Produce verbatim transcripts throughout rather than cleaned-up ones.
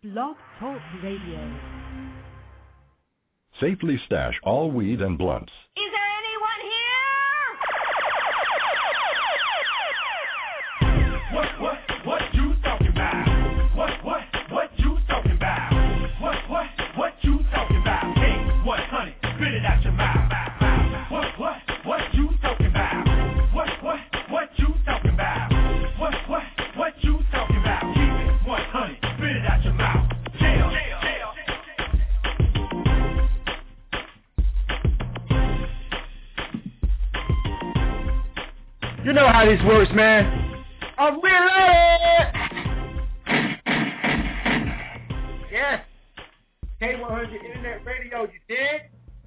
Blog Talk Radio. Safely stash all weed and blunts. Is there anyone here? What, what, what you talking about? What, what, what you talking about? What, what, what you talking about? Hey, what, honey, spit it out your mouth. What, what, what you talking about? What, what, what you talking about? What, what, what you talking about? Keep it, what, honey, spit it out your mouth. Jail, jail, jail. You know how this works, man. I'm reloaded. Yes. K one hundred Internet Radio, you did?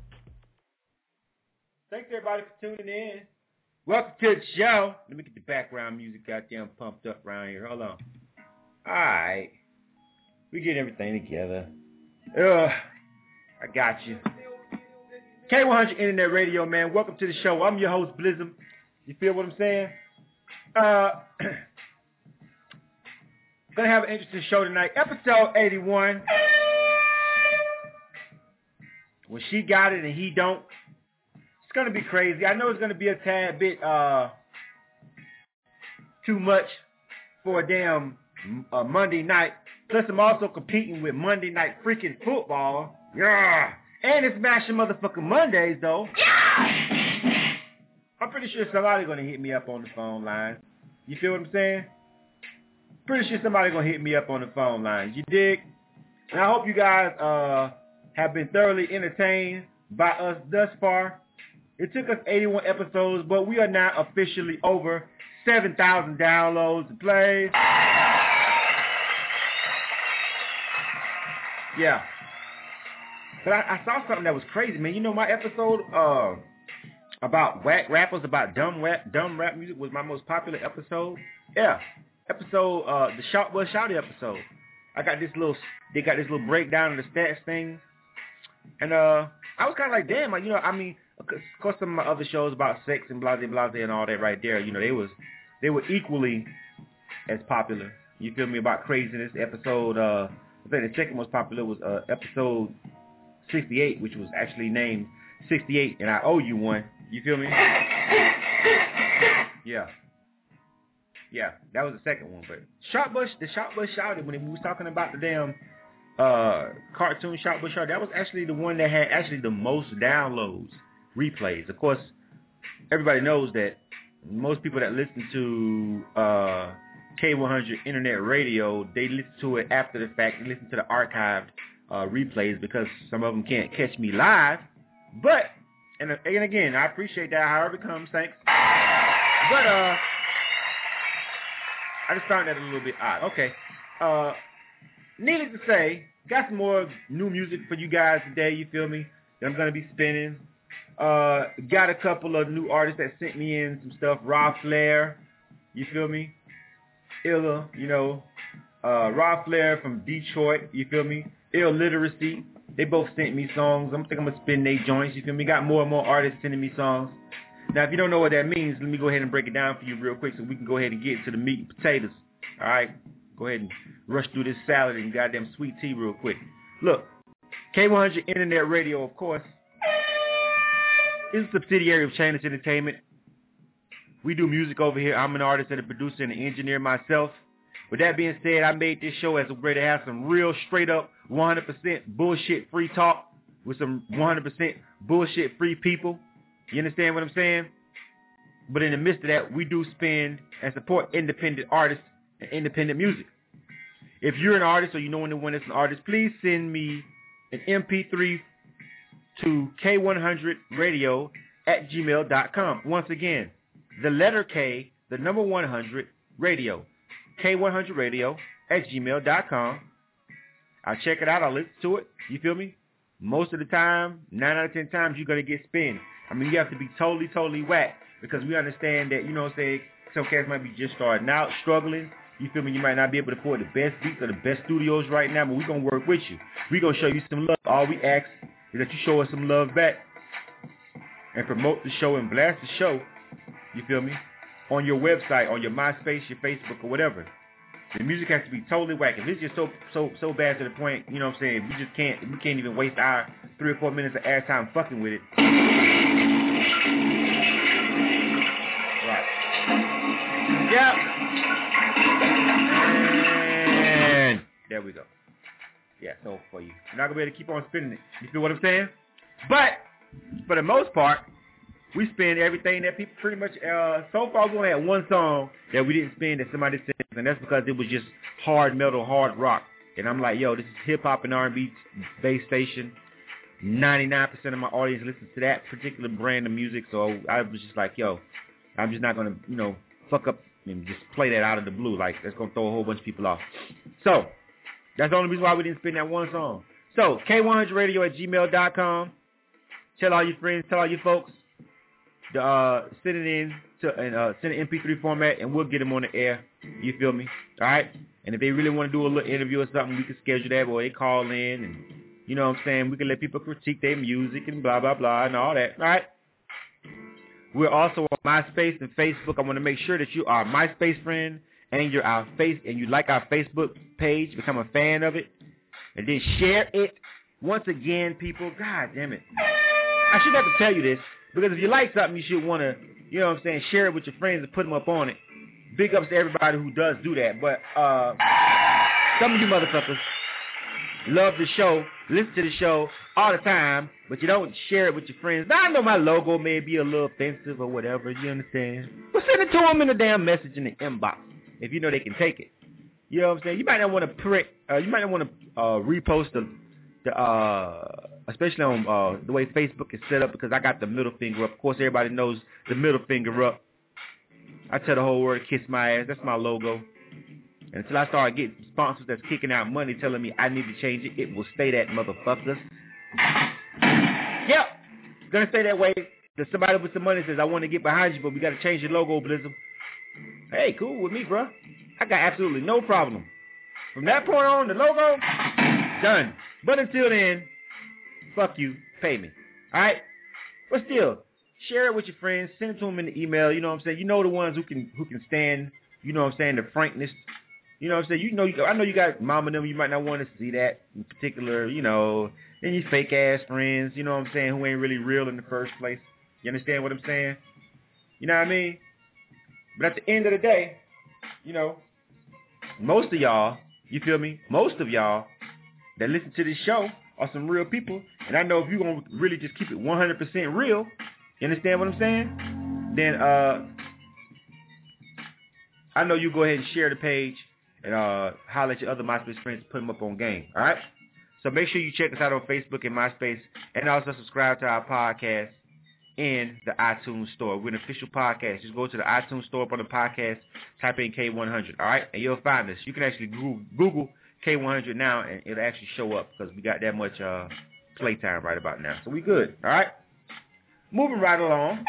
Thanks everybody for tuning in. Welcome to the show. Let me get the background music goddamn pumped up around here. Hold on. Alright. We get everything together. Ugh. I got you. K one hundred Internet Radio, man. Welcome to the show. I'm your host, Blizzum. You feel what I'm saying? Uh, gonna have an interesting show tonight. Episode eighty-one. When she got it and he don't, it's gonna be crazy. I know it's gonna be a tad bit uh too much for a damn uh, Monday night. Plus, I'm also competing with Monday Night freaking football. Yeah, and it's Smashing Motherfucking Mondays though. Yeah. I'm pretty sure somebody's going to hit me up on the phone line. You feel what I'm saying? Pretty sure somebody's going to hit me up on the phone lines. You dig? And I hope you guys uh, have been thoroughly entertained by us thus far. It took us eighty-one episodes, but we are now officially over seven thousand downloads and plays. Yeah. But I, I saw something that was crazy, man. You know, my episode... Uh, about whack rappers, about dumb rap, dumb rap music was my most popular episode. Yeah, episode, uh, the Shout Buzz Shouty episode. I got this little, they got this little breakdown of the stats thing, and uh, I was kind of like, damn, like, you know, I mean, of course, some of my other shows about sex and blah, blah, blah, and all that right there, you know, they was, they were equally as popular. You feel me? About craziness. Episode, uh, I think the second most popular was uh, episode sixty-eight, which was actually named sixty-eight, and I owe you one. You feel me? Yeah. Yeah, that was the second one. But Shotbush, the Shotbush Shouted, when we was talking about the damn uh, cartoon Shotbush Shouted, that was actually the one that had actually the most downloads, replays. Of course, everybody knows that most people that listen to uh, K one hundred Internet Radio, they listen to it after the fact. They listen to the archived uh, replays because some of them can't catch me live. But And, and again, I appreciate that, however it comes, thanks. But, uh, I just found that a little bit odd. Okay. Uh, needless to say, got some more new music for you guys today, you feel me? That I'm going to be spinning. Uh, got a couple of new artists that sent me in some stuff. Rob Flair, you feel me? Illa, you know. Uh, Rob Flair from Detroit, you feel me? Illiteracy. They both sent me songs. I'm thinking I'm going to spin their joints. You feel me? Got more and more artists sending me songs. Now, if you don't know what that means, let me go ahead and break it down for you real quick so we can go ahead and get to the meat and potatoes. All right? Go ahead and rush through this salad and goddamn sweet tea real quick. Look, K one hundred Internet Radio, of course, is a subsidiary of Chainless Entertainment. We do music over here. I'm an artist and a producer and an engineer myself. With that being said, I made this show as a way to have some real straight-up one hundred percent bullshit-free talk with some one hundred percent bullshit-free people. You understand what I'm saying? But in the midst of that, we do spend and support independent artists and independent music. If you're an artist or you know anyone that's an artist, please send me an M P three to K one hundred radio at gmail dot com. Once again, the letter K, the number one hundred, radio. K one hundred radio at gmail dot com. I'll check it out. I'll listen to it. You feel me? Most of the time, nine out of ten times, you're going to get spin. I mean, you have to be totally, totally whack because we understand that, you know what I'm saying, some cats might be just starting out, struggling. You feel me? You might not be able to afford the best beats or the best studios right now, but we're going to work with you. We're going to show you some love. All we ask is that you show us some love back and promote the show and blast the show, you feel me, on your website, on your MySpace, your Facebook, or whatever. The music has to be totally whack. If it's just so so so bad to the point, you know what I'm saying, we just can't we can't even waste our three or four minutes of airtime fucking with it. Right. Yep. And there we go. Yeah, so for you. You're not gonna be able to keep on spinning it. You feel what I'm saying? But for the most part, we spend everything that people pretty much, uh, so far we only had one song that we didn't spend that somebody sent, and that's because it was just hard metal, hard rock. And I'm like, yo, this is hip-hop and R and B based station. ninety-nine percent of my audience listens to that particular brand of music, so I was just like, yo, I'm just not going to, you know, fuck up and just play that out of the blue. Like, that's going to throw a whole bunch of people off. So, that's the only reason why we didn't spend that one song. So, K one hundred radio at gmail dot com. Tell all your friends, tell all your folks. Uh, send it in to and uh, send an M P three format, and we'll get them on the air. You feel me? All right. And if they really want to do a little interview or something, we can schedule that, or they call in, and you know what I'm saying. We can let people critique their music and blah blah blah and all that. All right. We're also on MySpace and Facebook. I want to make sure that you are a MySpace friend and you're our face and you like our Facebook page. Become a fan of it, and then share it. Once again, people. God damn it. I shouldn't have to tell you this. Because if you like something, you should want to, you know what I'm saying, share it with your friends and put them up on it. Big ups to everybody who does do that. But uh, some of you motherfuckers love the show, listen to the show all the time, but you don't share it with your friends. Now, I know my logo may be a little offensive or whatever, you understand? But send it to them in a damn message in the inbox if you know they can take it. You know what I'm saying? You might not want to prick, uh, you might not want to uh, repost the, the uh, especially on uh, the way Facebook is set up, because I got the middle finger up. Of course, everybody knows the middle finger up. I tell the whole world, kiss my ass. That's my logo. And until I start getting sponsors that's kicking out money telling me I need to change it, it will stay that, motherfuckers. Yep. It's going to stay that way. There's somebody with some money says, I want to get behind you, but we got to change your logo, Blizzard. Hey, cool with me, bro. I got absolutely no problem. From that point on, the logo, done. But until then, fuck you, pay me. All right? But still, share it with your friends. Send it to them in the email. You know what I'm saying? You know the ones who can who can stand, you know what I'm saying, the frankness. You know what I'm saying? You know, you, I know you got mom and them. You might not want to see that in particular, you know, and your fake-ass friends, you know what I'm saying, who ain't really real in the first place. You understand what I'm saying? You know what I mean? But at the end of the day, you know, most of y'all, you feel me? Most of y'all that listen to this show are some real people. And I know if you're going to really just keep it one hundred percent real, you understand what I'm saying? Then uh, I know you go ahead and share the page and uh, holler at your other MySpace friends and put them up on game. All right? So make sure you check us out on Facebook and MySpace, and also subscribe to our podcast in the iTunes store. We're an official podcast. Just go to the iTunes store, up on the podcast, type in K one hundred, all right? And you'll find us. You can actually Google, Google K one hundred now, and it'll actually show up because we got that much uh, playtime right about now. So we good, all right? Moving right along.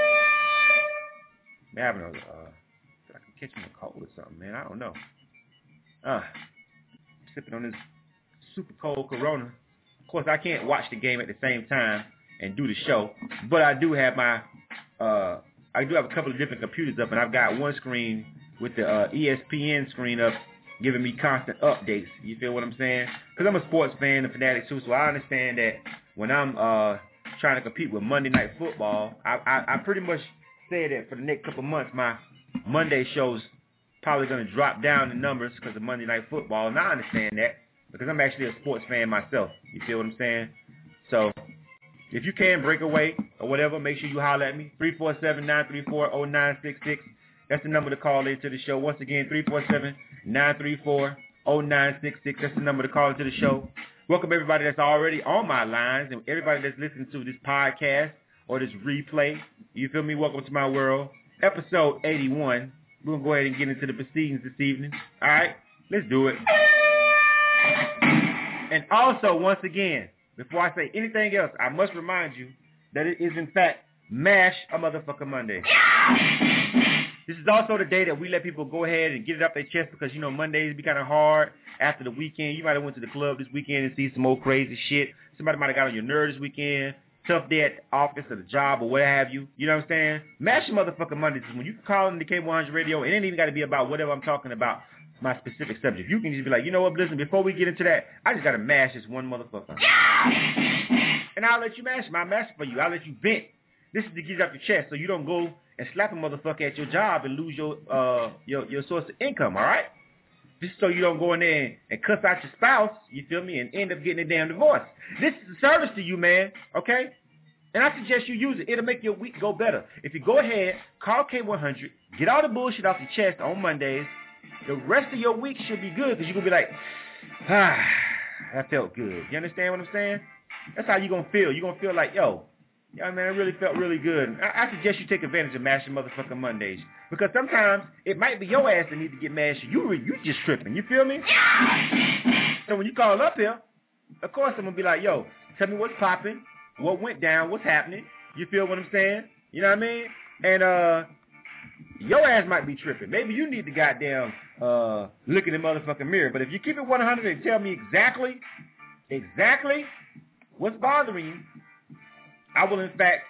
Man, having a, uh, I can catch me a cold or something, man. I don't know. Uh, sipping on this super cold Corona. Of course, I can't watch the game at the same time and do the show, but I do have my, uh, I do have a couple of different computers up, and I've got one screen with the uh, E S P N screen up, giving me constant updates. You feel what I'm saying? Because I'm a sports fan, a fanatic too, so I understand that when I'm uh, trying to compete with Monday Night Football, I, I, I pretty much said that for the next couple of months, my Monday show's probably going to drop down in numbers because of Monday Night Football, and I understand that because I'm actually a sports fan myself. You feel what I'm saying? So if you can break away or whatever, make sure you holler at me. three four seven, nine three four, zero nine six six. That's the number to call into the show. Once again, three four seven, nine three four, zero nine six six. That's the number to call into the show. Welcome everybody that's already on my lines and everybody that's listening to this podcast or this replay. You feel me? Welcome to my world. Episode eighty-one. We're going to go ahead and get into the proceedings this evening. All right? Let's do it. And also, once again, before I say anything else, I must remind you that it is, in fact, Mash a Motherfucker Monday. This is also the day that we let people go ahead and get it up their chest because, you know, Mondays be kind of hard after the weekend. You might have went to the club this weekend and see some old crazy shit. Somebody might have got on your nerves this weekend. Tough day at the office or the job or what have you. You know what I'm saying? Mash a Motherfucker Mondays is when you can call in the K one hundred radio. It ain't even got to be about whatever I'm talking about my specific subject. You can just be like, you know what, listen, before we get into that, I just got to mash this one motherfucker. And I'll let you mash him. I'll mash it for you. I'll let you vent. This is to get it off your chest so you don't go and slap a motherfucker at your job and lose your uh your, your source of income, all right? Just so you don't go in there and, and cuss out your spouse, you feel me, and end up getting a damn divorce. This is a service to you, man, okay? And I suggest you use it. It'll make your week go better. If you go ahead, call K one hundred, get all the bullshit off your chest on Mondays, the rest of your week should be good because you're going to be like, ah, that felt good. You understand what I'm saying? That's how you're going to feel. You're going to feel like, yo, yeah, man, it really felt really good. I, I suggest you take advantage of Mashing Motherfucking Mondays because sometimes it might be your ass that needs to get mashed. You you just tripping. You feel me? So when you call up here, of course I'm going to be like, yo, tell me what's popping, what went down, what's happening. You feel what I'm saying? You know what I mean? And uh, your ass might be tripping. Maybe you need to goddamn uh, look in the motherfucking mirror. But if you keep it one hundred and tell me exactly, exactly what's bothering you, I will, in fact,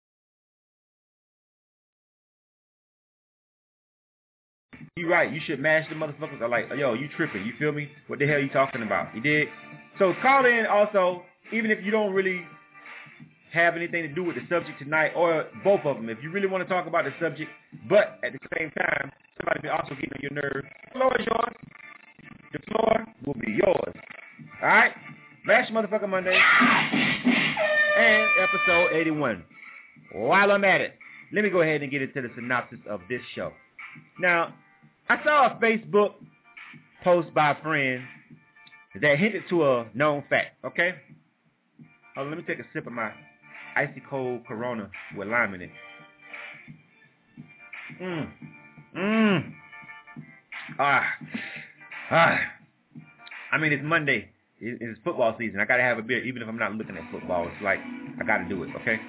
you're right. You should mash the motherfuckers. I'm like, yo, you tripping. You feel me? What the hell are you talking about? You did? So call in also, even if you don't really have anything to do with the subject tonight, or both of them. If you really want to talk about the subject, but at the same time, somebody may also get on your nerves. The floor is yours. The floor will be yours. All right? Mash Motherfucker Monday. And episode eighty-one. While I'm at it, let me go ahead and get into the synopsis of this show. Now, I saw a Facebook post by a friend that hinted to a known fact, okay? Hold on, let me take a sip of my icy cold Corona with lime in it. Mmm. Mmm. Ah. Ah. I mean, it's Monday. It's football season. I got to have a beer, even if I'm not looking at football. It's like, I got to do it, okay?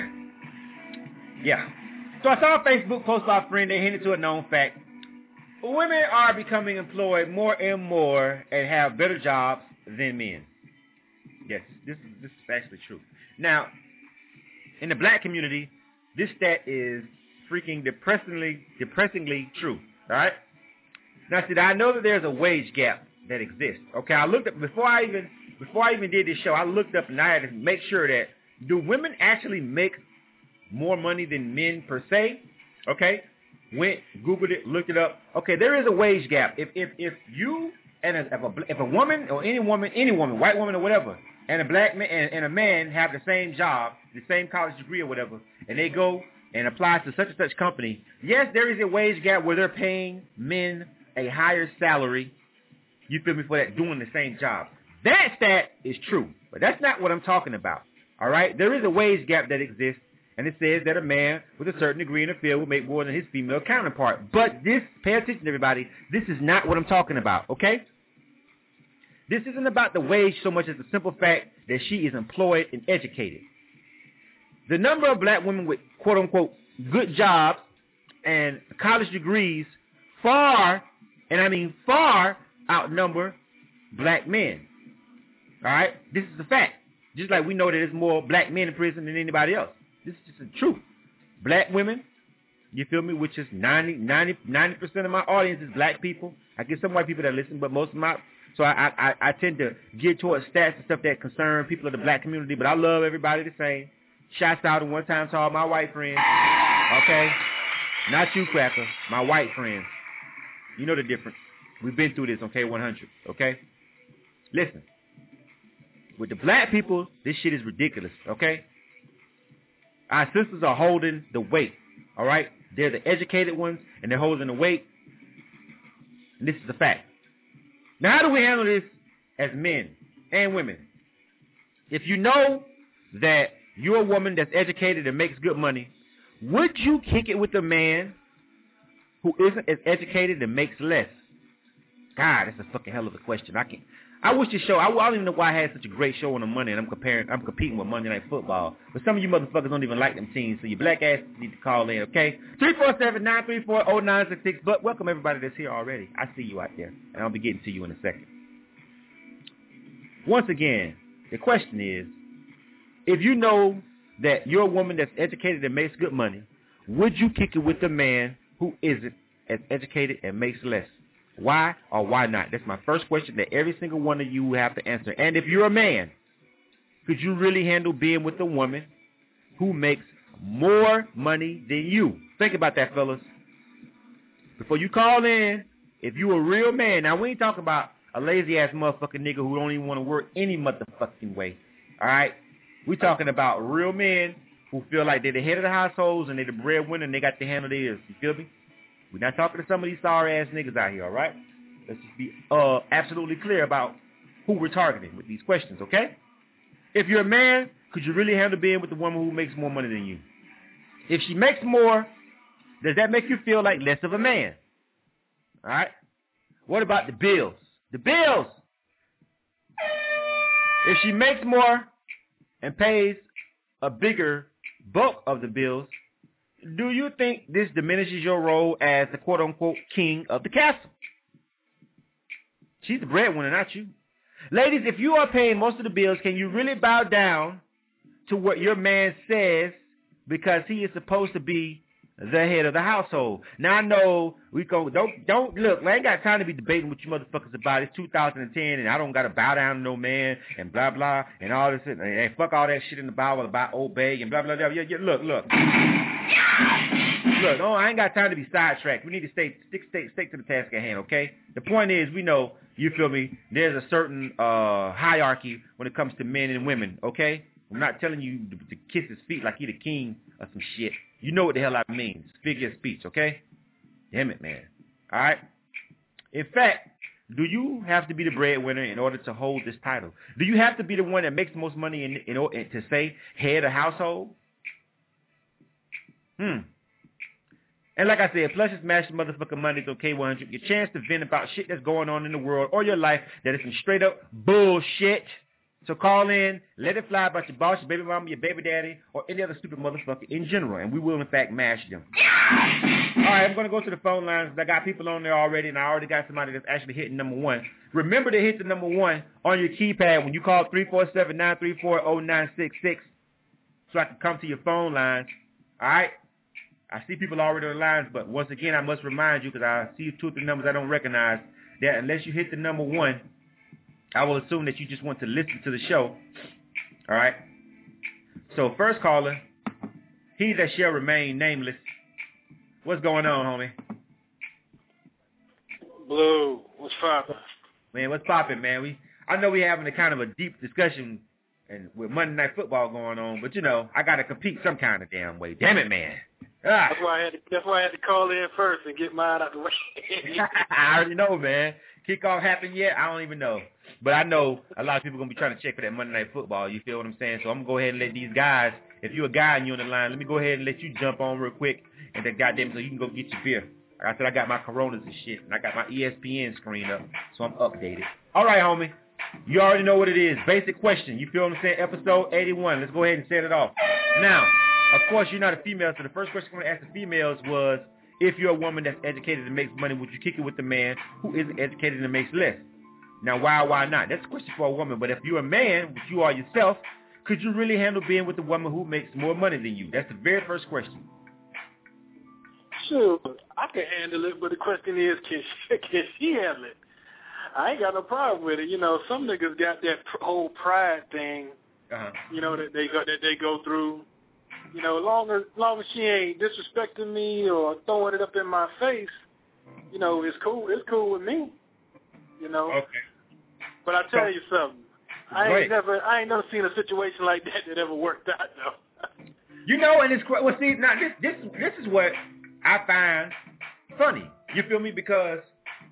Yeah. So I saw a Facebook post by a friend. They hinted to a known fact. Women are becoming employed more and more and have better jobs than men. Yes, this is, this is actually true. Now, in the black community, this stat is freaking depressingly, depressingly true, all right? Now, see, I know that there's a wage gap that exists. Okay, I looked up before I even before I even did this show. I looked up and I had to make sure that do women actually make more money than men per se? Okay, went Googled it, looked it up. Okay, there is a wage gap. If if if you and a, if a if a woman or any woman, any woman, white woman or whatever, and a black man and, and a man have the same job, the same college degree or whatever, and they go and apply to such and such company, yes, there is a wage gap where they're paying men a higher salary. You feel me, for that, doing the same job. That stat is true, but that's not what I'm talking about, all right? There is a wage gap that exists, and it says that a man with a certain degree in the field will make more than his female counterpart. But this, pay attention, everybody, this is not what I'm talking about, okay? This isn't about the wage so much as the simple fact that she is employed and educated. The number of black women with quote-unquote good jobs and college degrees far, and I mean far, outnumber black men. All right? This is a fact. Just like we know that there's more black men in prison than anybody else. This is just the truth. Black women, you feel me, which is ninety, ninety, ninety percent of my audience is black people. I get some white people that listen, but most of my, so I, I, I tend to get towards stats and stuff that concern people of the black community, but I love everybody the same. Shouts out and one time to all my white friends. Okay? Not you, cracker. My white friends. You know the difference. We've been through this on K one hundred, okay? Listen. With the black people, this shit is ridiculous, okay? Our sisters are holding the weight, all right? They're the educated ones, and they're holding the weight. And this is a fact. Now, how do we handle this as men and women? If you know that you're a woman that's educated and makes good money, would you kick it with a man who isn't as educated and makes less? God, that's a fucking hell of a question. I can't. I wish this show. I, I don't even know why I had such a great show on the Monday, and I'm comparing. I'm competing with Monday Night Football. But some of you motherfuckers don't even like them teams, so you black ass need to call in. Okay, three four seven nine three four zero nine six six. But welcome everybody that's here already. I see you out there, and I'll be getting to you in a second. Once again, the question is, if you know that you're a woman that's educated and makes good money, would you kick it with a man who isn't as educated and makes less? Why or why not? That's my first question that every single one of you have to answer. And if you're a man, could you really handle being with a woman who makes more money than you? Think about that, fellas. Before you call in, if you a real man, now we ain't talking about a lazy-ass motherfucking nigga who don't even want to work any motherfucking way, all right? We talking about real men who feel like they're the head of the households and they're the breadwinner and they got to handle theirs. You feel me? We're not talking to some of these sorry-ass niggas out here, all right? Let's just be uh, absolutely clear about who we're targeting with these questions, okay? If you're a man, could you really handle being with a woman who makes more money than you? If she makes more, does that make you feel like less of a man? All right? What about the bills? The bills! If she makes more and pays a bigger bulk of the bills, do you think this diminishes your role as the quote-unquote king of the castle? She's the breadwinner, not you. Ladies, if you are paying most of the bills, can you really bow down to what your man says because he is supposed to be the head of the household? Now, I know we go, don't, don't, look, I ain't got time to be debating with you motherfuckers about it. It's two thousand ten, and I don't got to bow down to no man, and blah, blah, and all this, and, and fuck all that shit in the Bible about obey, and blah, blah, blah. Yeah, yeah, look, look. Look, no, I ain't got time to be sidetracked. We need to stay, stick, stay, stick to the task at hand, okay? The point is, we know, you feel me, there's a certain uh, hierarchy when it comes to men and women, okay? I'm not telling you to, to kiss his feet like he the king or some shit. You know what the hell that means. Figure of speech, okay? Damn it, man. All right? In fact, do you have to be the breadwinner in order to hold this title? Do you have to be the one that makes the most money in, in order to say head of household? Hmm. And like I said, plus it's Master Motherfucking Mondays on K one hundred. Your chance to vent about shit that's going on in the world or your life that is some straight up bullshit. So call in, let it fly about your boss, your baby mama, your baby daddy, or any other stupid motherfucker in general, and we will, in fact, mash them. All right, I'm going to go to the phone lines. I got people on there already, and I already got somebody that's actually hitting number one. Remember to hit the number one on your keypad when you call three four seven, nine three four, zero nine six six so I can come to your phone lines. All right? I see people already on the lines, but once again, I must remind you, because I see two or three numbers I don't recognize, that unless you hit the number one, I will assume that you just want to listen to the show. All right? So, first caller, he that shall remain nameless. What's going on, homie? Blue, what's poppin'? Man, what's poppin', man? We I know we having a kind of a deep discussion and with Monday Night Football going on, but, you know, I got to compete some kind of damn way. Damn it, man. Ah. That's why I had to, that's why I had to call in first and get mine out the way. I already know, man. Kickoff happened yet? I don't even know. But I know a lot of people are going to be trying to check for that Monday Night Football. You feel what I'm saying? So I'm going to go ahead and let these guys, if you're a guy and you're on the line, let me go ahead and let you jump on real quick and then goddamn so you can go get your beer. Like I said, I got my Coronas and shit, and I got my E S P N screen up, so I'm updated. All right, homie. You already know what it is. Basic question. You feel what I'm saying? Episode eighty-one. Let's go ahead and set it off. Now, of course, you're not a female, so the first question I'm going to ask the females was, if you're a woman that's educated and makes money, would you kick it with the man who isn't educated and makes less? Now, why or why not? That's a question for a woman. But if you're a man, which you are yourself, could you really handle being with a woman who makes more money than you? That's the very first question. Sure, I can handle it, but the question is, can she, can she handle it? I ain't got no problem with it. You know, some niggas got that pr- whole pride thing, uh-huh. you know, that they go that they go through. You know, long as long as she ain't disrespecting me or throwing it up in my face, you know, it's cool. It's cool with me. You know. Okay. But I tell so, you something. I ain't right. never I ain't never seen a situation like that that ever worked out though. You know, and it's well. See, now this this this is what I find funny. You feel me? Because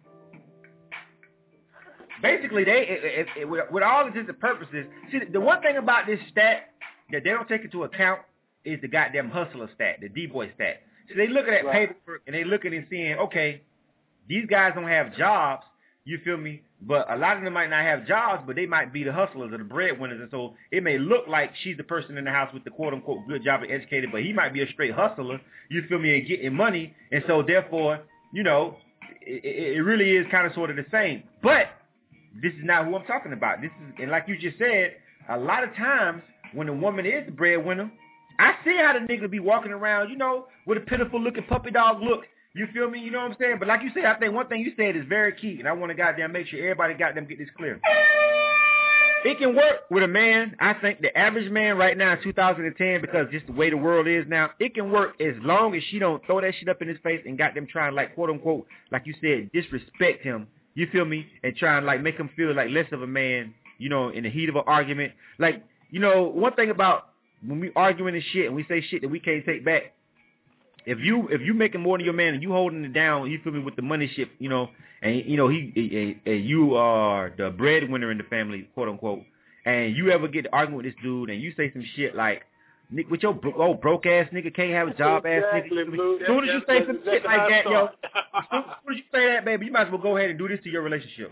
basically, they it, it, it, with, with all intents and purposes, see, the one thing about this stat that they don't take into account is the goddamn hustler stat, the D-boy stat. So they look at that right. paper and they look at it and seeing, okay, these guys don't have jobs, you feel me? But a lot of them might not have jobs, but they might be the hustlers or the breadwinners. And so it may look like she's the person in the house with the quote-unquote good job and educated, but he might be a straight hustler, you feel me, and getting money. And so therefore, you know, it, it really is kind of sort of the same. But this is not who I'm talking about. This is, and like you just said, a lot of times when a woman is the breadwinner, I see how the nigga be walking around, you know, with a pitiful looking puppy dog look. You feel me? You know what I'm saying? But like you said, I think one thing you said is very key, and I want to goddamn make sure everybody goddamn get this clear. It can work with a man. I think the average man right now in two thousand ten, because just the way the world is now, it can work as long as she don't throw that shit up in his face and got them trying, like, quote unquote, like you said, disrespect him. You feel me? And try and like make him feel like less of a man, you know, in the heat of an argument. Like, you know, one thing about when we arguing and shit and we say shit that we can't take back, if you if you making more than your man and you holding it down, you feel me, with the money shit, you know, and you know he, he, he you are the breadwinner in the family, quote unquote, and you ever get to arguing with this dude and you say some shit like, Nick, with your bro- old broke ass nigga can't have a job exactly, ass nigga. As soon as you say some shit like that, yo, as soon as you say that, baby, you might as well go ahead and do this to your relationship.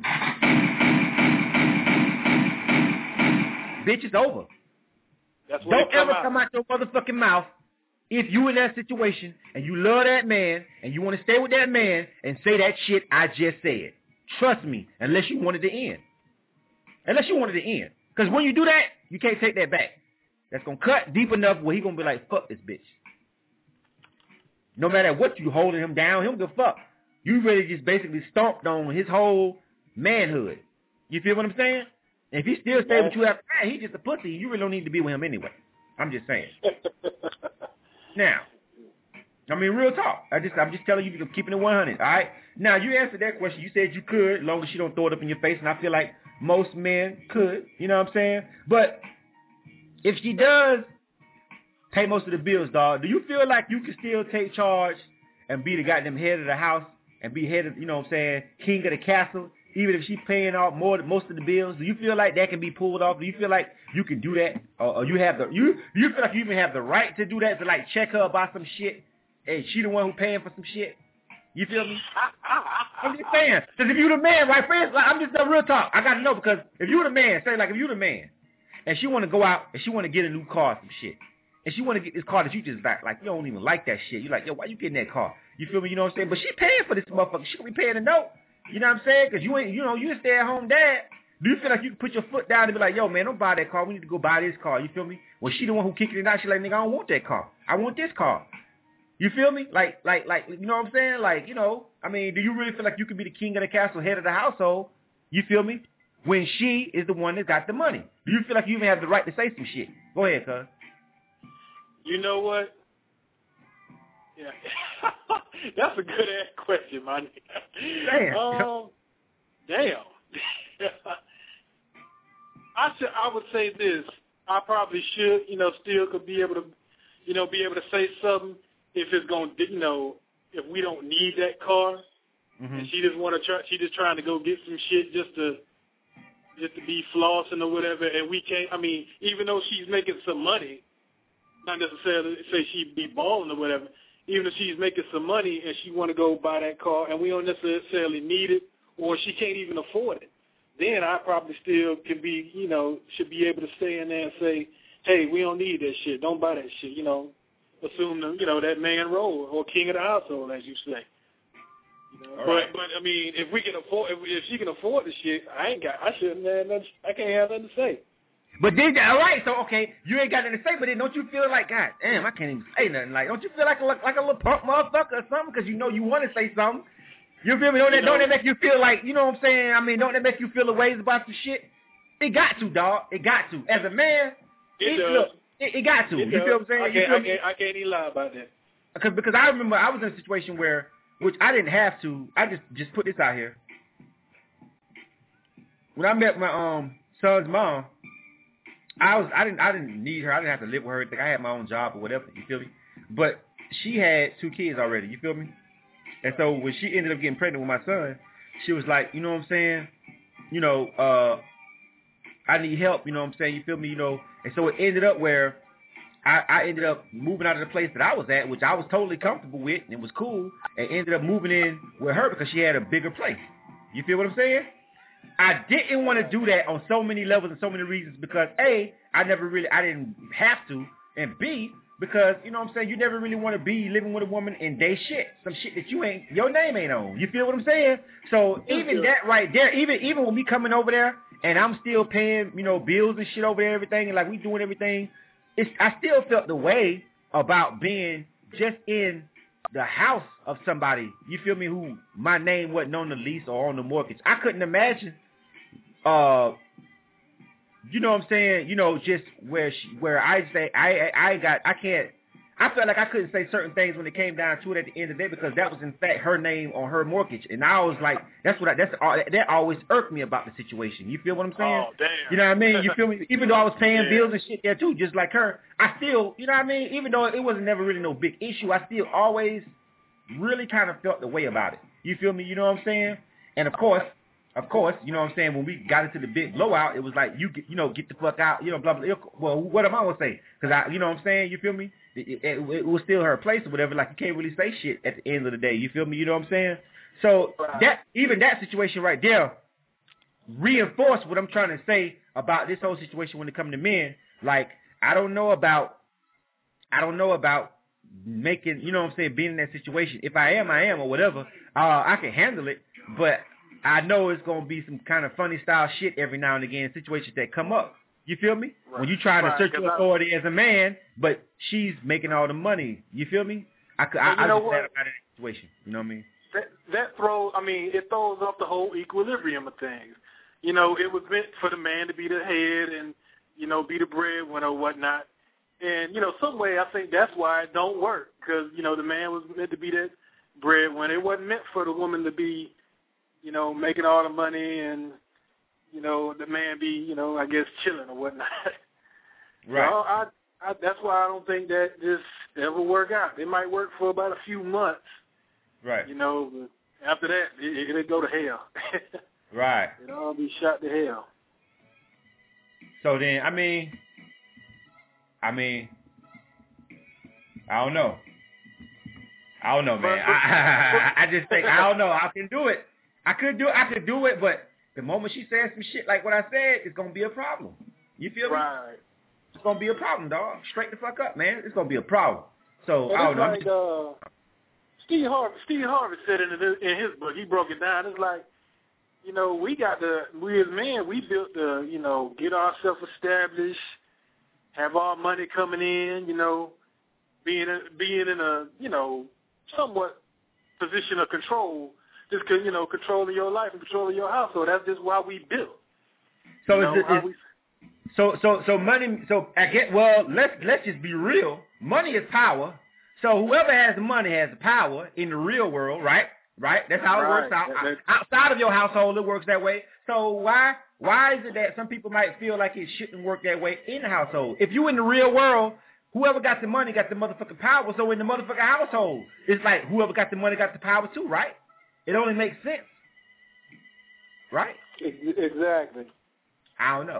Bitch, it's over. That's Don't ever out. come out your motherfucking mouth if you in that situation and you love that man and you want to stay with that man and say that shit I just said. Trust me, unless you wanted to end. Unless you wanted to end. Because when you do that, you can't take that back. That's going to cut deep enough where he going to be like, fuck this bitch. No matter what you holding him down, he don't give a fuck. You really just basically stomped on his whole manhood. You feel what I'm saying? And if he still stay with you after that, he's just a pussy. You really don't need to be with him anyway. I'm just saying. Now, I mean, real talk. I just, I'm just telling you, I'm keeping it one hundred, all right? Now, you answered that question. You said you could, as long as she don't throw it up in your face, and I feel like most men could. You know what I'm saying? But if she does pay most of the bills, dog, do you feel like you can still take charge and be the goddamn head of the house and be head of, you know what I'm saying, king of the castle, even if she's paying off more most of the bills? Do you feel like that can be pulled off? Do you feel like you can do that? Or, or you have the you do you feel like you even have the right to do that, to like check her about some shit and she the one who paying for some shit? You feel me? I'm just saying. Because if you the man, right, friends, like, I'm just the real talk. I gotta know, because if you the man, say like if you the man and she want to go out and she want to get a new car or some shit, and she want to get this car that you just like, like you don't even like that shit. You like, yo, why you getting that car? You feel me? You know what I'm saying? But she paying for this motherfucker. She gonna be paying the note. You know what I'm saying? Because you ain't, you know, you a stay-at-home dad. Do you feel like you can put your foot down and be like, yo, man, don't buy that car. We need to go buy this car. You feel me? Well, she the one who kicking it out. She like, nigga, I don't want that car. I want this car. You feel me? Like, like, like, you know what I'm saying? Like, you know, I mean, do you really feel like you could be the king of the castle, head of the household? You feel me? When she is the one that got the money. Do you feel like you even have the right to say some shit? Go ahead, cuz. You know what? Yeah. That's a good ass question, my nigga. Damn. Um, damn. I should. I would say this. I probably should, you know, still could be able to, you know, be able to say something if it's going to, you know, if we don't need that car, mm-hmm. and she just want to try, she just trying to go get some shit just to, just to be flossing or whatever, and we can't. I mean, even though she's making some money, not necessarily say she'd be balling or whatever. Even if she's making some money and she want to go buy that car and we don't necessarily need it, or she can't even afford it, then I probably still can be, you know, should be able to stay in there and say, hey, we don't need that shit. Don't buy that shit. You know, assume, the, you know, that man role, or king of the household, as you say. You know? But, right. but I mean, if we can afford, if, if she can afford the shit, I ain't got, I shouldn't have nothing, I can't have nothing to say. But then, all right, so, okay, you ain't got nothing to say, but then don't you feel like, God damn, I can't even say nothing. Like, don't you feel like a, like a little punk motherfucker or something? Because you know you want to say something. You feel me? Don't, you that, know, don't that make you feel like, you know what I'm saying? I mean, don't that make you feel the ways about some shit? It got to, dog. It got to. As a man, it, it, does. Look, it, it got to. It you does. feel what I'm saying? I can't, I can't, I can't even lie about that. Because, because I remember I was in a situation where, which I didn't have to, I just, just put this out here. When I met my um son's mom, I was I didn't I didn't need her. I didn't have to live with her. I, think I had my own job or whatever. You feel me? But she had two kids already. You feel me? And so when she ended up getting pregnant with my son, she was like, you know what I'm saying? You know, uh, I need help. You know what I'm saying? You feel me? You know. And so it ended up where I, I ended up moving out of the place that I was at, which I was totally comfortable with and it was cool, and ended up moving in with her because she had a bigger place. You feel what I'm saying? I didn't want to do that on so many levels and so many reasons because A, I never really, I didn't have to, and B, because, you know what I'm saying, you never really want to be living with a woman and they shit, some shit that you ain't, your name ain't on. You feel what I'm saying? So even that right there, even even when we coming over there and I'm still paying, you know, bills and shit over there, everything, and like we doing everything, it's, I still felt the way about being just in the house of somebody, you feel me, who my name wasn't on the lease or on the mortgage. I couldn't imagine, uh, you know what I'm saying, you know, just where she, where I say, I, I, I got, I can't, I felt like I couldn't say certain things when it came down to it at the end of the day because that was in fact her name on her mortgage, and I was like, that's what I, that's all, that always irked me about the situation. You feel what I'm saying? Oh, damn. You know what I mean? You feel me? Even though I was paying yeah. bills and shit there too, just like her, I still, you know what I mean? Even though it wasn't never really no big issue, I still always really kind of felt the way about it. You feel me? You know what I'm saying? And of course, of course, you know what I'm saying, when we got into the big blowout, it was like, you get, you know, get the fuck out, you know, blah, blah, blah. Well, what am I going to say? Because, I, you know what I'm saying? You feel me? It, it, it was still her place or whatever. Like, you can't really say shit at the end of the day. You feel me? You know what I'm saying? So, that even that situation right there reinforced what I'm trying to say about this whole situation when it comes to men. Like, I don't know about, I don't know about making, you know what I'm saying, being in that situation. If I am, I am, or whatever. Uh, I can handle it, but I know it's going to be some kind of funny style shit every now and again, situations that come up. You feel me? Right. When you try to right, assert your authority I, as a man, but she's making all the money. You feel me? I could, I, I was mad about that situation. You know what I mean? That, that throws, I mean, it throws off the whole equilibrium of things. You know, it was meant for the man to be the head and, you know, be the breadwinner or whatnot. And, you know, some way I think that's why it don't work because, you know, the man was meant to be that breadwinner. It wasn't meant for the woman to be, you know, making all the money and, you know, the man be, you know, I guess chilling or whatnot. Right. So I, I, that's why I don't think that this ever work out. It might work for about a few months. Right. You know, but after that, it, it'll go to hell. Right. It'll all be shot to hell. So then, I mean, I mean, I don't know. I don't know, man. I, I, I just think, I don't know. I can do it. I could do it. I could do it, but the moment she says some shit like what I said, it's going to be a problem. You feel me? Right. It's going to be a problem, dog. Straight the fuck up, man. It's going to be a problem. So, well, I don't know. Like, uh, Steve Harvey, Steve Harvey said in his, in his book, he broke it down. It's like, you know, we got to, we as men, we built to, you know, get ourselves established, have our money coming in, you know, being, being in a, you know, somewhat position of control. Just, you know, controlling your life and controlling your household. That's just why we built. So you is, know, it, is we, so so so money. So I get well. Let's let's just be real. Money is power. So whoever has the money has the power in the real world, right? Right. That's how it right. works out. That, Outside of your household, it works that way. So why why is it that some people might feel like it shouldn't work that way in the household? If you in the real world, whoever got the money got the motherfucking power. So in the motherfucking household, it's like whoever got the money got the power too, right? It only makes sense. Right? Exactly. I don't know.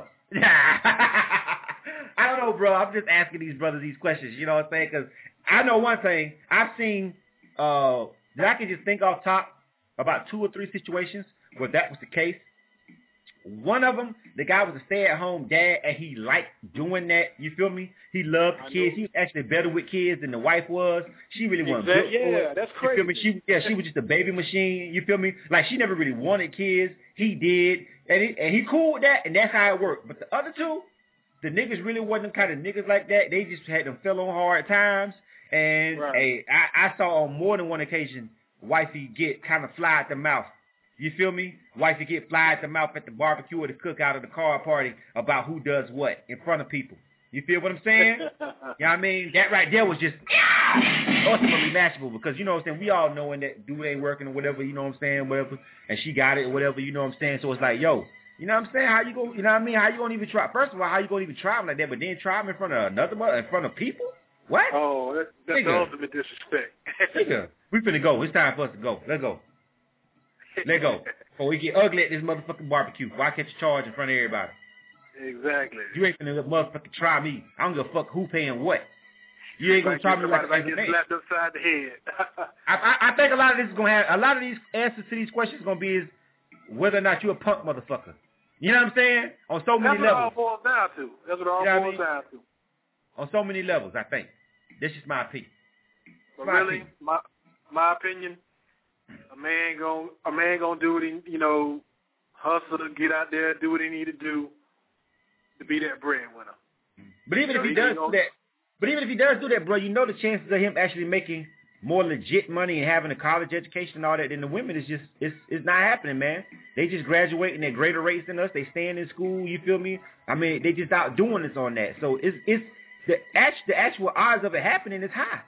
I don't know, bro. I'm just asking these brothers these questions. You know what I'm saying? Because I know one thing. I've seen, uh, that I can just think off top about two or three situations where that was the case. One of them, the guy was a stay-at-home dad, and he liked doing that. You feel me? He loved the kids. He was actually better with kids than the wife was. She really wasn't exactly. good for Yeah, it. that's You crazy. feel me? She, yeah, she was just a baby machine. You feel me? Like, she never really wanted kids. He did, and he, and he cool with that, and that's how it worked. But the other two, the niggas really wasn't kind of niggas like that. They just had them fell on hard times, and right. hey, I, I saw on more than one occasion wifey get kind of fly at the mouth. You feel me? Wifey get fly at the mouth at the barbecue or the cookout or the car party about who does what in front of people. You feel what I'm saying? You know what I mean? That right there was just ultimately matchable because, you know what I'm saying, we all knowing that dude ain't working or whatever, you know what I'm saying, whatever, and she got it or whatever, you know what I'm saying? So it's like, yo, you know what I'm saying? How you go, you know what I mean? How you gonna even try? First of all, how you gonna even try him like that, but then try him in front of another mother, in front of people? What? Oh, that, that's Nigga. the ultimate disrespect. Nigga, we finna go. It's time for us to go. Let's go. Let's go. Before we get ugly at this motherfucking barbecue. Why catch a charge in front of everybody? Exactly. You ain't finna motherfucking try me. I don't give a fuck who paying what. You ain't gonna like try me like like as a get man. slapped upside the head. I, I, I think a lot of this is gonna have a lot of these answers to these questions gonna be is whether or not you a punk motherfucker. You know what I'm saying? On so many That's what levels. it all boils down to. That's what it all You know what I boils mean? down to. On so many levels, I think. This is my opinion. But my really, opinion. my my opinion, a man gon' a man gonna do what he, you know, hustle, get out there, do what he need to do to be that breadwinner. But even So if he he does gonna- do that, but even if he does do that, bro, you know the chances of him actually making more legit money and having a college education and all that, then the women is just, it's, it's not happening, man. They just graduating at greater rates than us. They staying in school, you feel me? I mean, they just outdoing us on that. So it's, it's, the, act, the actual odds of it happening is high.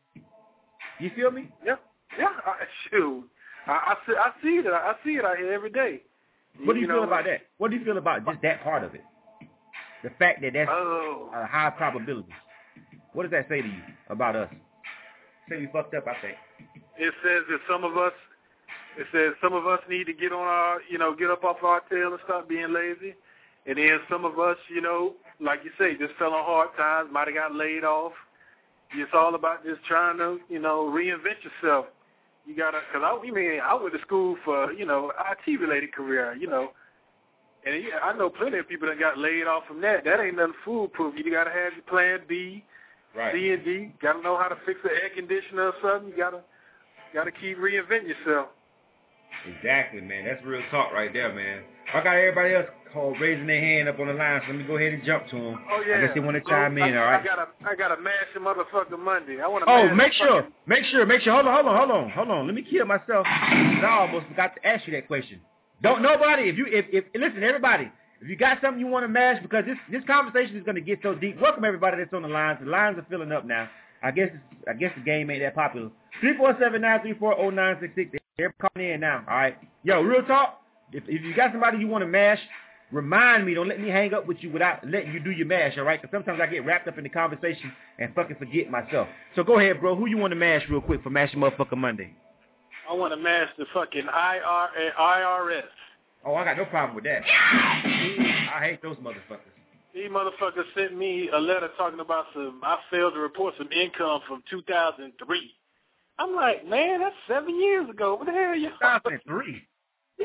You feel me? Yeah, yeah, I, shoot. I, I, see, I see it. I see it out here every day. What do you, you feel know, about that? What do you feel about just that part of it? The fact that that's oh. a high probability. What does that say to you about us? Say we fucked up, I think. It says that some of us, it says some of us need to get on our, you know, get up off our tail and stop being lazy. And then some of us, you know, like you say, just fell on hard times, might have got laid off. It's all about just trying to, you know, reinvent yourself. You gotta, cause I, I mean, I went to school for, you know, I T related career, you know, and yeah, I know plenty of people that got laid off from that. That ain't nothing foolproof. You gotta have your plan B, right. C and D. Gotta know how to fix an air conditioner or something. You gotta, gotta keep reinventing yourself. Exactly, man. That's real talk right there, man. I got everybody else called raising their hand up on the line, so let me go ahead and jump to them. Oh yeah. I guess they want to chime so, in, I, all right? I gotta, I gotta mash a motherfucker Monday. I want to. Oh, make sure, fucking... make sure, make sure. Hold on, hold on, hold on, hold on. Let me kill myself. I almost forgot to ask you that question. Don't nobody. If you, if, if listen, everybody. If you got something you want to mash, because this this conversation is going to get so deep. Welcome everybody that's on the lines. The lines are filling up now. I guess I guess the game ain't that popular. Three four seven nine three four zero nine six six. They're calling in now. All right, yo, real talk. If if you got somebody you want to mash, remind me. Don't let me hang up with you without letting you do your mash. All right? Because sometimes I get wrapped up in the conversation and fucking forget myself. So go ahead, bro. Who you want to mash real quick for Mashing Motherfucker Monday? I want to mash the fucking I R S. Oh, I got no problem with that. I hate those motherfuckers. These motherfuckers sent me a letter talking about some, I failed to report some income from two thousand three. I'm like, man, that's seven years ago. What the hell you? two thousand three? Yeah.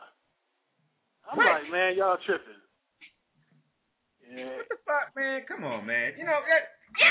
I'm what? like, man, y'all tripping. Yeah. What the fuck, man? Come on, man. You know, that...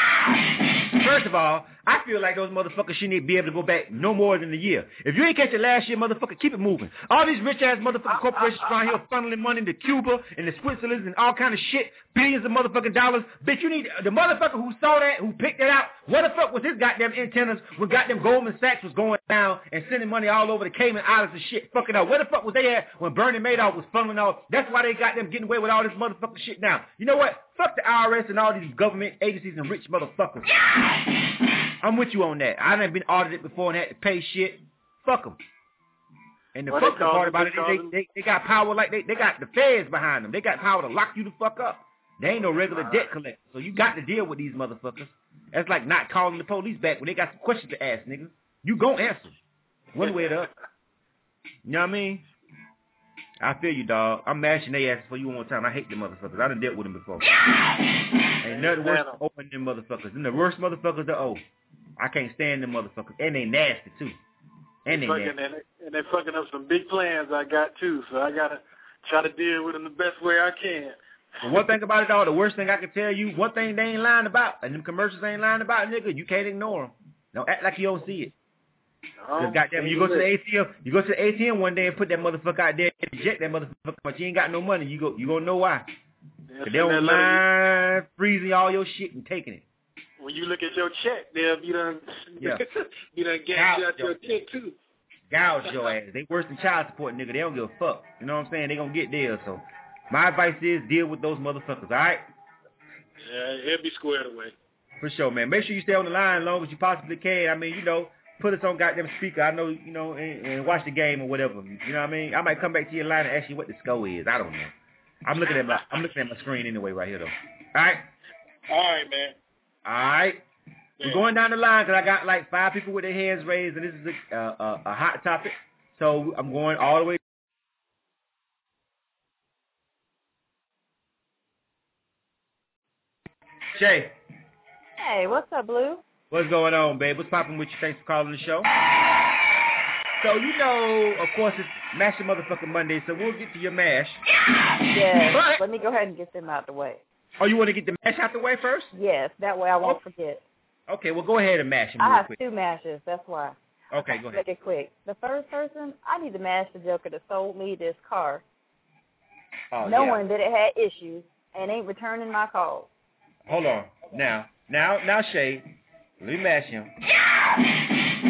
First of all, I feel like those motherfuckers shouldn't be able to go back no more than a year. If you ain't catch it last year, motherfucker, keep it moving. All these rich-ass motherfucking corporations around here funneling money to Cuba and to Switzerland and all kind of shit, billions of motherfucking dollars. Bitch, you need the motherfucker who saw that, who picked it out. What the fuck was his goddamn antennas when goddamn Goldman Sachs was going down and sending money all over the Cayman Islands and shit, fucking out? Where the fuck was they at when Bernie Madoff was funneling off? That's why they got them getting away with all this motherfucking shit now. You know what? Fuck the I R S and all these government agencies and rich motherfuckers. I'm with you on that. I done been audited before and had to pay shit. Fuck them. And the well, fucking part them, about it is they, they, they got power like they, they got the feds behind them. They got power to lock you the fuck up. They ain't no regular debt collector. So you got to deal with these motherfuckers. That's like not calling the police back when they got some questions to ask, nigga. You gon' answer. One way or the other. You know what I mean? I feel you, dog. I'm mashing their asses for you one more time. I hate them motherfuckers. I done dealt with them before. Ain't nothing worse than opening them motherfuckers. And the worst motherfuckers are O. I can't stand them motherfuckers. And they nasty, too. And they fucking, nasty. And, they, and they fucking up some big plans I got, too. So I got to try to deal with them the best way I can. But one thing about it, dog, the worst thing I can tell you, one thing they ain't lying about, and them commercials ain't lying about, nigga, you can't ignore them. Don't act like you don't see it. Cause goddamn, you go to the A T M, you go to the A T M one day and put that motherfucker out there and eject that motherfucker, but you ain't got no money. You go, you gonna know why? Cause they don't mind freezing all your shit and taking it. When you look at your check, there you done, yeah. you done gauged out your check too. Gouge your ass. They worse than child support, nigga. They don't give a fuck. You know what I'm saying? They gonna get there. So my advice is deal with those motherfuckers. All right? Yeah, it'll be squared away. For sure, man. Make sure you stay on the line as long as you possibly can. I mean, you know. Put us on goddamn speaker. I know, you know, and, and watch the game or whatever. You know what I mean? I might come back to your line and ask you what the score is. I don't know. I'm looking at my I'm looking at my screen anyway right here though. All right. All right, man. All right. Yeah. We're going down the line because I got like five people with their hands raised, and this is a, uh, a, a hot topic. So I'm going all the way. Shay. Hey, what's up, Blue? What's going on, babe? What's popping with you? Thanks for calling the show. So, you know, of course, it's Mashing Motherfucker Monday, so we'll get to your mash. Yes, but, let me go ahead and get them out the way. Oh, you want to get the mash out the way first? Yes, that way I won't oh. forget. Okay, well, go ahead and mash them I real have quick. two mashes, that's why. Okay, go ahead. Make it quick. The first person, I need to mash the joker that sold me this car, oh, knowing yeah. that it had issues and ain't returning my calls. Hold on. Now, now, now, Shay, let me mash him.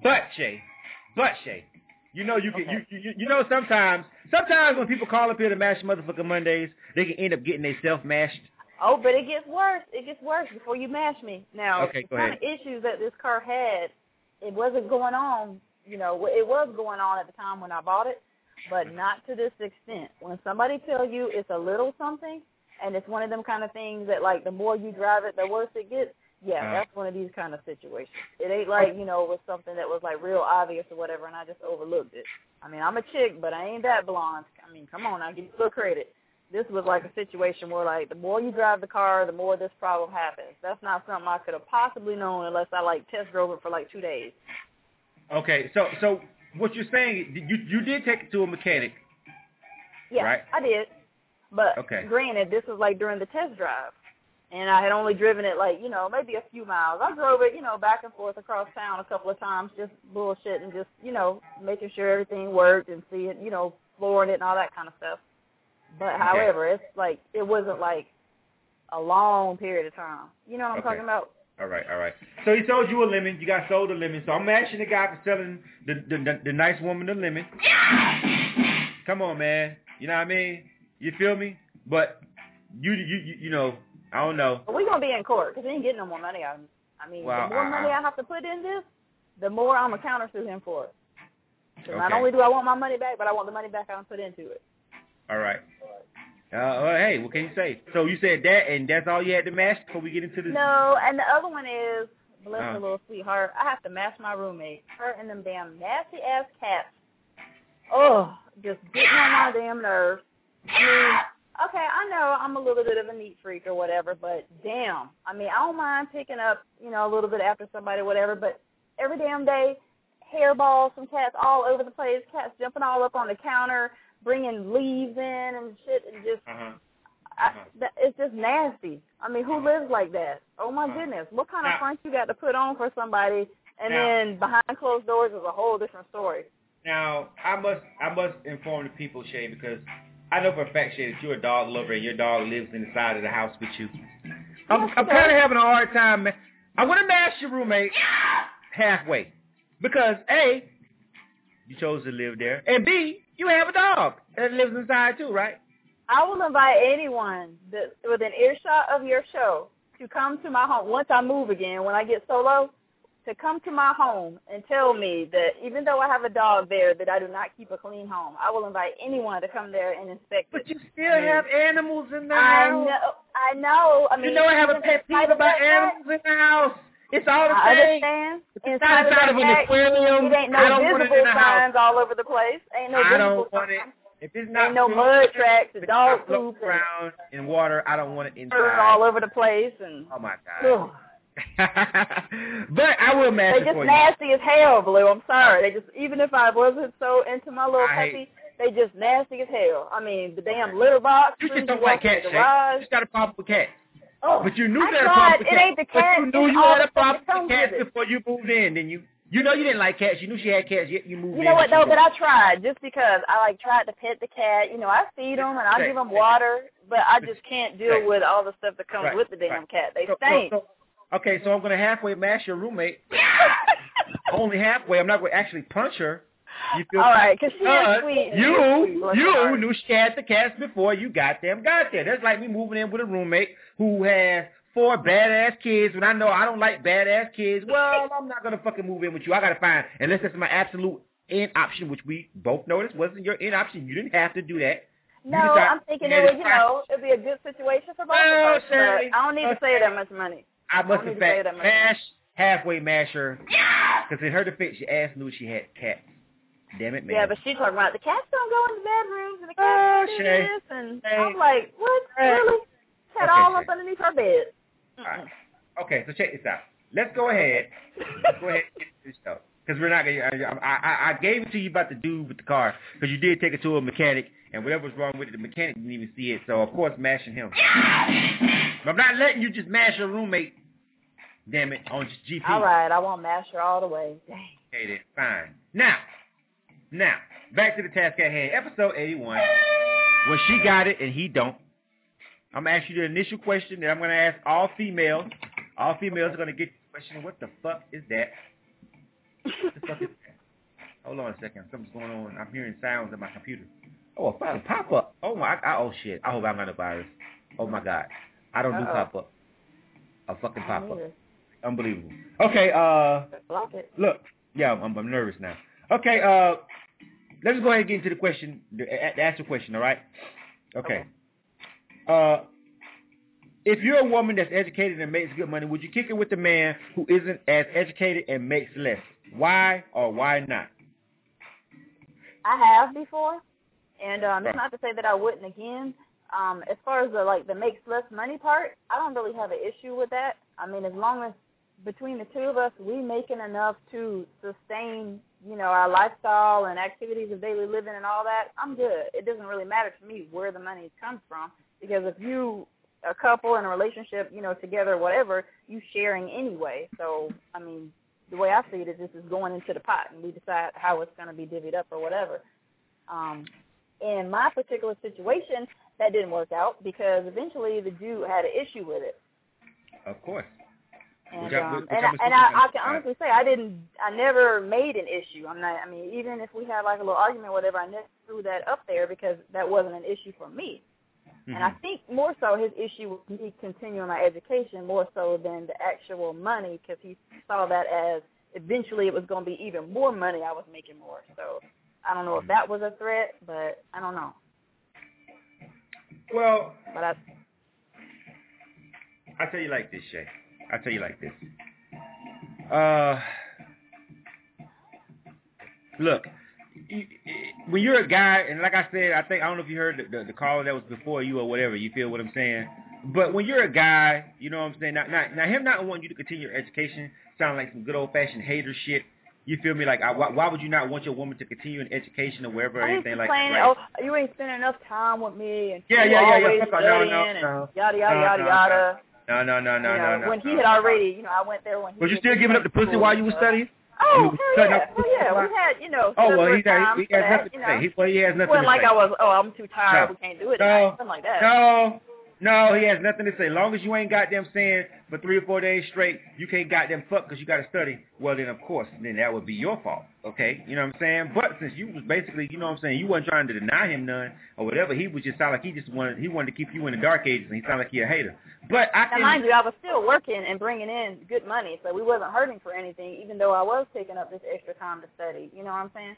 But Shay, but Shay, you know you can Okay. you, you you know sometimes sometimes when people call up here to mash motherfucking Mondays, they can end up getting themselves mashed. Oh, but it gets worse. It gets worse before you mash me. Now, Okay, the go kind ahead. of issues that this car had, it wasn't going on, you know, it was going on at the time when I bought it, but not to this extent. When somebody tells you it's a little something, and it's one of them kind of things that, like, the more you drive it, the worse it gets, yeah, Uh-huh. that's one of these kind of situations. It ain't like, you know, it was something that was, like, real obvious or whatever, and I just overlooked it. I mean, I'm a chick, but I ain't that blonde. I mean, come on, I give you a little credit. This was like a situation where, like, the more you drive the car, the more this problem happens. That's not something I could have possibly known unless I, like, test drove it for, like, two days. Okay, so so what you're saying, you you did take it to a mechanic. Yeah, Right. I did. But Okay. granted, this was, like, during the test drive. And I had only driven it, like, you know, maybe a few miles. I drove it, you know, back and forth across town a couple of times, just bullshit and just, you know, making sure everything worked and seeing, you know, flooring it and all that kind of stuff. But, Okay. however, it's like, it wasn't like a long period of time. You know what I'm Okay. talking about? All right, all right. So he sold you a lemon. You got sold a lemon. So I'm mashing the guy for selling the the, the, the nice woman the lemon. Come on, man. You know what I mean? You feel me? But you you you, you know, I don't know. But we're going to be in court because he ain't getting no more money out of me. I mean, Well, the more I- money I have to put in this, the more I'm going to countersue him for it. So not Okay. only do I want my money back, but I want the money back I put into it. All right. Uh, well, hey, what can you say? So you said that, and that's all you had to mash before we get into this? No, and the other one is, bless Uh. her little sweetheart, I have to match my roommate. Her and them damn nasty-ass cats. Oh, just getting on my damn nerves. I mean, okay, I know I'm a little bit of a neat freak or whatever, but damn. I mean, I don't mind picking up, you know, a little bit after somebody or whatever, but every damn day, hairballs from cats all over the place, cats jumping all up on the counter, bringing leaves in and shit, and just, Uh-huh. I, Uh-huh. that, it's just nasty. I mean, who lives like that? Oh, my Uh-huh. goodness. What kind of Now- front you got to put on for somebody, and Now- then behind closed doors is a whole different story. Now, I must I must inform the people, Shay, because I know for a fact, Shay, that you're a dog lover and your dog lives inside of the house with you. I'm, Yes, I'm sir. kind of having a hard time. Man. I want to mash your roommate halfway because, A, you chose to live there, and B, you have a dog that lives inside too, right? I will invite anyone that within earshot of your show to come to my home once I move again, when I get solo, to come to my home and tell me that even though I have a dog there, that I do not keep a clean home. I will invite anyone to come there and inspect But it. you still have animals in the I house. know. I know. I mean, You know I have a even pet peeve inside of about that cat, animals in the house. It's all the I same. understand. If it's not inside of an that cat, aquarium, it ain't no I don't want it visible in the house. signs all over the place. Ain't no I visible don't want it. signs. If it's not Ain't no floating- mud tracks, if the it's dog not floating poop, and around in water, I don't want it dirt inside. all over the place, and Oh my god. ugh. But I will match They it just for nasty as hell, Blue. I'm sorry. They just, even if I wasn't so into my little I hate- puppy, they just nasty as hell. I mean, the damn litter box. you. You just you don't walk like in cats, the Shay. You garage. just got a problem with cats. Oh, But you knew I you had a tried. problem with It cats. ain't the But cat. you knew it's you all had the a stuff problem that comes with cats with it. before you moved in, didn't you? You know you didn't like cats. You knew she had cats, yet you moved in. You know what, you though? But didn't. I tried just because I, like, tried to pet the cat. You know, I feed them and I Right. give them water, but I just can't deal Right. with all the stuff that comes Right. with the damn Right. cat. They So- so- stink. so- okay, so I'm going to halfway mash your roommate. Only halfway. I'm not going to actually punch her. You feel All right, because she is Because sweet. She is You, sweet, bless her you heart. knew she had the cats before you goddamn got there. That's like me moving in with a roommate who has four badass kids when I know I don't like badass kids. Well, I'm not going to fucking move in with you. I got to find, unless that's my absolute end option, which we both know this wasn't your end option. You didn't have to do that. You No, decided- I'm thinking you it had would, to you know, it'd be a good situation for both Well, of us. But Shirley, I don't need to okay. save that much money. I must don't have need to say fact that much. mash, halfway mash her. Because in her defense, she asked knew she had cats. Damn it, man. Yeah, but she talking about the cats don't go in the bedrooms and the Oh, cats don't do Shay. this, and Shay. I'm like, what? Shay. Really? Cat Okay, all Shay. up underneath her bed. All right. Okay, so check this out. Let's go ahead. Let's go ahead and get this stuff. Because we're not going to, I, I, I gave it to you about the dude with the car, because you did take it to a mechanic, and whatever was wrong with it, the mechanic didn't even see it, so of course mashing him. But I'm not letting you just mash your roommate, damn it, on just G P. All right, I won't mash her all the way. Dang. Okay then, fine. Now, now, back to the task at hand. Episode eighty-one, when she got it and he don't, I'm going to ask you the initial question that I'm going to ask all females. All females are going to get the question, what the fuck is that? What the fuck is that? Hold on a second. Something's going on. I'm hearing sounds in my computer. Oh, a fucking pop-up. Oh, my. I, oh, shit. I hope I'm not a virus. Oh, my God. I don't Uh-oh. do pop-up. A fucking pop-up. Unbelievable. Okay, uh, look. Yeah, I'm, I'm nervous now. Okay, uh, let's go ahead and get into the question, the, the answer question, all right? Okay. Uh, if you're a woman that's educated and makes good money, would you kick it with a man who isn't as educated and makes less? Why or why not? I have before, and um, it's not to say that I wouldn't again. Um, as far as the like the makes less money part, I don't really have an issue with that. I mean, as long as between the two of us, we making enough to sustain, you know, our lifestyle and activities of daily living and all that, I'm good. It doesn't really matter to me where the money comes from, because if you a couple in a relationship, you know, together, whatever, you sharing anyway. So, I mean, the way I see it is this is going into the pot, and we decide how it's going to be divvied up or whatever. Um, in my particular situation, that didn't work out because eventually the dude had an issue with it. Of course. And, which I, um, which and, I, and I, I can honestly say I didn't, I never made an issue. I'm not, I mean, even if we had like a little argument or whatever, I never threw that up there because that wasn't an issue for me. Mm-hmm. And I think more so his issue was me continuing my education more so than the actual money, because he saw that as eventually it was going to be even more money I was making more. So I don't know if that was a threat, but I don't know. Well, but I, I'll tell you like this, Shay. I'll tell you like this. Uh, look, when you're a guy, and like I said, I think, I don't know if you heard the, the, the call that was before you or whatever, you feel what I'm saying? But when you're a guy, you know what I'm saying? Now, now, now him not wanting you to continue your education sound like some good old-fashioned hater shit. You feel me? Like, I, why, why would you not want your woman to continue in education or wherever or anything like that? Right? Oh, you ain't spending enough time with me. And yeah, yeah, yeah, yeah. No, no, no. Yada, yada, yada, yada. No, no, no, no, you know, no, no. When he no, had no. already, you know, I went there when he was you still giving up the pussy while you were studying? Oh, hell yeah, hell yeah. We had, you know, oh, well, he, got, he, he has nothing that, you to say. know. He, well, he has nothing well, to like say. I was, oh, I'm too tired, no. we can't do it no. tonight, something like that. No, no, he has nothing to say. Long as you ain't goddamn saying for three or four days straight, you can't goddamn fuck because you got to study, well, then, of course, then that would be your fault, okay? You know what I'm saying? But since you was basically, you know what I'm saying, you wasn't trying to deny him none or whatever, he was just sound like he just wanted, he wanted to keep you in the dark ages, and he sounded like he a hater. But I can... Now, mind you, I was still working and bringing in good money, so we wasn't hurting for anything, even though I was taking up this extra time to study. You know what I'm saying?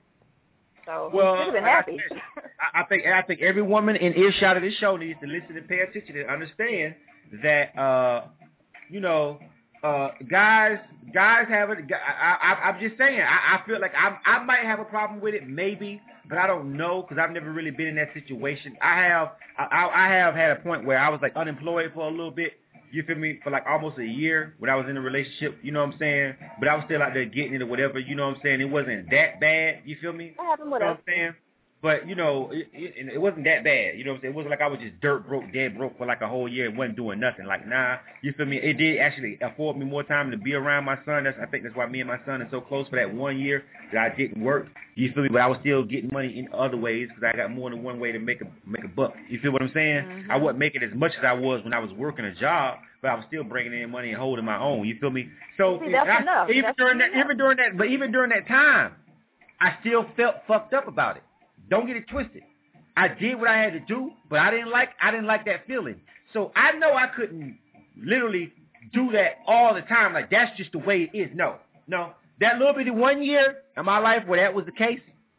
So well, he should have been like happy. I, said, I, I think I think every woman in earshot of this show needs to listen and pay attention and understand that, uh, you know, uh, guys guys have it. I, I, I'm just saying. I, I feel like I, I might have a problem with it, maybe, but I don't know because I've never really been in that situation. I have I, I have had a point where I was like unemployed for a little bit. You feel me? For like almost a year when I was in a relationship, you know what I'm saying? But I was still out there getting it or whatever, you know what I'm saying? It wasn't that bad, you feel me? What happened with you know us? what I'm saying? But, you know, it, it, it wasn't that bad, you know what I'm saying? It wasn't like I was just dirt broke, dead broke for like a whole year and wasn't doing nothing. Like, nah, you feel me? It did actually afford me more time to be around my son. That's I think that's why me and my son are so close for that one year that I didn't work. You feel me? But I was still getting money in other ways because I got more than one way to make a make a buck. You feel what I'm saying? Mm-hmm. I wasn't making as much as I was when I was working a job, but I was still bringing in money and holding my own. You feel me? So See, that's I, enough. even that's during that, enough. even during that, but even during that time, I still felt fucked up about it. Don't get it twisted. I did what I had to do, but I didn't like I didn't like that feeling. So I know I couldn't literally do that all the time. Like that's just the way it is. No, no. That little bitty one year in my life where that was the case,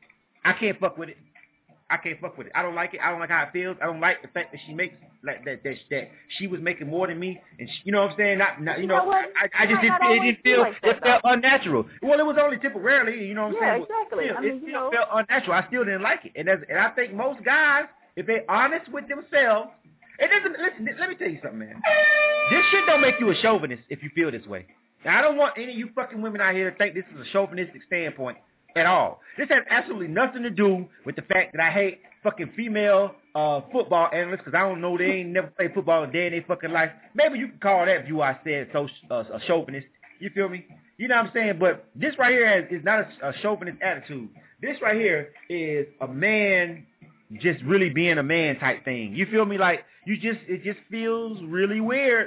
I can't fuck with it. I can't fuck with it. I don't like it. I don't like how it feels. I don't like the fact that she makes like that that that she was making more than me, and she, you know what I'm saying? Not, not you know, you know I, I just didn't. It didn't feel. Like that, it felt unnatural. Well, it was only temporarily. You know what I'm yeah, saying? exactly. Still, I mean, it you still know. felt unnatural. I still didn't like it, and that's, and I think most guys, if they're honest with themselves, it doesn't. Listen, let me tell you something, man. This shit don't make you a chauvinist if you feel this way. Now, I don't want any of you fucking women out here to think this is a chauvinistic standpoint at all. This has absolutely nothing to do with the fact that I hate fucking female uh, football analysts because I don't know they ain't never played football a day in their fucking life. Maybe you can call that view I said so uh, a chauvinist. You feel me? You know what I'm saying? But this right here is not a, a chauvinist attitude. This right here is a man just really being a man type thing. You feel me? Like you just it just feels really weird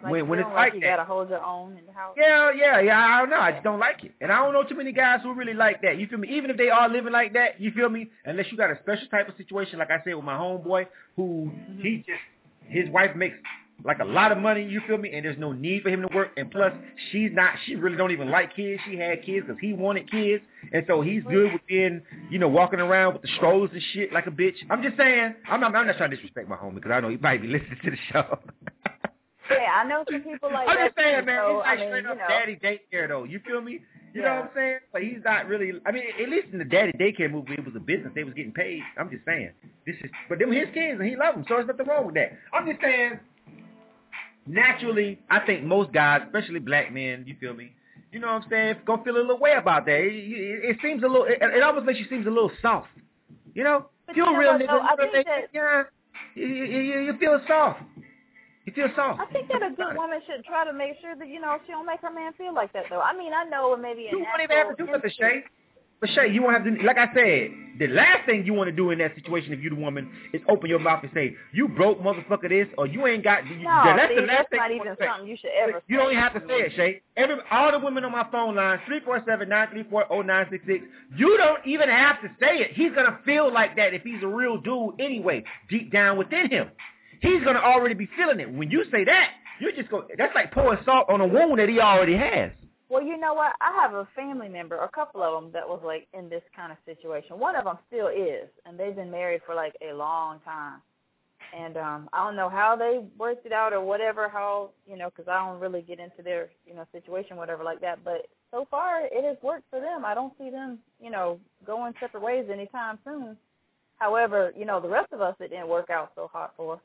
Like when when it's like, like you that. gotta hold your own in the house. Yeah, yeah, yeah. I don't know. I just don't like it, and I don't know too many guys who really like that. You feel me? Even if they are living like that, you feel me? Unless you got a special type of situation, like I said with my homeboy, who mm-hmm. he just his wife makes like a lot of money. You feel me? And there's no need for him to work. And plus, she's not. She really don't even like kids. She had kids because he wanted kids, and so he's good with being, you know, walking around with the strollers and shit like a bitch. I'm just saying. I'm not. I'm not trying to disrespect my homie because I know he might be listening to the show. Yeah, I know some people like I'm that. I'm just saying, too, man, so, he's like I mean, straight up you know. daddy daycare, though. You feel me? You yeah. know what I'm saying? But he's not really, I mean, at least in the daddy daycare movie, it was a business. They was getting paid. I'm just saying. This is, but them his kids, and he loves them, so there's nothing wrong with that. I'm just saying, naturally, I think most guys, especially black men, you feel me? You know what I'm saying? Gonna feel a little way about that. It, it, it seems a little, it, it almost makes you seem a little soft. You know? But You're you a real know, nigga. no, I think you, that, yeah, you, you, you feel soft. You feel soft. I think that a good woman should try to make sure that, you know, she don't make her man feel like that, though. I mean, I know maybe you won't even have to do nothing, Shay. But Shay, you won't have to, like I said, the last thing you want to do in that situation if you're the woman is open your mouth and say, you broke motherfucker this, or you ain't got, you, no, that's see, the last that's thing not you even want to something say. you should ever You say. don't even have to say it, Shay. Every, all the women on my phone line, three four seven, nine three four, zero nine six six, you don't even have to say it. He's going to feel like that if he's a real dude anyway, deep down within him. He's going to already be feeling it. When you say that, you're just going, that's like pouring salt on a wound that he already has. Well, you know what? I have a family member, a couple of them, that was, like, in this kind of situation. One of them still is, and they've been married for, like, a long time. And um, I don't know how they worked it out or whatever, how, you know, because I don't really get into their, you know, situation, whatever like that. But so far, it has worked for them. I don't see them, you know, going separate ways anytime soon. However, you know, the rest of us, it didn't work out so hot for.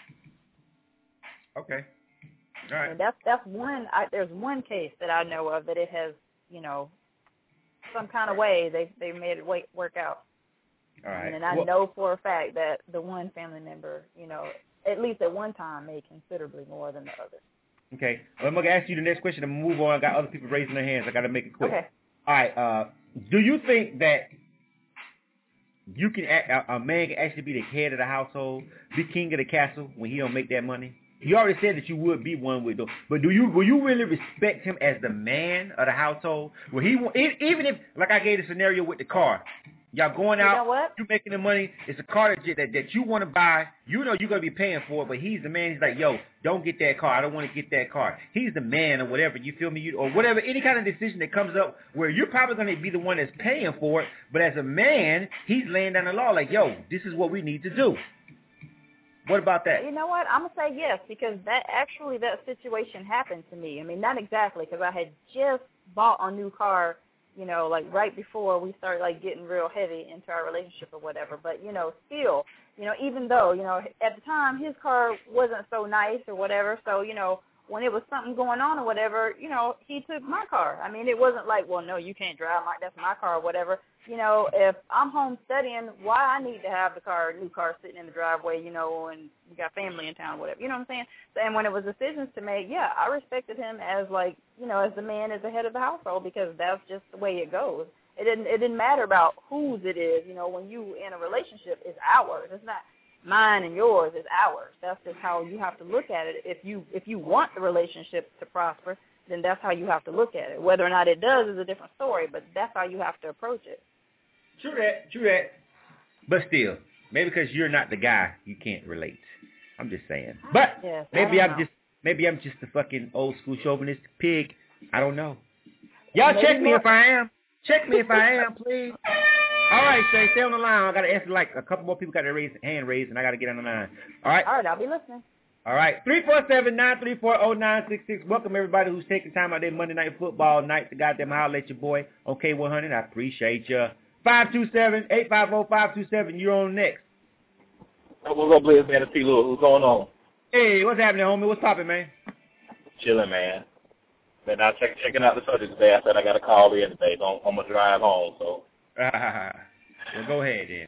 Okay. All right. And that's that's one. I, there's one case that I know of that it has, you know, some kind of way they they made it work work out. All right. And I well, know for a fact that the one family member, you know, at least at one time made considerably more than the other. Okay. Well, I'm gonna ask you the next question and move on. I got other people raising their hands. I got to make it quick. Okay. All right. Uh, do you think that you can a, a man can actually be the head of the household, be king of the castle when he don't make that money? You already said that you would be one with them, but do you will you really respect him as the man of the household? Will he even if, like I gave the scenario with the car, y'all going out, you know what? you making the money, it's a car that that, that you want to buy, you know you're gonna be paying for it, but he's the man. He's like, yo, don't get that car. I don't want to get that car. He's the man or whatever. You feel me? You, or whatever, any kind of decision that comes up where you're probably gonna be the one that's paying for it, but as a man, he's laying down the law like, yo, this is what we need to do. What about that? You know what? I'm going to say yes, because that actually, that situation happened to me. I mean, not exactly, because I had just bought a new car, you know, like right before we started, like, getting real heavy into our relationship or whatever. But, you know, still, you know, even though, you know, at the time his car wasn't so nice or whatever, so, you know, when it was something going on or whatever, you know, he took my car. I mean, it wasn't like, well, no, you can't drive my, that's my car or whatever. You know, if I'm home studying, why I need to have the car, new car sitting in the driveway, you know, and we got family in town, whatever. You know what I'm saying? So, and when it was decisions to make, yeah, I respected him as, like, you know, as the man, as the head of the household, because that's just the way it goes. It didn't, it didn't matter about whose it is. You know, when you in a relationship, it's ours. It's not mine and yours. It's ours. That's just how you have to look at it. If you if you want the relationship to prosper, then that's how you have to look at it. Whether or not it does is a different story, but that's how you have to approach it. True that, true that. But still, maybe because you're not the guy, you can't relate. I'm just saying. But yes, maybe I'm know. just maybe I'm just a fucking old school chauvinist pig. I don't know. Y'all maybe check me more. if I am. Check me if I am, please. All right, Shay, stay on the line. I got to answer like a couple more people got their raise, hand raised, and I got to get on the line. All right? All right, I'll be listening. All right, three four seven, nine three four, zero nine six six. Welcome, everybody who's taking time out their Monday Night Football night to goddamn holler at your boy on K one hundred. I appreciate you. five two seven, eight five zero, five two seven. You're on next. What's up, Blaze, man? T. Lou. What's going on? Hey, what's happening, homie? What's poppin', man? Chilling, man. Been out check, checking out the subject today. I said I got to call in today, so I'm, I'm going to drive home. So. Well, go ahead, then.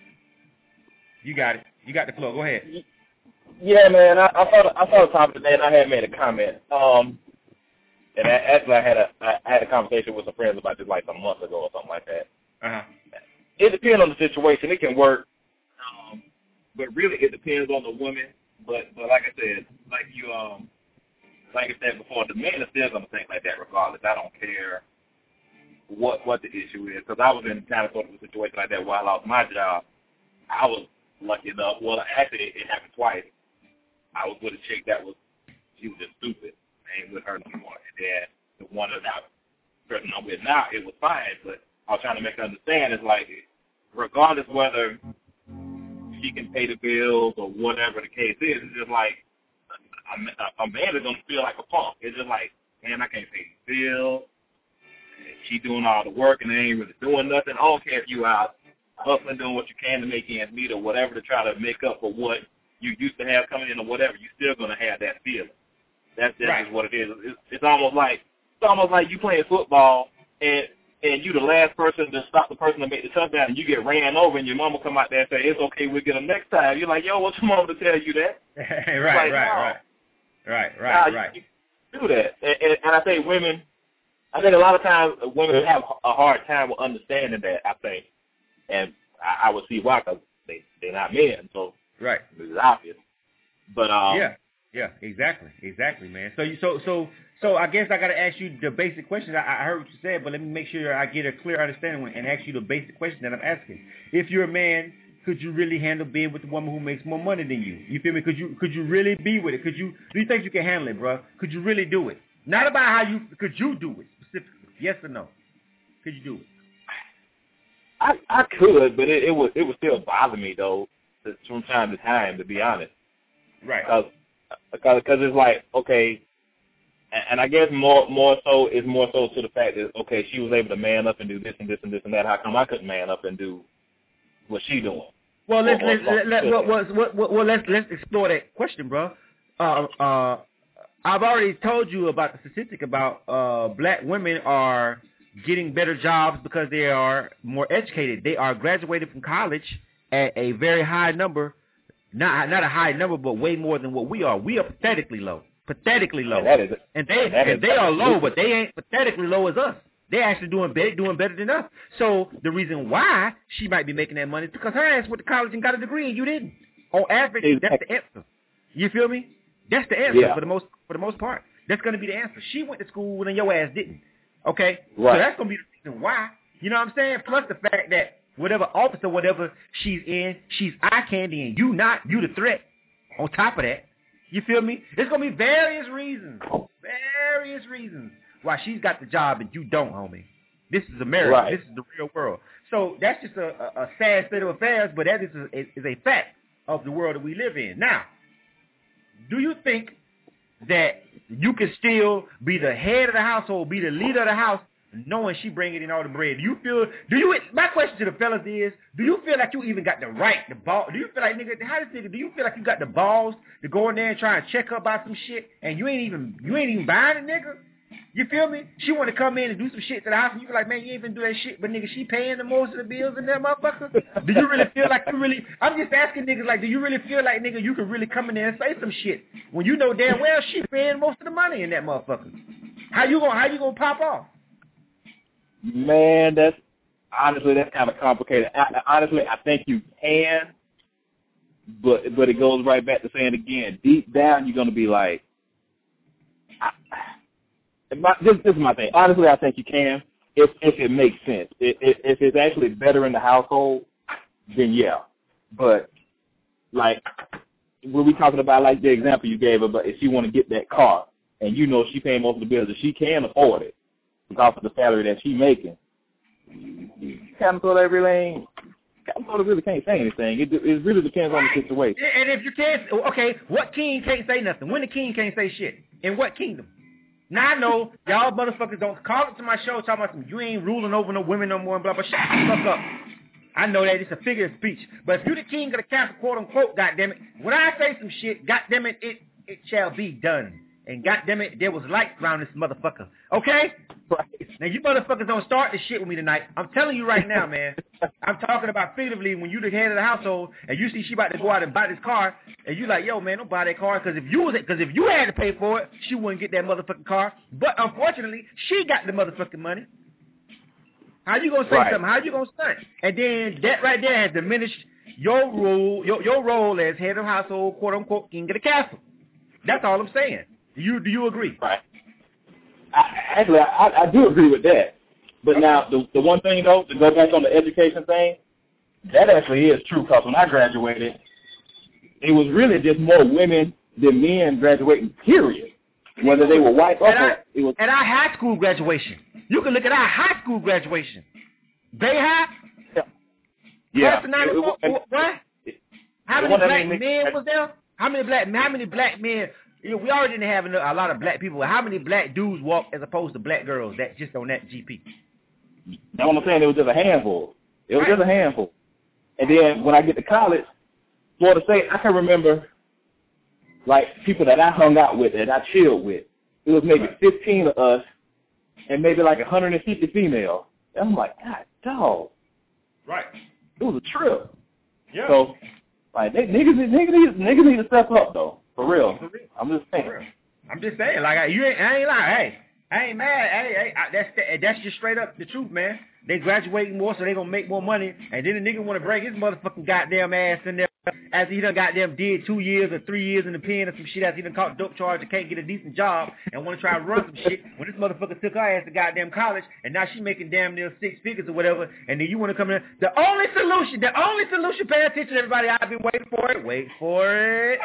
You got it. You got the floor. Go ahead. Yeah, man. I, I saw the, I saw the topic today, and I had made a comment. Um, and I, actually, I had a I had a conversation with some friends about this like some months ago or something like that. Uh-huh. It depends on the situation. It can work, um, but really it depends on the woman. But but like I said, like you um like I said before, the men are still going to think like that regardless. I don't care what what the issue is, because I was in kind of sort of a situation like that while I lost my job. I was lucky enough. Well, actually, it happened twice. I was with a chick that was, she was just stupid. I ain't with her no more. And then the one that I, person I'm with now, it was fine, but I was trying to make her understand it's like, regardless whether she can pay the bills or whatever the case is, it's just like, a, a man is going to feel like a punk. It's just like, man, I can't pay the bills. She doing all the work and they ain't really doing nothing. I don't care if you out hustling, doing what you can to make ends meet or whatever to try to make up for what you used to have coming in or whatever. You're still going to have that feeling. That's just right. What it is. It's, it's almost like it's almost like you playing football and and you the last person to stop the person to make the touchdown and you get ran over and your mama come out there and say, it's okay, we'll get them next time. You're like, yo, what's your mama to tell you that? right, like, right, no. right. Right, right, now, right. You, you do that. And, and, and I think women, I think a lot of times women have a hard time with understanding that, I think. And I, I would see why, because they, they're not men. So right. It's obvious. But, um, yeah, yeah, exactly, exactly, man. So, you, so, so, so I guess I got to ask you the basic question. I, I heard what you said, but let me make sure I get a clear understanding and ask you the basic question that I'm asking. If you're a man, could you really handle being with a woman who makes more money than you? You feel me? Could you could you really be with it? Could you do you think you can handle it, bro? Could you really do it? Not about how you could you do it specifically? Yes or no? Could you do it? I I could, but it, it would it would still bother me though, from time to time, to be honest. Right. Because because because it's like, okay, and, and I guess more more so is more so to the fact that, okay, she was able to man up and do this and this and this and that. How come I couldn't man up and do what she doing? Well, let's let's let, let, let, well, well, well, let's let's explore that question, bro. Uh, uh, I've already told you about the statistic about uh, black women are getting better jobs because they are more educated. They are graduated from college at a very high number, not not a high number, but way more than what we are. We are pathetically low, pathetically low, and, that is, and they and, that and is, they are low, but they ain't pathetically low as us. They're actually doing better, doing better than us. So the reason why she might be making that money is because her ass went to college and got a degree and you didn't. On average, that's the answer. You feel me? That's the answer yeah. for the most for the most part. That's going to be the answer. She went to school and your ass didn't. Okay? Right. So that's going to be the reason why. You know what I'm saying? Plus the fact that whatever office or whatever she's in, she's eye candy and you not. You the threat. On top of that. You feel me? There's going to be various reasons. Various reasons. Why she's got the job and you don't, homie. This is America. Right. This is the real world. So that's just a, a, a sad state of affairs, but that is a, is a fact of the world that we live in. Now, do you think that you can still be the head of the household, be the leader of the house, knowing she bringing in all the bread? Do you feel, do you, my question to the fellas is, do you feel like you even got the right, the ball, do you feel like, nigga, how this nigga, do you feel like you got the balls to go in there and try and check her about some shit, and you ain't even, you ain't even buying it, nigga? You feel me? She want to come in and do some shit to the house, and you be like, man, you ain't even do that shit, but nigga, she paying the most of the bills in that motherfucker? Do you really feel like you really, I'm just asking niggas, like, do you really feel like, nigga, you can really come in there and say some shit when you know damn well she paying most of the money in that motherfucker? How you gonna, how you gonna pop off? Man, that's, honestly, that's kind of complicated. I, honestly, I think you can, but but it goes right back to saying again, deep down, you're going to be like, I, My, this, this is my thing. Honestly, I think you can if if it makes sense. If, if, if it's actually better in the household, then yeah. But like when we talking about like the example you gave her, but if she want to get that car and you know she paying most of the bills, if she can afford it because of the salary that she making, you kind of sort of really ain't. Kind of sort of really can't say anything. It it really depends on the situation. And if you can't, okay, what king can't say nothing? When the king can't say shit? In what kingdom? Now I know y'all motherfuckers don't call it to my show talking about some, you ain't ruling over no women no more and blah, blah, shut the fuck up. I know that it's a figure of speech. But if you the king of the castle, quote unquote, goddammit, when I say some shit, goddammit, it, it shall be done. And goddammit, there was light around this motherfucker. Okay? Right. Now you motherfuckers don't start this shit with me tonight. I'm telling you right now, man. I'm talking about figuratively when you the head of the household and you see she about to go out and buy this car and you like, yo, man, don't buy that car because if you was because if you had to pay for it, she wouldn't get that motherfucking car. But unfortunately, she got the motherfucking money. How you gonna say right. something? How you gonna stunt? And then that right there has diminished your role, your your role as head of household, quote unquote, king of the castle. That's all I'm saying. You do you agree? Right. I, actually, I, I do agree with that. But okay. now, the the one thing, though, to go back on the education thing, that actually is true because when I graduated, it was really just more women than men graduating, period. Whether they were white or black. It was at our high school graduation. You can look at our high school graduation. Bay High? Yeah. Yeah. It, it, it, what? It, how many black men mix, was there? How many black How many black men? You know, we already didn't have a lot of black people. How many black dudes walk as opposed to black girls? That just on that G P. That's what I'm saying. It was just a handful. It was right. just a handful. And then when I get to college, Florida State, I can remember, like, people that I hung out with, that I chilled with. It was maybe fifteen of us and maybe like one hundred fifty females. And I'm like, God, dog. Right. It was a trip. Yeah. So, like, they, niggas, niggas, need, niggas need to step up, though. For real. For real. I'm just saying. For real. I'm just saying. Like, I, you ain't, I ain't lying. Hey, I ain't mad. Hey, hey, I, that's that's just straight up the truth, man. They graduating more, so they gonna make more money, and then the nigga want to bring his motherfucking goddamn ass in there as he done goddamn did two years or three years in the pen or some shit as he done caught dope charge and can't get a decent job and want to try to run some shit when this motherfucker took her ass to goddamn college and now she making damn near six figures or whatever, and then you want to come in. The only solution, the only solution, pay attention everybody, I've been waiting for it, wait for it.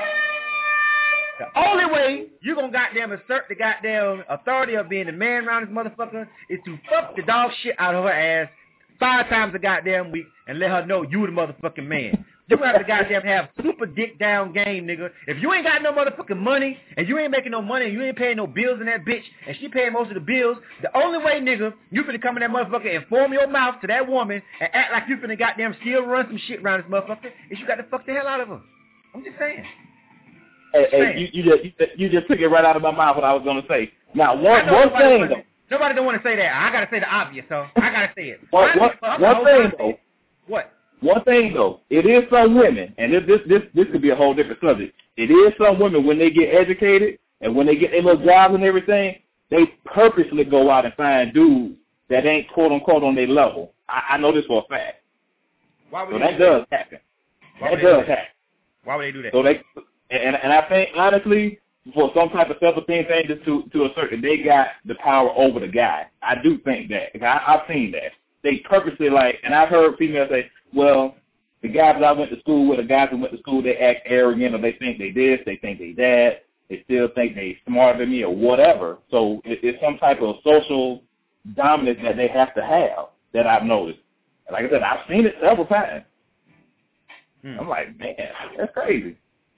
The only way you gonna goddamn assert the goddamn authority of being the man around this motherfucker is to fuck the dog shit out of her ass five times a goddamn week and let her know you the motherfucking man. You have to goddamn have super dick down game, nigga. If you ain't got no motherfucking money and you ain't making no money and you ain't paying no bills in that bitch and she paying most of the bills, the only way, nigga, you finna come in that motherfucker and form your mouth to that woman and act like you finna goddamn still run some shit around this motherfucker is you got to fuck the hell out of her. I'm just saying. Hey, hey, you, you just you, you just took it right out of my mouth what I was gonna say. Now, one one thing wanna, though. Nobody don't want to say that. I gotta say the obvious, so I gotta say it. One, one, one thing though. What? One thing though. It is some women, and this this this this could be a whole different subject. It is some women when they get educated and when they get their little jobs and everything, they purposely go out and find dudes that ain't quote unquote on their level. I, I know this for a fact. Why would so that does that? happen. Why that would does do that? happen. Why would they do that? So they. And and I think, honestly, for some type of self-esteem thing, just to, to assert that they got the power over the guy. I do think that. I, I've seen that. They purposely, like, and I've heard females say, well, the guys that I went to school with, the guys who went to school, they act arrogant or they think they this, they think they that, they still think they smarter than me or whatever. So it, it's some type of social dominance that they have to have that I've noticed. And like I said, I've seen it several times. Hmm. I'm like, man, that's crazy.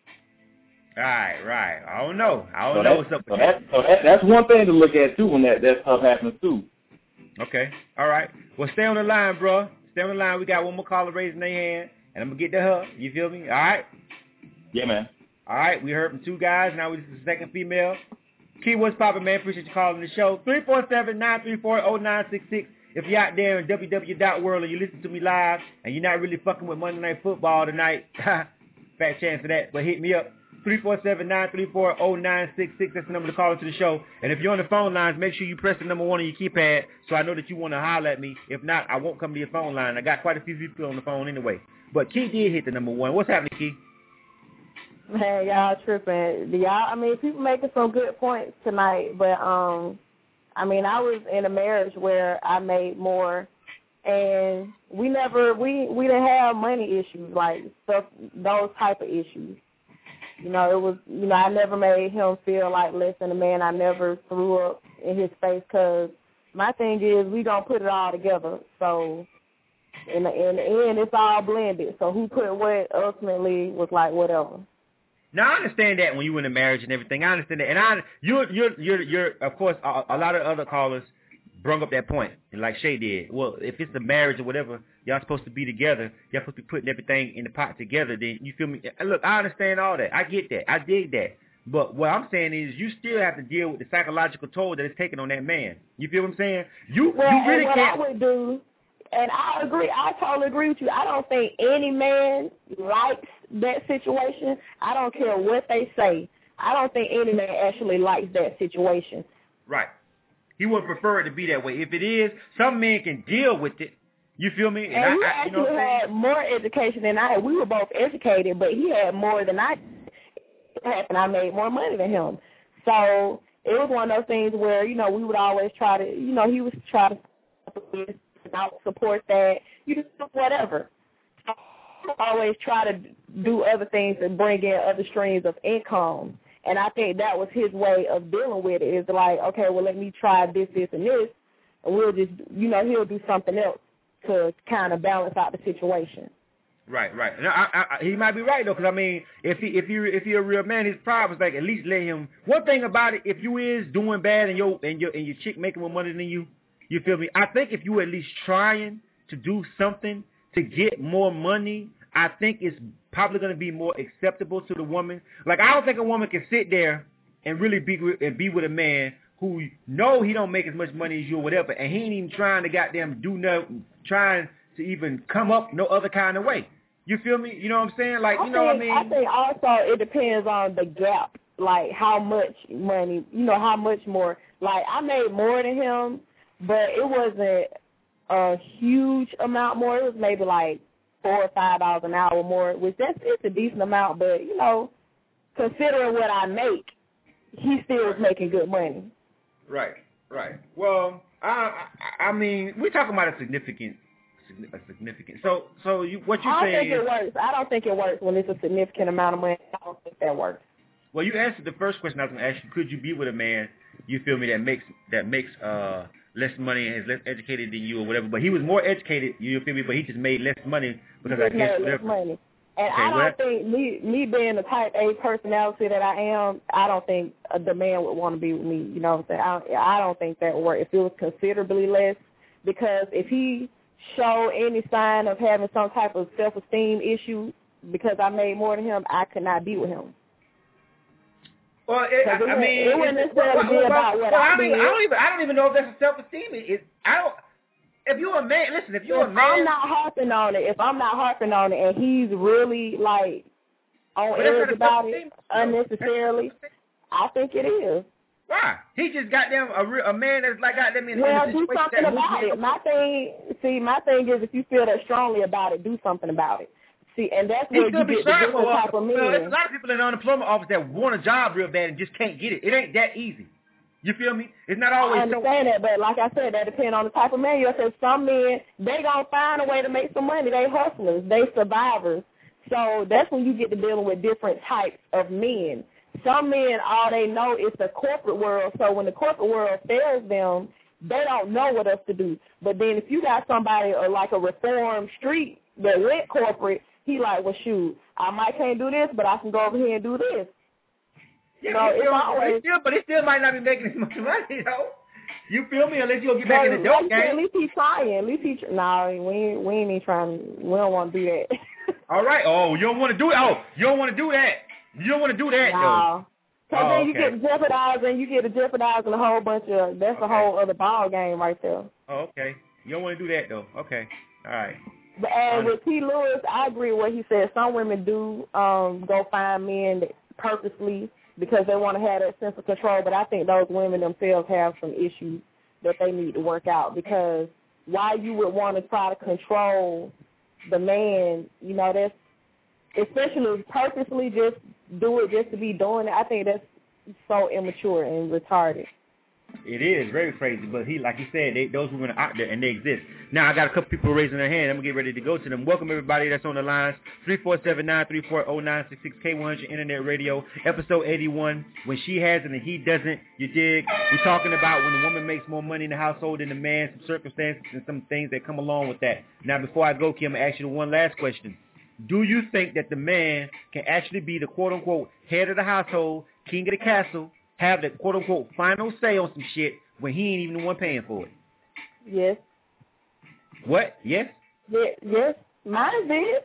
Right, right. I don't know. I don't so know what's up so with that. So that, that's one thing to look at, too, when that, that stuff happens, too. Okay. All right. Well, stay on the line, bro. Stay on the line. We got one more caller raising their hand, and I'm going to get to her. You feel me? All right? Yeah, man. All right. We heard from two guys. Now we just the second female. Key, what's poppin', man? Appreciate you calling the show. three four seven, nine three four, zero nine six six. If you're out there in w w w dot world and you listen to me live and you're not really fucking with Monday Night Football tonight, fat chance of that, but hit me up. three four seven, nine three four, zero nine six six. That's the number to call into the show. And if you're on the phone lines, make sure you press the number one on your keypad so I know that you want to holler at me. If not, I won't come to your phone line. I got quite a few people on the phone anyway. But Key did hit the number one. What's happening, Key? Man, y'all tripping. Y'all, I mean, people making some good points tonight. But, um, I mean, I was in a marriage where I made more. And we never, we, we didn't have money issues, like stuff, those type of issues. You know, it was, you know, I never made him feel like less than a man. I never threw up in his face because my thing is we don't put it all together. So in the, in the end, it's all blended. So who put what ultimately was like whatever. Now, I understand that when you in a marriage and everything. I understand that. And I, you're, you're, you're, you're of course, a, a lot of other callers brung up that point, and like Shay did. Well, if it's a marriage or whatever, y'all supposed to be together. Y'all supposed to be putting everything in the pot together. Then you feel me? Look, I understand all that. I get that. I dig that. But what I'm saying is, you still have to deal with the psychological toll that it's taking on that man. You feel what I'm saying? You, well, you really and what can't. I would do, and I agree. I totally agree with you. I don't think any man likes that situation. I don't care what they say. I don't think any man actually likes that situation. Right. He would prefer it to be that way. If it is, some men can deal with it. You feel me? And, and he I, I, actually you know had more education than I had. We were both educated, but he had more than I. It happened. I made more money than him. So it was one of those things where, you know, we would always try to, you know, he would try to support that, you know, whatever. Always try to do other things and bring in other streams of income. And I think that was his way of dealing with it. Is like, okay, well, let me try this, this, and this, and we'll just, you know, he'll do something else to kind of balance out the situation. Right, right. And I, I, I, he might be right though, because I mean, if he, if you, if you're a real man, his problem is like at least let him. One thing about it, if you is doing bad and your and your and your chick making more money than you, you feel me? I think if you at least trying to do something to get more money, I think it's probably going to be more acceptable to the woman. Like I don't think a woman can sit there and really be with, and be with a man who know he don't make as much money as you or whatever, and he ain't even trying to goddamn do nothing, trying to even come up no other kind of way. You feel me? You know what I'm saying? Like, I you know think, what I mean? I think also it depends on the gap, like how much money, you know, how much more. Like, I made more than him, but it wasn't a huge amount more. It was maybe like four or five dollars an hour more, which that's it's a decent amount, but, you know, considering what I make, he still is making good money. Right, right. Well, I, I, I mean, we're talking about a significant a significant. So, so you, what you I don't saying think it is, works. I don't think it works when it's a significant amount of money. I don't think that works. Well, you answered the first question I was going to ask you. Could you be with a man, you feel me, that makes that makes uh less money and is less educated than you or whatever? But he was more educated, you feel me, but he just made less money because I guess less whatever. money. And Okay, I don't well, think me me being the type A personality that I am, I don't think uh, the man would want to be with me. You know what I'm saying? I, I don't think that would work if it was considerably less, because if he show any sign of having some type of self-esteem issue because I made more than him, I could not be with him. Well, it, I, it I mean, it wouldn't necessarily well, be well, about well, what well, I I mean, did. I don't even, I don't even know if that's a self-esteem. It, it, I don't. If you're a man, listen. If you're if a man, I'm not harping on it, if I'm not harping on it, and he's really like on But that's edge not a about it self-esteem, unnecessarily, I think it is. why? He just got them a, re- a man that's like got them in Well, in a do situation something that about moves it. My thing, see, my thing is if you feel that strongly about it, do something about it. See, and that's He where you could be get the sorry different for type of well, there's a men. lot of people in the unemployment office that want a job real bad and just can't get it. It ain't that easy. You feel me? It's not always I understand so. that, but like I said, that depends on the type of man you're. Because some men, they gonna find a way to make some money. They hustlers. They survivors. So that's when you get to dealing with different types of men. Some men, all they know is the corporate world. So when the corporate world fails them, they don't know what else to do. But then if you got somebody or like a reformed street that went corporate, he like, well, shoot, I might can't do this, but I can go over here and do this. Yeah, So but, it's still, always, but, it still, but it still might not be making as much money, though. You feel me? Unless you'll get back but in the dope like I said, game. at least he's trying. At least he, nah, we ain't, we ain't even trying. We don't want to do that. All right. Oh, you don't want to do it. Oh, you don't want to do that. You don't want to do that, no. though. Because Oh, then you okay. get jeopardizing, you get to jeopardizing a whole bunch of, that's a Okay. whole other ball game right there. Oh, okay. You don't want to do that, though. Okay. All right. But and with T. Lewis, I agree with what he said. Some women do um, go find men that purposely because they want to have that sense of control, but I think those women themselves have some issues that they need to work out, because why you would want to try to control the man, you know, that's, especially purposely just do it just to be doing it, I think that's so immature and retarded. It is very crazy, but he, like he said, they, those women are out there and they exist. Now I got a couple people raising their hand. I'm gonna get ready to go to them. Welcome everybody that's on the lines. three four seven nine three four zero nine six six K one hundred Internet Radio, episode eighty-one. When she has it and he doesn't, you dig? We're talking about when the woman makes more money in the household than the man, some circumstances and some things that come along with that. Now before I go, Kim, I'm gonna ask you the one last question. Do you think that the man can actually be the quote unquote head of the household, king of the castle, have the quote-unquote final say on some shit when he ain't even the one paying for it? Yes. What? Yes? Yes, yes. Mine did.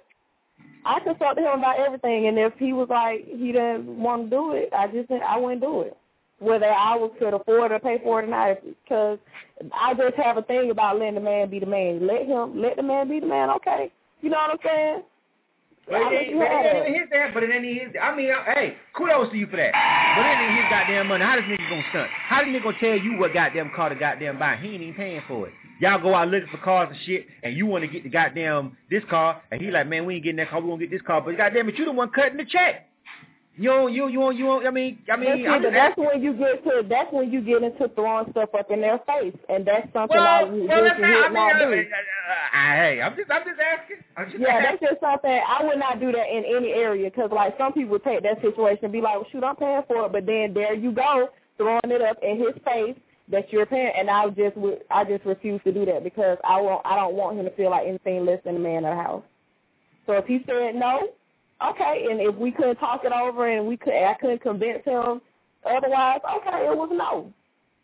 I consulted him about everything, and if he was like, he didn't want to do it, I just I wouldn't do it. Whether I was could afford to pay for it or not, because I just have a thing about letting the man be the man. Let him, let the man be the man, okay? You know what I'm saying? But it ain't, but it ain't even his damn, but it ain't his, I mean, I, hey, kudos to you for that. But it ain't his goddamn money. How this nigga gonna stunt? How this nigga gonna tell you what goddamn car to goddamn buy? He ain't even paying for it. Y'all go out looking for cars and shit, and you want to get the goddamn this car, and he like, man, we ain't getting that car, we gonna get this car. But goddamn it, you the one cutting the check. You don't, you, you, don't, you, don't, I mean, I mean, but see, but that's when you get to, that's when you get into throwing stuff up in their face, and that's something well, I well, would not, I mean, not uh, do. Uh, uh, uh, hey, I'm just, I'm just asking. I'm just yeah, asking. that's just something I would not do that in any area, because like some people take that situation and be like, well, shoot, I'm paying for it, but then there you go, throwing it up in his face that you're paying, and I just, I just refuse to do that because I won't, I don't want him to feel like anything less than a man of the house. So if he said no. Okay, and if we couldn't talk it over and we could, I couldn't convince him otherwise, okay, it was no.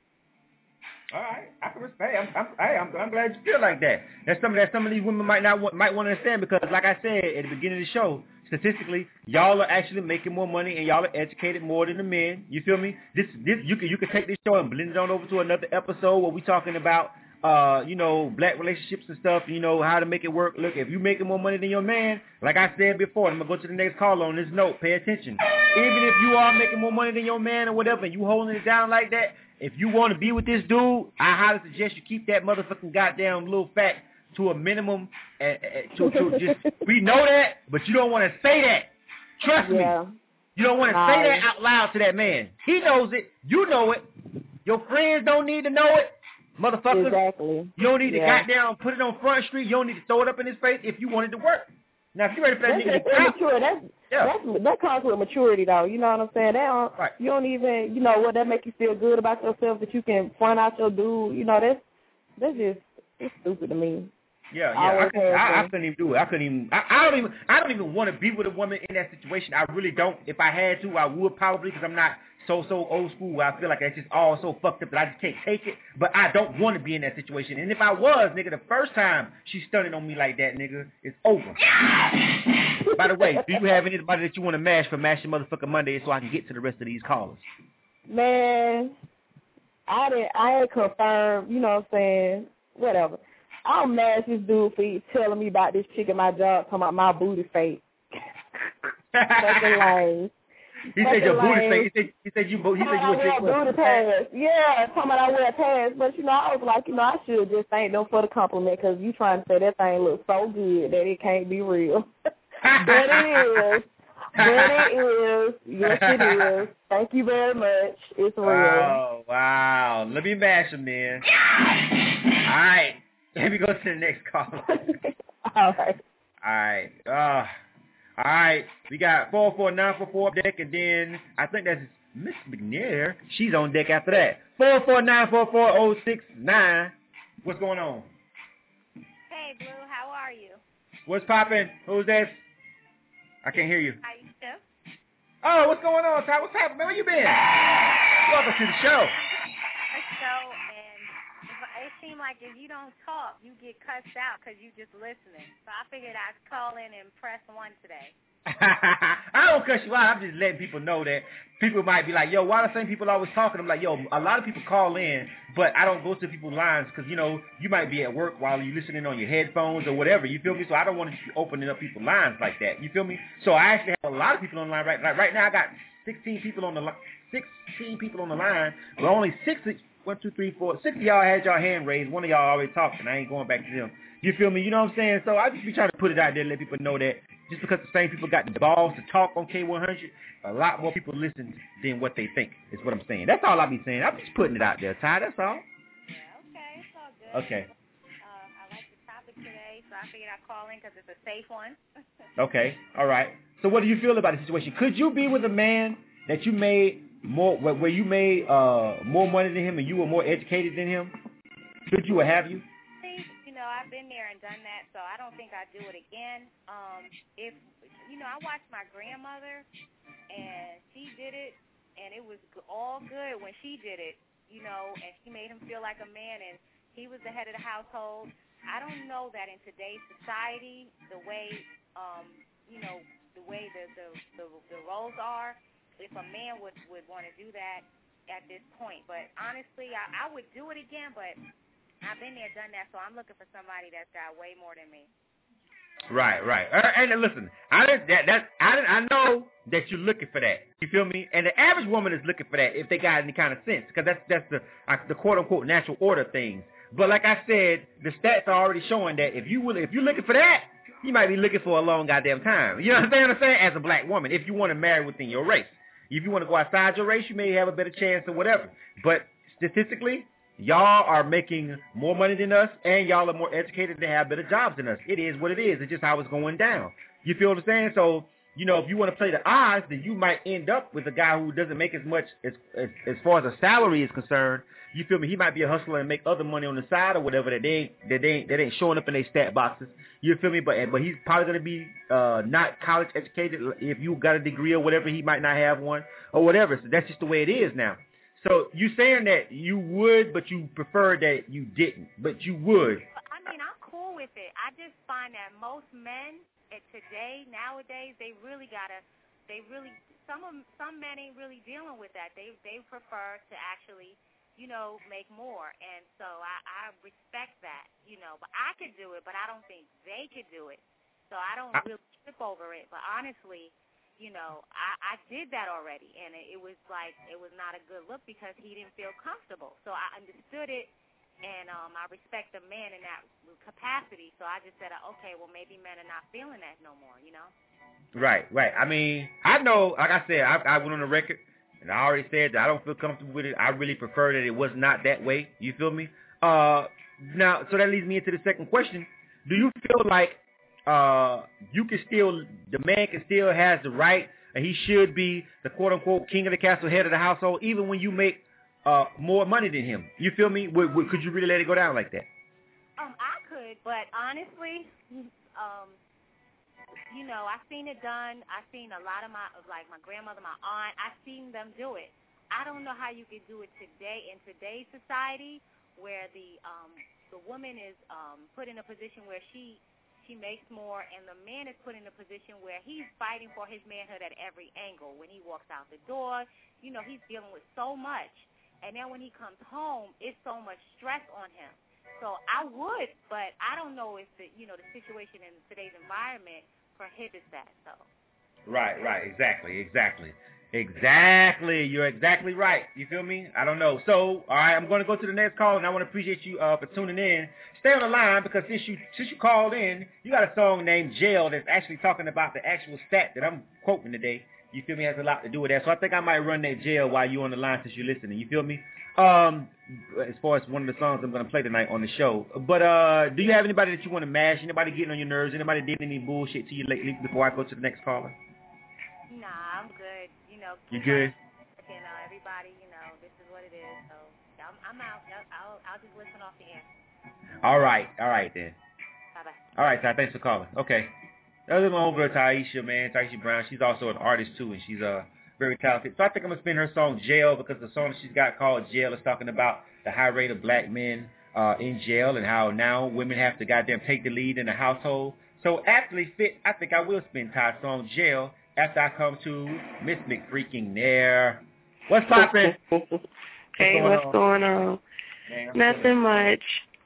All right, I can respect. I'm, I'm, hey, I'm, I'm glad you feel like that. That's something that some of these women might not want, might want to understand because, like I said at the beginning of the show, statistically, y'all are actually making more money and y'all are educated more than the men. You feel me? This, this, you can, you can take this show and blend it on over to another episode where we talking about. Uh, you know, black relationships and stuff, you know, how to make it work. Look, if you're making more money than your man, like I said before, I'm going to go to the next call on this note, pay attention. Even if you are making more money than your man or whatever, and you holding it down like that, if you want to be with this dude, I highly suggest you keep that motherfucking goddamn little fat to a minimum. Uh, uh, to, to just, we know that, but you don't want to say that. Trust yeah. me. You don't want to Right. say that out loud to that man. He knows it. You know it. Your friends don't need to know it. Motherfucker, exactly. You don't need to yeah. goddamn put it on Front Street. You don't need to throw it up in his face if you want it to work. Now, if you ready for that That's nigga just to cop, immature. That's, yeah. that's, that comes with maturity, though. You know what I'm saying? That don't, right. You don't even, you know, what that make you feel good about yourself that you can front out your dude. You know, that's that's just it's stupid to me. Yeah, yeah. I, couldn't, I, I couldn't even do it. I couldn't even. I, I don't even. I don't even want to be with a woman in that situation. I really don't. If I had to, I would probably because I'm not so so old school. Where I feel like it's just all so fucked up that I just can't take it. But I don't want to be in that situation. And if I was, nigga, the first time she stunted on me like that, nigga, it's over. By the way, do you have anybody that you want to mash for Mash Your Motherfucking Monday so I can get to the rest of these callers? Man, I didn't. I ain't confirmed. You know what I'm saying? Whatever. I'm mad at this dude for telling me about this chick at my job talking about my booty fake. Fucking lame. He said your booty fake. He said, he said you. He said you were chick. Booty pads. Yeah, talking about I wear pads. But you know, I was like, you know, I should just thank them for the compliment because you trying to say that thing looks so good that it can't be real. But it is. But it is. Yes, it is. Thank you very much. It's real. Oh wow. Let me mash him then. All right. Let me go to the next caller. All right. All right. Uh, all right. We got four four nine four four up deck, and then I think that's Miss McNair. She's on deck after that. four four nine four four oh six nine. What's going on? Hey, Blue. How are you? What's popping? Who's that? I can't hear you. Aisha. Oh, what's going on, Ty? What's happening, man? Where you been? Welcome to the show. A show, and it seems like if you don't talk, you get cussed out because you just listening. So I figured I'd call in and press one today. I don't cuss you out. I'm just letting people know that people might be like, yo, why the same people always talking? I'm like, yo, a lot of people call in, but I don't go to people's lines because, you know, you might be at work while you're listening on your headphones or whatever. You feel me? So I don't want to be opening up people's lines like that. You feel me? So I actually have a lot of people on the line right, like right now. I got sixteen people on the line. sixteen people on the line, but only six. One, two, three, four. Six of y'all had y'all hand raised. One of y'all already talked, and I ain't going back to them. You feel me? You know what I'm saying? So I just be trying to put it out there, let people know that just because the same people got the balls to talk on K one hundred, a lot more people listen than what they think is what I'm saying. That's all I be saying. I'm just putting it out there, Ty. That's all. Yeah, okay. It's all good. Okay. Uh, I like the topic today, so I figured I'd call in because it's a safe one. Okay. All right. So what do you feel about the situation? Could you be with a man that you made more, where you made uh, more money than him and you were more educated than him? Could you or have you? You know, I've been there and done that, so I don't think I'd do it again. Um, if, you know, I watched my grandmother, and she did it, and it was all good when she did it, you know, and she made him feel like a man, and he was the head of the household. I don't know that in today's society, the way, um, you know, the way the, the, the, the roles are, if a man would, would want to do that at this point. But honestly, I, I would do it again, but I've been there, done that, so I'm looking for somebody that's got way more than me. Right, right. Uh, and listen, I didn't, that that I didn't, I know that you're looking for that. You feel me? And the average woman is looking for that if they got any kind of sense, because that's that's the uh, the quote unquote natural order things. But like I said, the stats are already showing that if you will, if you're looking for that, you might be looking for a long goddamn time. You know what I'm saying? As a black woman, if you want to marry within your race. If you want to go outside your race, you may have a better chance or whatever. But statistically, y'all are making more money than us, and y'all are more educated and have better jobs than us. It is what it is. It's just how it's going down. You feel what I'm saying? So, you know, if you want to play the odds, then you might end up with a guy who doesn't make as much as, as as far as a salary is concerned. You feel me? He might be a hustler and make other money on the side or whatever that they ain't, that they ain't, that ain't showing up in their stat boxes. You feel me? But but he's probably going to be uh, not college educated. If you got a degree or whatever, he might not have one or whatever. So that's just the way it is now. So you saying that you would, but you prefer that you didn't, but you would. I mean, I'm cool with it. I just find that most men at today, nowadays, they really gotta, they really, some of some men ain't really dealing with that. They they prefer to actually, you know, make more, and so I, I respect that, you know. But I could do it, but I don't think they could do it. So I don't really trip over it. But honestly, you know, I, I did that already, and it, it was like, it was not a good look because he didn't feel comfortable. So I understood it, and um, I respect the man in that capacity. So I just said, okay, well, maybe men are not feeling that no more, you know? Right, right. I mean, I know, like I said, I, I went on the record, and I already said that I don't feel comfortable with it. I really prefer that it was not that way. You feel me? Uh, now, so that leads me into the second question. Do you feel like Uh, you can still, the man can still has the right, and he should be the quote-unquote king of the castle, head of the household, even when you make uh, more money than him? You feel me? Would, would, could you really let it go down like that? Um, I could, but honestly, um, you know, I've seen it done. I've seen a lot of my, like my grandmother, my aunt, I've seen them do it. I don't know how you could do it today in today's society where the um, the woman is um, put in a position where she She makes more, and the man is put in a position where he's fighting for his manhood at every angle. When he walks out the door, you know, he's dealing with so much. And then when he comes home, it's so much stress on him. So I would, but I don't know if the, you know, the situation in today's environment prohibits that. So. Right, right, exactly, exactly. Exactly. You're exactly right. You feel me? I don't know. So, all right, I'm going to go to the next call, and I want to appreciate you uh, for tuning in. Stay on the line because since you since you called in, you got a song named Jail that's actually talking about the actual stat that I'm quoting today. You feel me? It has a lot to do with that. So I think I might run that Jail while you're on the line since you're listening. You feel me? Um, as far as one of the songs I'm going to play tonight on the show. But uh, do you have anybody that you want to mash? Anybody getting on your nerves? Anybody did any bullshit to you lately before I go to the next caller? Nah, I'm good. You know, you good? You know, everybody, you know, this is what it is. So I'm, I'm out. I'll, I'll just listen off the air. All right. All right, then. Bye-bye. All right, Ty. Thanks for calling. Okay. That was my homegirl, Taisha, man. Taisha Brown. She's also an artist, too, and she's uh, very talented. So I think I'm going to spin her song, Jail, because the song she's got called Jail is talking about the high rate of black men uh, in jail and how now women have to goddamn take the lead in the household. So aptly fit, I think I will spin Ty's song, Jail, after I come to Miss McFreaking Nair. What's poppin'? Hey, what's on? going on? Man, Nothing much.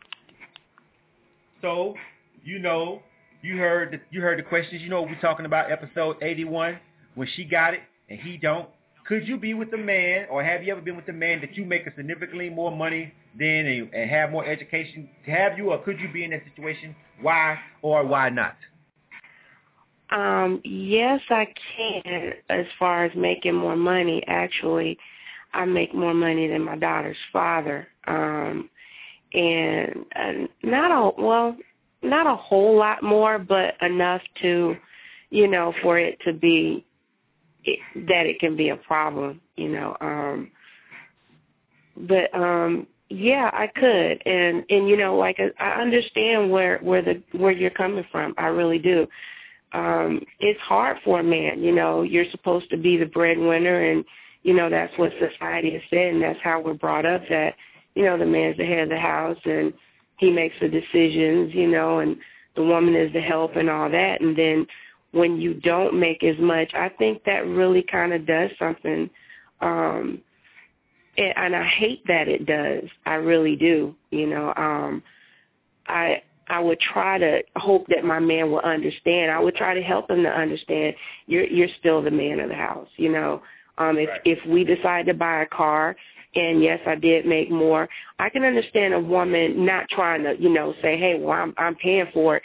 So, you know, you heard the, you heard the questions. You know what we're talking about, episode eighty-one, when she got it and he don't. Could you be with a man, or have you ever been with a man that you make a significantly more money than and, and have more education? Have you, or could you be in that situation? Why or why not? Um, yes, I can. As far as making more money, actually, I make more money than my daughter's father, um, and uh, not a well, not a whole lot more, but enough to, you know, for it to be it, that it can be a problem, you know. Um, but um, yeah, I could, and and you know, like I understand where where the where you're coming from. I really do. Um, it's hard for a man, you know, you're supposed to be the breadwinner, and, you know, that's what society has said, and that's how we're brought up, that, you know, the man's the head of the house, and he makes the decisions, you know, and the woman is the help and all that, and then when you don't make as much, I think that really kind of does something, um, and, and I hate that it does, I really do, you know, um, I... I would try to hope that my man will understand. I would try to help him to understand you're you're still the man of the house, you know. Um, if, right. if we decide to buy a car, and yes, I did make more, I can understand a woman not trying to, you know, say, hey, well, I'm, I'm paying for it.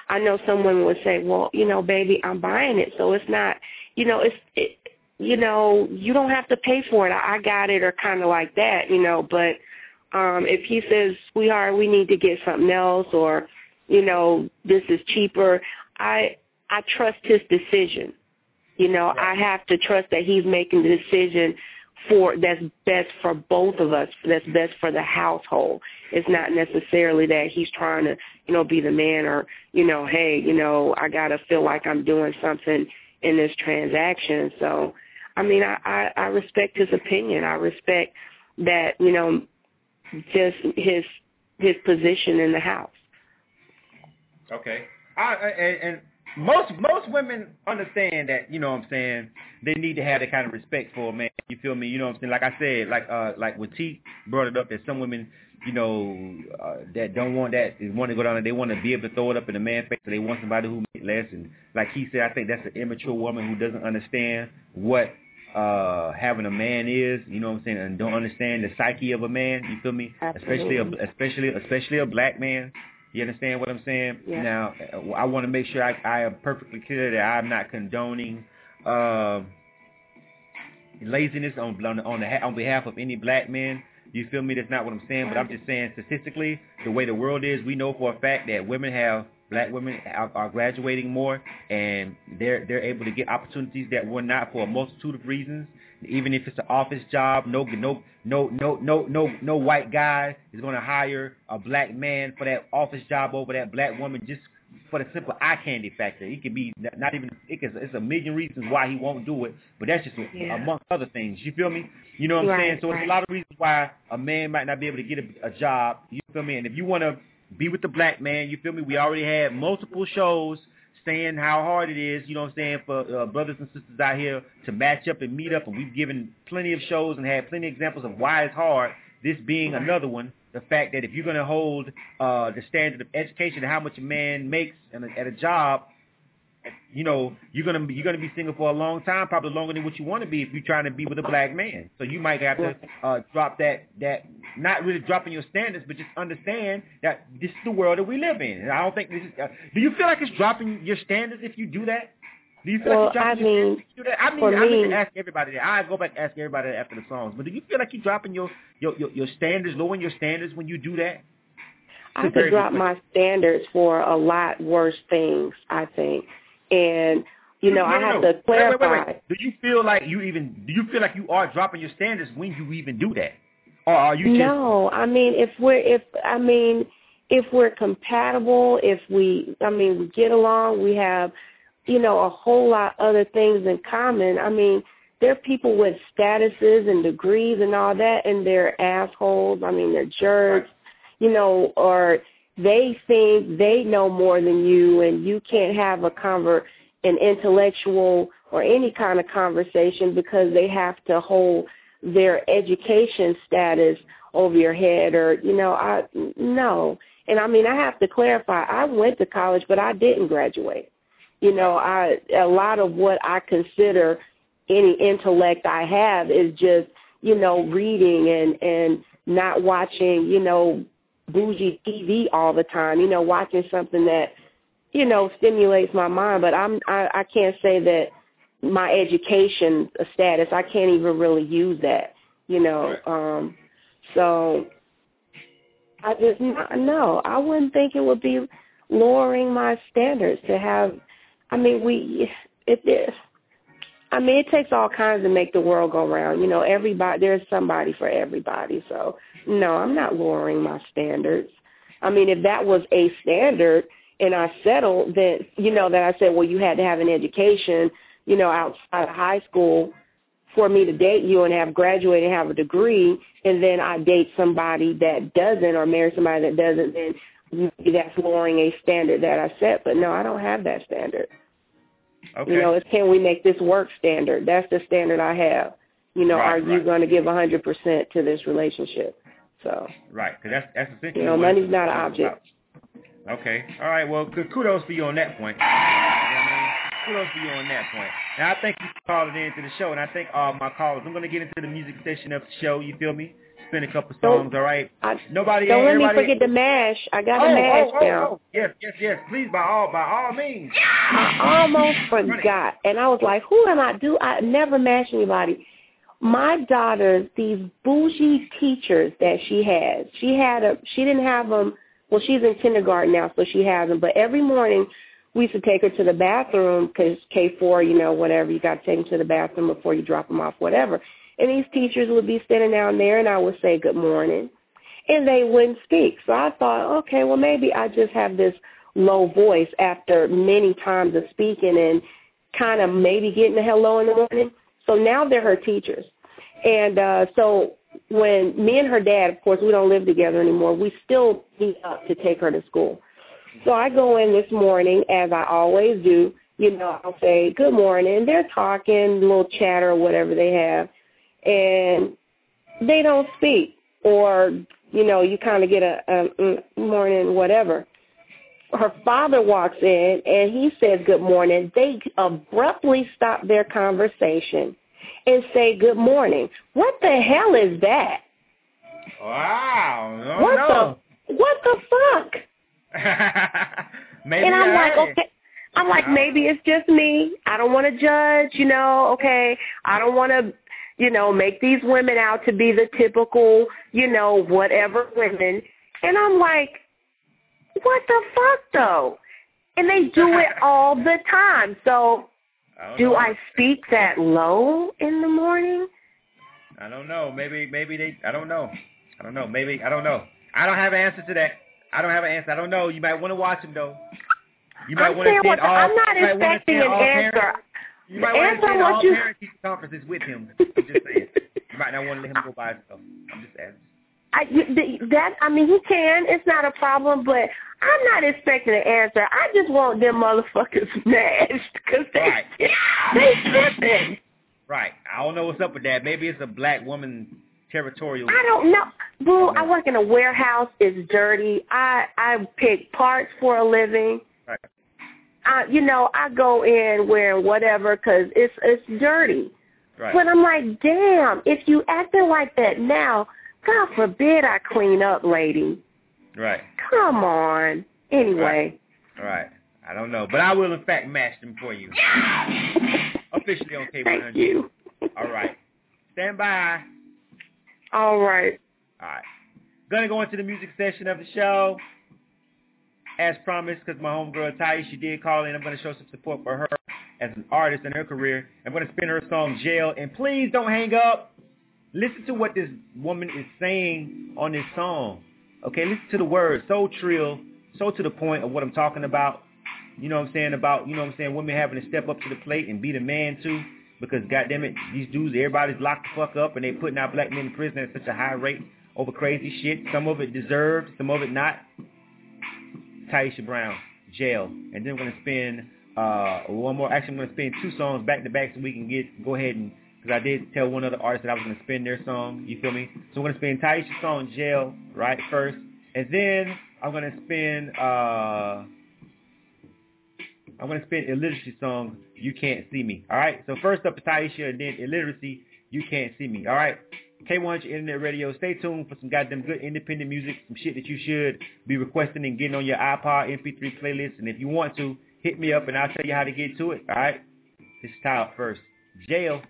I know some women would say, well, you know, baby, I'm buying it, so it's not, you know, it's, it, you know, you don't have to pay for it. I, I got it, or kind of like that, you know. But um, if he says, sweetheart, we need to get something else, or, you know, this is cheaper, I I trust his decision. You know, I have to trust that he's making the decision for that's best for both of us, that's best for the household. It's not necessarily that he's trying to, you know, be the man, or, you know, hey, you know, I got to feel like I'm doing something in this transaction. So, I mean, I, I, I respect his opinion. I respect that, you know, just his his position in the house. Okay. I, and, and most most women understand that, you know what I'm saying, they need to have that kind of respect for a man. You feel me? You know what I'm saying? Like I said, like uh, like when T brought it up, that some women, you know, uh, that don't want that, they want to go down and they want to be able to throw it up in a man's face, so they want somebody who makes less. And like he said, I think that's an immature woman who doesn't understand what uh, having a man is, you know what I'm saying, and don't understand the psyche of a man. You feel me? Absolutely. Especially a, especially especially a black man. You understand what I'm saying? Yeah. Now, I want to make sure I, I am perfectly clear that I'm not condoning uh, laziness on on on, the, on behalf of any black men. You feel me? That's not what I'm saying, but I'm just saying statistically, the way the world is, we know for a fact that women have, black women are, are graduating more, and they're they're able to get opportunities that were not for a multitude of reasons. Even if it's an office job, no no no no no no no white guy is going to hire a black man for that office job over that black woman just for the simple eye candy factor. It could be not even, it could, it's a million reasons why he won't do it, but that's just yeah. amongst other things. You feel me? You know what I'm right, saying? So right. It's a lot of reasons why a man might not be able to get a, a job. You feel me? And if you want to be with the black man, you feel me? We already had multiple shows saying how hard it is, you know what I'm saying, for uh, brothers and sisters out here to match up and meet up, and we've given plenty of shows and had plenty of examples of why it's hard, this being right. another one. The fact that if you're going to hold uh, the standard of education and how much a man makes at a, at a job, you know, you're going to be, you're going to be single for a long time, probably longer than what you want to be if you're trying to be with a black man. So you might have to uh, drop that, that, not really dropping your standards, but just understand that this is the world that we live in. And I don't think this is, uh, do you feel like it's dropping your standards if you do that? Do you feel well, like you're dropping I your mean, standards if you do that? I mean, I mean to ask everybody that. I go back and ask everybody that after the songs. But do you feel like you're dropping your, your, your, your standards, lowering your standards when you do that? I could drop my standards for a lot worse things, I think. And, you know, no, I have no. to clarify. Wait, wait, wait, wait. Do you feel like you even, do you feel like you are dropping your standards when you even do that? Or are you just... No, I mean, if we're, if, I mean, if we're compatible, if we, I mean, we get along, we have, you know, a whole lot of other things in common. I mean, there are people with statuses and degrees and all that, and they're assholes. I mean, they're jerks, you know, or they think they know more than you, and you can't have a conver- an intellectual or any kind of conversation because they have to hold their education status over your head, or, you know, I, no. And I mean, I have to clarify, I went to college, but I didn't graduate. You know, I, a lot of what I consider any intellect I have is just, you know, reading and, and not watching, you know, bougie T V all the time, you know, watching something that, you know, stimulates my mind. But I'm, I, I can't say that my education status, I can't even really use that, you know. Um, so I just, no, I wouldn't think it would be lowering my standards to have, I mean, we, it is. I mean, it takes all kinds to make the world go round. You know, everybody, there's somebody for everybody. So, no, I'm not lowering my standards. I mean, if that was a standard and I settled, then, you know, that I said, well, you had to have an education, you know, outside of high school for me to date you and have graduated and have a degree, and then I date somebody that doesn't or marry somebody that doesn't, then maybe that's lowering a standard that I set. But, no, I don't have that standard. Okay. You know, it's can we make this work standard. That's the standard I have. You know, right, are right. you going to give one hundred percent to this relationship? So right, because that's, that's essentially you know, money's not an object. About. Okay. All right, well, kudos for you on that point. You know what I mean? Kudos for you on that point. Now, I thank you for calling in to the show, and I thank all my callers. I'm going to get into the music section of the show, you feel me? spin a couple songs, all right? I, nobody. Don't let everybody, me forget the mash. I got oh, the mash oh, oh, now. Oh. Yes, yes, yes. Please, by all, by all means. I almost forgot, and I was like, "Who am I? Do I never mash anybody?" My daughters, these bougie teachers that she has, she had a. She didn't have them. Well, she's in kindergarten now, so she has them. But every morning, we used to take her to the bathroom because K four, you know, whatever, you got to take them to the bathroom before you drop them off, whatever. And these teachers would be sitting down there, and I would say good morning, and they wouldn't speak. So I thought, okay, well, maybe I just have this low voice after many times of speaking and kind of maybe getting a hello in the morning. So now they're her teachers. And uh, so when me and her dad, of course, we don't live together anymore, we still meet up to take her to school. So I go in this morning, as I always do, you know, I'll say, good morning. They're talking, a little chatter or whatever they have, and they don't speak. Or, you know, you kind of get a, a morning, whatever. Her father walks in, and he says good morning. They abruptly stop their conversation and say good morning. What the hell is that? Wow. Oh, what no. the what the fuck? maybe and I'm I, like, okay. I'm like, maybe it's just me. I don't want to judge, you know, okay. I don't want to, you know, make these women out to be the typical, you know, whatever women. And I'm like, what the fuck, though? And they do it all the time. So I do know. I speak that low in the morning? I don't know. Maybe, maybe they, I don't know. I don't know. Maybe, I don't know. I don't have an answer to that. I don't have an answer. I don't know. You might want to watch them, though. You might I'm want to saying what all, I'm not you might want to expecting attend an all answer. Parents. You might The want to answer attend what all you- parent teacher conferences with him. I'm just saying. You might not want to let him go by himself. I'm just asking. I, that I mean, he can. It's not a problem, but I'm not expecting an answer. I just want them motherfuckers smashed because they Right. they tripping. Right. I don't know what's up with that. Maybe it's a black woman territorial. I don't know. Boo, I work in a warehouse. It's dirty. I I pick parts for a living. Right. I, you know, I go in wearing whatever because it's it's dirty. Right. But I'm like, damn, if you acting like that now, God forbid I clean up, lady. Right. Come on. Anyway. Right. Right. I don't know. But I will, in fact, match them for you. Officially on K one hundred. Thank you. All right. Stand by. All right. All right. Going to go into the music session of the show. As promised, because my homegirl, Ty, she did call in. I'm going to show some support for her as an artist in her career. I'm going to spin her song, Jail. And please don't hang up. Listen to what this woman is saying on this song. Okay, listen to the words. So trill, so to the point of what I'm talking about. You know what I'm saying about, you know what I'm saying, women having to step up to the plate and be the man too. Because, goddamn it, these dudes, everybody's locked the fuck up and they putting our black men in prison at such a high rate over crazy shit. Some of it deserved, some of it not. Taisha Brown, Jail. And then we're going to spin uh, one more. Actually, I'm going to spin two songs back to back so we can get go ahead and, because I did tell one other artist that I was going to spin their song. You feel me? So we're going to spin Taisha's song, Jail, right, first. And then I'm going to spin, uh, I'm going to spin Illiteracy song, You Can't See Me. All right? So first up is Taisha, and then Illiteracy, You Can't See Me. All right? K one hundred Internet Radio. Stay tuned for some goddamn good independent music, some shit that you should be requesting and getting on your iPod M P three playlist. And if you want to, hit me up and I'll tell you how to get to it. All right? This is Tyler first. Jail.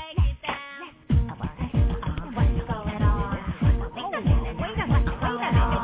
Wait a minute, wait a minute.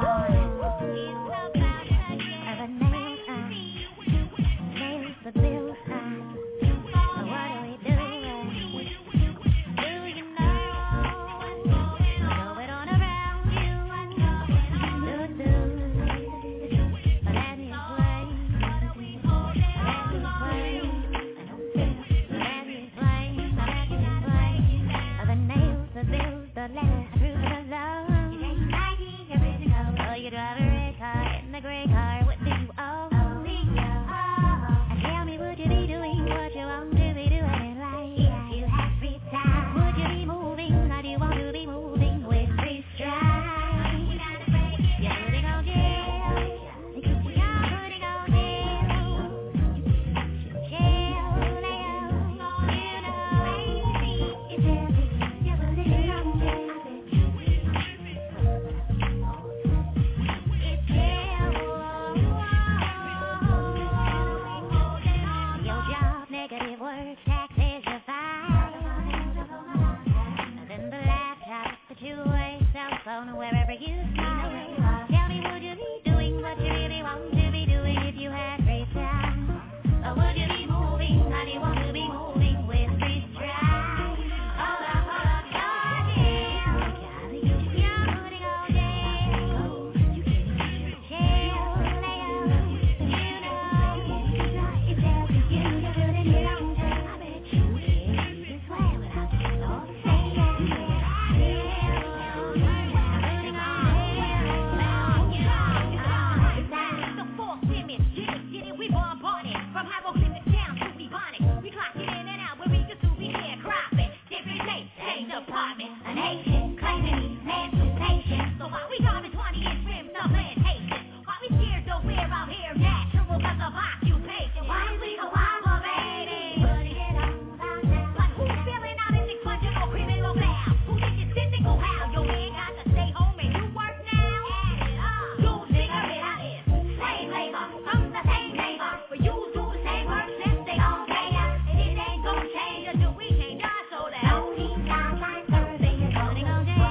we're natural, that's of occupation. Why we cooperating? But who's feeling out in the clutching or criminal vow? Who think you sit and go how? Your man got to stay home and you work now? Add it up. You figure it out is slave labor from the same neighbor. For you do the same work since they don't pay us. And it ain't gonna change until we change us. So that don't need God like Thursday is gonna go down.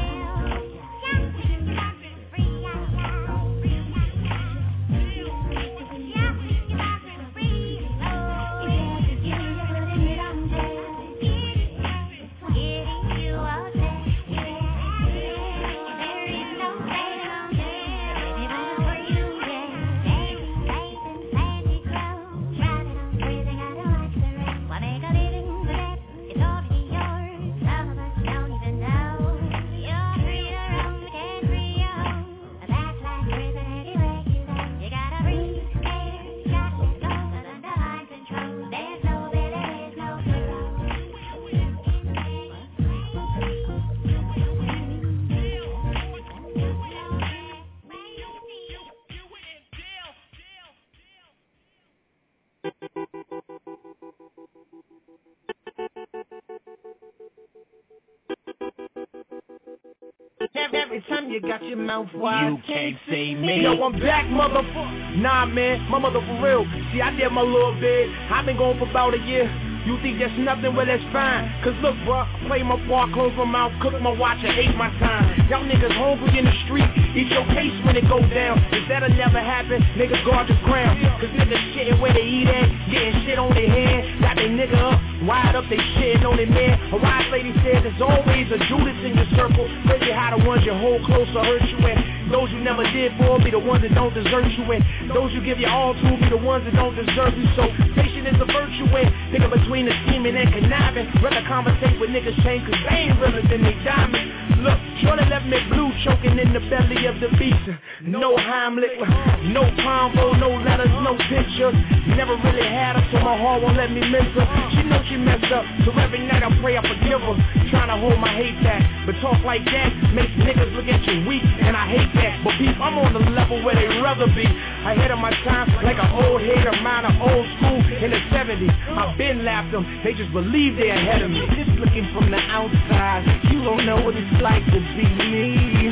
Every time you got your mouth wide, you can't see me. Yo, I'm back, motherfucker. Nah, man, my mother for real. See, I did my little bit. I've been going for about a year. You think that's nothing? Well, that's fine. Cause look, bro, I play my part, close my mouth, cook my watch, and ate my time. Y'all niggas hungry in the street, eat your case when it go down. If that'll never happen, niggas guard the ground. Cause niggas shitting where they eat at, getting shit on their hand. Got they nigga up, wide up, they shitting on their man. A wise lady said there's always a Judas in your circle. Crazy how the ones you hold close will hurt you and those you never did for be the ones that don't desert you and those you give your all to be the ones that don't deserve you. So patient is a virtue and nigga between the scheming and conniving. Rather conversate with niggas change cause they ain't realer than they diamond. Look, Shorty left me blue choking in the belly of the beast. No Heimlich, no combo, no letters, no pictures. Never really had her so my heart won't let me miss her. She knows she messed up, so every night I pray I forgive her. Trying to hold my hate back, but talk like that makes niggas look at you weak, and I hate that. But peep, I'm on the level where they rather be. Ahead of my time, like an old hater, mind of old school in the seventies. I've been laughed them, they just believe they're ahead of me. Just looking from the outside, you don't know what it's like to be me.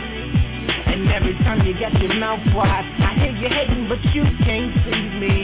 And every time you got your mouth wide, I hear you hating, but you can't see me.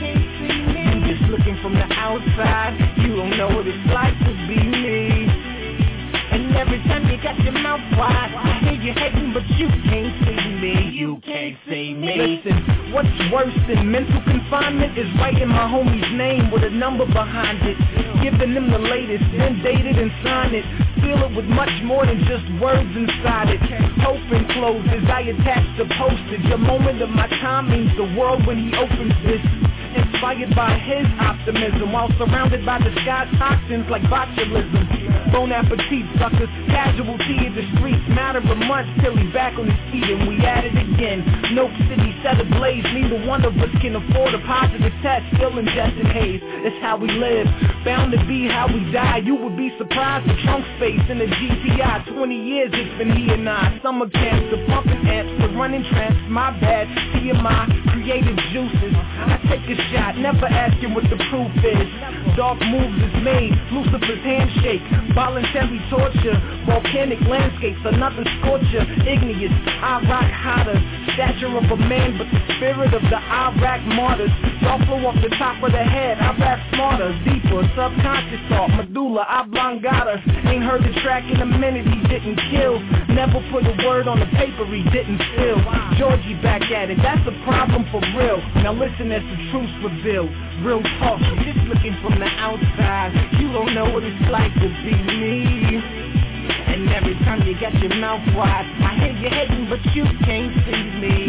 You just looking from the outside, you don't know what it's like to be me. And every time you got your mouth wide, I hear you hating, but you can't see me. You can't see me. Listen, what's worse than mental confinement is writing my homie's name with a number behind it. Giving them the latest, then date it and sign it. Seal it with much more than just words inside it. Open closes, I attach the postage. A moment of my time means the world when he opens this. Inspired by his optimism while surrounded by disguised toxins like botulism. Bon appetit, suckers, casualty in the streets. Matter of months till he's back on his feet and we at it again. No city set ablaze, neither one of us can afford a positive test. Still ingesting haze, that's how we live. Bound to be how we die. You would be surprised the trunk space in the G T I. Twenty years it's been he and I. Summer camps, the pumping amps, the running tramps. My bad, T M I, creative juices. I take a shot, never asking what the proof is. Dark moves is made, Lucifer's handshake. Voluntary torture, volcanic landscapes, another scorcher. Igneous, I rock hotter. Stature of a man, but the spirit of the Iraq martyrs. Y'all flow off the top of the head, I rap smarter, deeper. Subconscious thought, medulla oblongata. Ain't heard the track in a minute, he didn't kill. Never put a word on the paper, he didn't spill. Georgie back at it, that's a problem for real. Now listen as the truth's revealed. Real talk, you're just looking from the outside. You don't know what it's like to be me. And every time you got your mouth wide, I hear you hating, but you can't see me.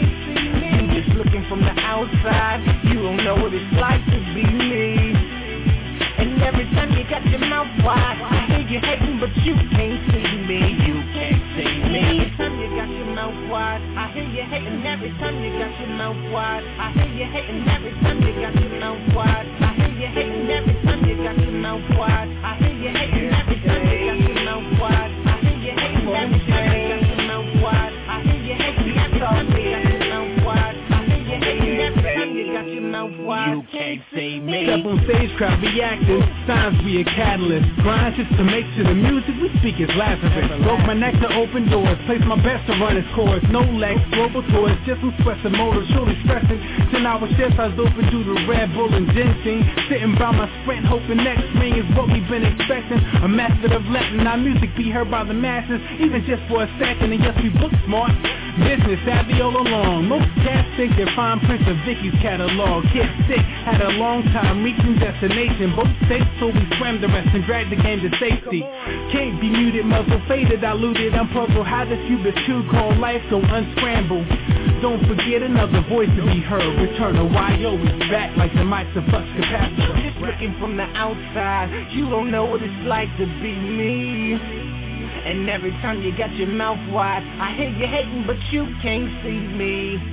You just looking from the outside. You don't know what it's like to be me. And every time you got your mouth wide, I hear you hating, but you can't see me. You can't see me. Every time you got your mouth wide, I hear you hating. Every time you got your mouth wide, I hear you hating. Every time you got your mouth wide, I hear you hating. Every time you got your mouth wide, I hear you hating. Every time you got your mouth wide, I hear you hating. Every time you got your mouth wide, I hear you hating. Every time you got your mouth wide, I hear you hating. Every time mouth wide. You can't see me. Step on stage, crowd reacting. Signs be a catalyst. Grind just to make sure the music we speak is Lazarus. Broke my neck to open doors. Place my best to run its course. No legs, global tours. Just some sweats and motors. Surely stressing. Ten hour shifts, I was open due to Red Bull and ginseng. Sitting by my sprint, hoping next spring is what we've been expecting. A method of letting our music be heard by the masses, even just for a second. And yes, we book smart. Business savvy all along. Most cats think they're fine prints of Vicky's catalog. Kids sick, had a long time reaching destination. Both states, so we swam the rest and dragged the game to safety. Can't be muted, muzzle faded, diluted. I'm puzzled how this cubit two called life go unscrambled. Don't forget another voice to be heard. Return to Y O is back like the mics of flux capacitor. Just looking from the outside, you don't know what it's like to be me. And every time you got your mouth wide, I hear you hating, but you can't see me.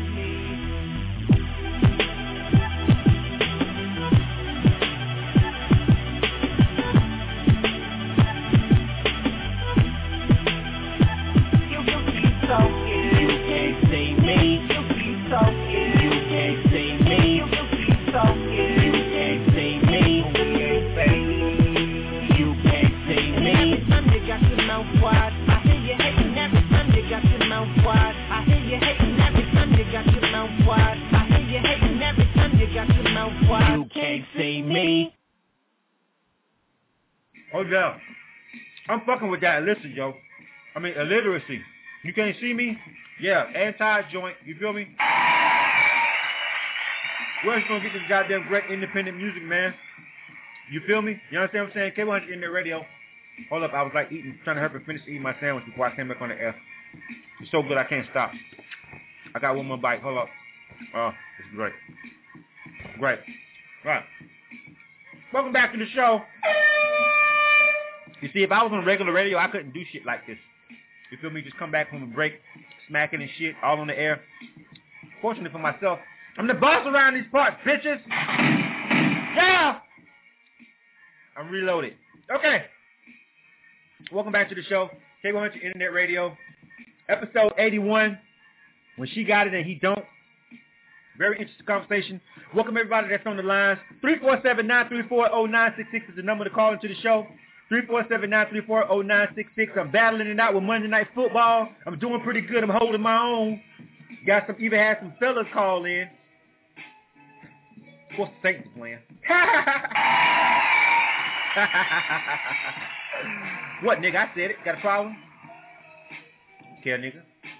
Hold down. I'm fucking with that illiteracy, yo. I mean, illiteracy. You can't see me? Yeah, anti-joint. You feel me? We're just gonna get this goddamn great independent music, man. You feel me? You understand what I'm saying? K one hundred in the radio. Hold up, I was like eating, trying to help her finish eating my sandwich before I came back on the air. It's so good I can't stop. I got one more bite. Hold up. Oh, it's great. Great. Right. Welcome back to the show. You see, if I was on regular radio, I couldn't do shit like this. You feel me? Just come back from a break, smacking and shit, all on the air. Fortunately for myself, I'm the boss around these parts, bitches. Yeah! I'm reloaded. Okay. Welcome back to the show. K one hundred Internet Radio. Episode eighty-one. When she got it and he don't. Very interesting conversation. Welcome everybody that's on the lines. three four seven, nine three four, zero nine six six is the number to call into the show. three four seven, nine three four, zero nine six six. I'm battling it out with Monday Night Football. I'm doing pretty good. I'm holding my own. Got some, even had some fellas call in. Of course, the Saints are playing. What, nigga? I said it. Got a problem? Care, nigga.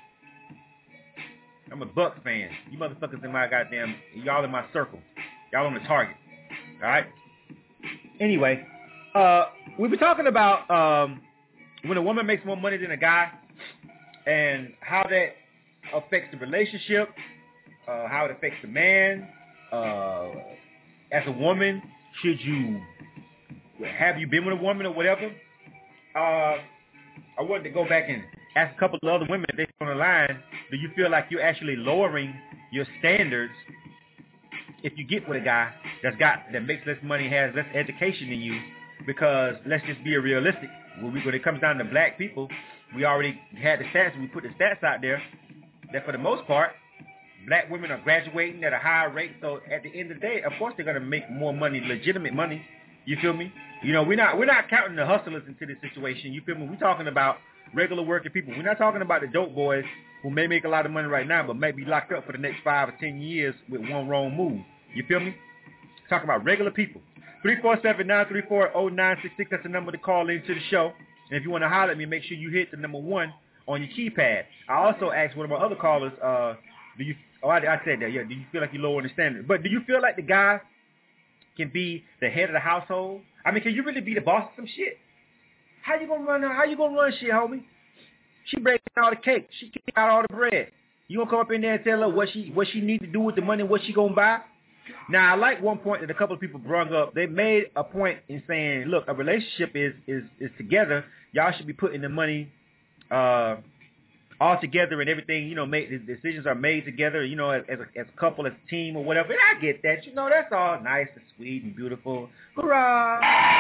I'm a Bucks fan. You motherfuckers in my goddamn, y'all in my circle. Y'all on the target. All right? Anyway, uh, we were talking about um, when a woman makes more money than a guy and how that affects the relationship, uh, how it affects the man. Uh, as a woman, should you, have you been with a woman or whatever? Uh, I wanted to go back and ask a couple of other women if they're on the line, do you feel like you're actually lowering your standards if you get with a guy that's got, that makes less money, has less education than you? Because let's just be realistic. When, we, when it comes down to black people, we already had the stats, we put the stats out there, that for the most part, black women are graduating at a higher rate. So at the end of the day, of course they're going to make more money, legitimate money. You feel me? You know, we're not we're not counting the hustlers into this situation. You feel me? We're talking about regular working people. We're not talking about the dope boys who may make a lot of money right now, but may be locked up for the next five or ten years with one wrong move. You feel me? Talking about regular people. three four seven, nine three four, zero nine six six. That's the number to call into the show. And if you want to holler at me, make sure you hit the number one on your keypad. I also asked one of my other callers, uh, do you? Oh, I, I said that. Yeah. Do you feel like you're lower in the standard? But do you feel like the guy can be the head of the household? I mean, can you really be the boss of some shit? How you gonna run? How you gonna run shit, homie? She breaking all the cake. She kicking out all the bread. You gonna come up in there and tell her what she what she need to do with the money, what she gonna buy? Now, I like one point that a couple of people brought up. They made a point in saying, look, a relationship is is is together. Y'all should be putting the money uh, all together and everything. You know, make the decisions are made together. You know, as, as a as a couple, as a team, or whatever. And I get that. You know, that's all nice and sweet and beautiful. Hurrah!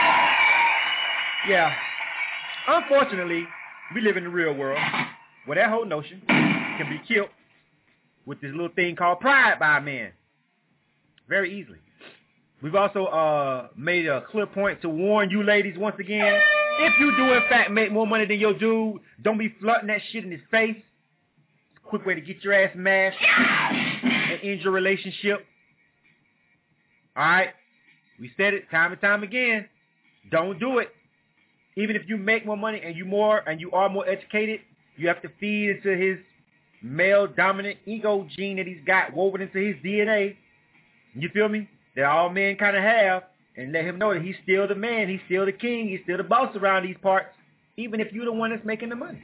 Yeah. Unfortunately, we live in the real world where that whole notion can be killed with this little thing called pride by a man. very easily. We've also uh, made a clear point to warn you ladies once again, if you do in fact make more money than your dude, don't be flirting that shit in his face. It's a quick way to get your ass mashed and end your relationship. Alright? We said it time and time again. Don't do it. Even if you make more money and you more and you are more educated, you have to feed into his male dominant ego gene that he's got woven into his D N A. You feel me? That all men kind of have, and let him know that he's still the man, he's still the king, he's still the boss around these parts, even if you're the one that's making the money.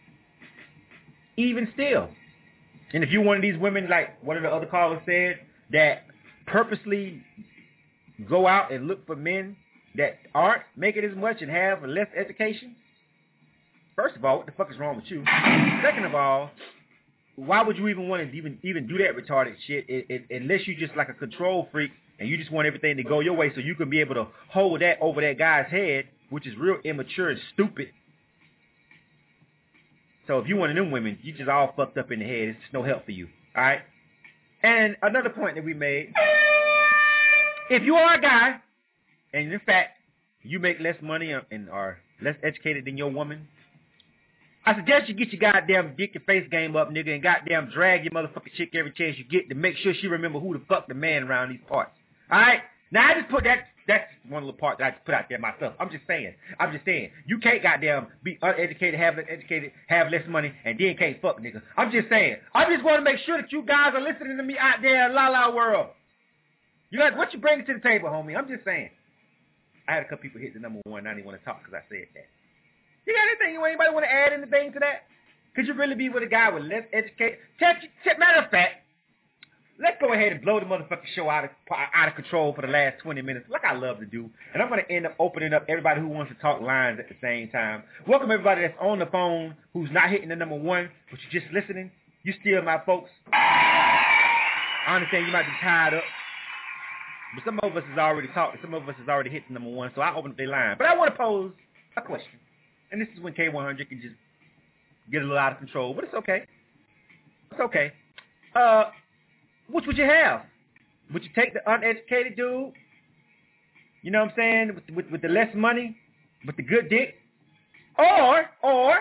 Even still. And if you're one of these women, like one of the other callers said, that purposely go out and look for men that aren't making as much and have less education, first of all, what the fuck is wrong with you? Second of all, why would you even want to even even do that retarded shit it, it, unless you just like a control freak and you just want everything to go your way so you can be able to hold that over that guy's head, which is real immature and stupid. So if you're one of them women, you just all fucked up in the head. It's just no help for you. All right? And another point that we made, if you are a guy, and in fact, you make less money and are less educated than your woman, I suggest you get your goddamn dick your face game up, nigga, and goddamn drag your motherfucking chick every chance you get to make sure she remember who the fuck the man around these parts. Alright? Now I just put that, that's one little part that I just put out there myself. I'm just saying. I'm just saying. You can't goddamn be uneducated, have less educated, have less money, and then can't fuck, nigga. I'm just saying. I just want to make sure that you guys are listening to me out there in La La World. You guys, what you bringing to the table, homie? I'm just saying. I had a couple people hit the number one. I didn't want to talk because I said that. You got anything? You anybody want to add anything to that? Could you really be with a guy with less education? Matter of fact, let's go ahead and blow the motherfucking show out of out of control for the last twenty minutes, like I love to do. And I'm going to end up opening up everybody who wants to talk lines at the same time. Welcome everybody that's on the phone who's not hitting the number one, but you're just listening. You still my folks. I understand you might be tired up. But some of us has already talked. Some of us has already hit the number one, so I open up their line. But I want to pose a question. And this is when K one hundred can just get a little out of control. But it's okay. It's okay. Uh, which would you have? Would you take the uneducated dude? You know what I'm saying? With, with, with the less money? With the good dick? Or, or,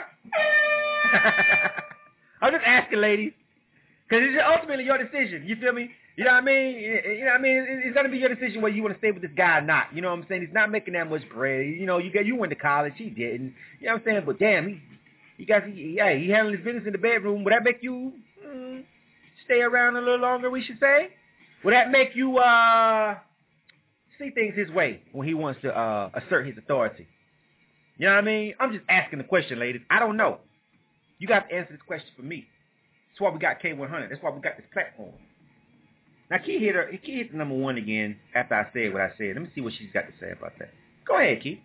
I'm just asking, ladies. Because it's ultimately your decision. You feel me? You know what I mean? You know what I mean? It's going to be your decision whether you want to stay with this guy or not. You know what I'm saying? He's not making that much bread. You know, you got you went to college. He didn't. You know what I'm saying? But damn, he, he got, he, yeah, he handled his business in the bedroom. Would that make you mm, stay around a little longer, we should say? Would that make you uh, see things his way when he wants to uh, assert his authority? You know what I mean? I'm just asking the question, ladies. I don't know. You got to answer this question for me. That's why we got K one hundred. That's why we got this platform. Now, Key hit her. Key hit the number one again after I said what I said. Let me see what she's got to say about that. Go ahead, Key.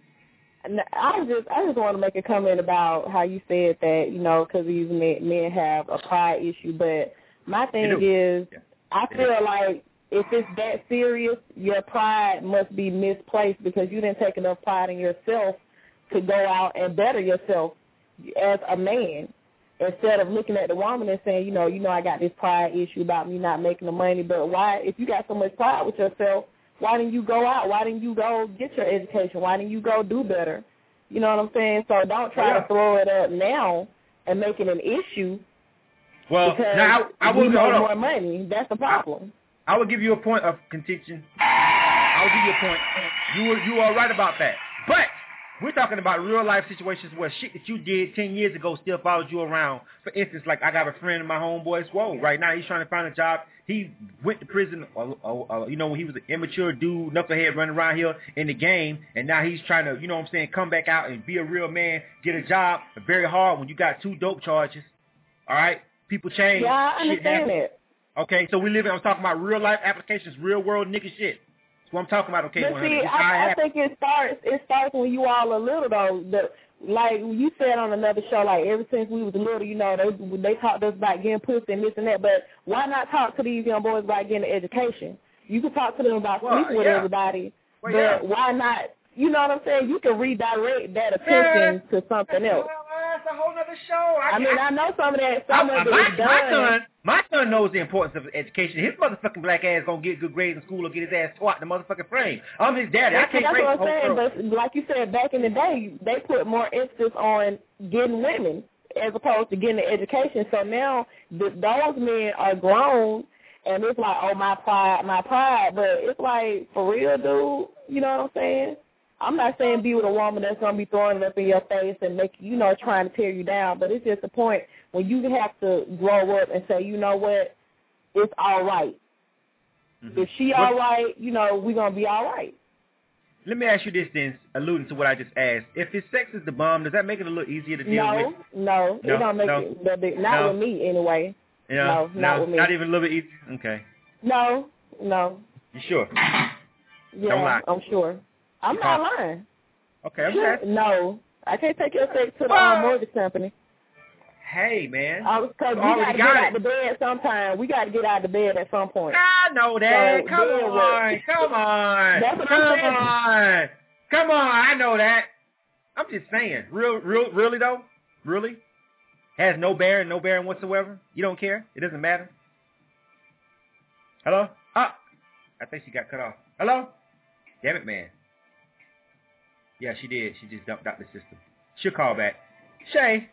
I just, I just want to make a comment about how you said that, you know, because these men, men have a pride issue. But my thing is, yeah. I feel like if it's that serious, your pride must be misplaced because you didn't take enough pride in yourself to go out and better yourself as a man. Instead of looking at the woman and saying, you know, you know, I got this pride issue about me not making the money, but why, if you got so much pride with yourself, why didn't you go out? Why didn't you go get your education? Why didn't you go do better? You know what I'm saying? So don't try yeah. to throw it up now and make it an issue. Well, because now I, I will you hold make on. more money. That's the problem. I, I will give you a point of contention. I will give you a point. You were, you are right about that. But we're talking about real life situations where shit that you did ten years ago still follows you around. For instance, like I got a friend of my homeboy, Swole. Right now he's trying to find a job. He went to prison, uh, uh, uh, you know, when he was an immature dude, knucklehead running around here in the game. And now he's trying to, you know what I'm saying, come back out and be a real man, get a job. Very hard when you got two dope charges. All right? People change. Yeah, I understand it. Okay, so we live in, I'm talking about real life applications, real world nigga shit. What I'm talking about, okay? But see, I, I think it starts. It starts when you all are little, though. The, like you said on another show, like ever since we was little, you know, they they taught us about getting pussy and this and that. But why not talk to these young boys about getting an education? You can talk to them about well, sleeping with yeah. everybody, well, but yeah. why not? You know what I'm saying? You can redirect that attention yeah. to something else. Well, that's a whole other show. I, I mean, I, I know some of that. Some I, of it my, is done. My son, My son knows the importance of education. His motherfucking black ass gonna get good grades in school or get his ass taught in the motherfucking frame. I'm his daddy. I can't That's raise what I'm the whole saying. world. But like you said, back in the day, they put more emphasis on getting women as opposed to getting the education. So now the, those men are grown, and it's like, oh, my pride, my pride. But it's like, for real, dude, you know what I'm saying? I'm not saying be with a woman that's going to be throwing it up in your face and make you know, trying to tear you down. But it's just a point when you have to grow up and say, you know what, it's all right. Mm-hmm. If she all right, you know, we're going to be all right. Let me ask you this then, alluding to what I just asked. If his sex is the bomb, does that make it a little easier to deal no, with? No, no, it don't make no, it that big. Not no. with me, anyway. Yeah, no, no, not with me. Not even a little bit easier? Okay. No, no. You sure? Yeah, Don't lie. I'm sure. I'm You not can't. lying. Okay, I'm Sure. okay. No, I can't take your sex to the Well, um, mortgage company. Hey, man. Because we already got to got get it. out the bed sometime. We got to get out the bed at some point. I know that. So, Come then on. what? Come on. That's what Come I'm saying. on. Come on. I know that. I'm just saying. Real, real, really, though? Really? Has no bearing, no bearing whatsoever? You don't care? It doesn't matter? Hello? Ah. I think she got cut off. Hello? Damn it, man. Yeah, she did. She just dumped out the system. She'll call back. Shay.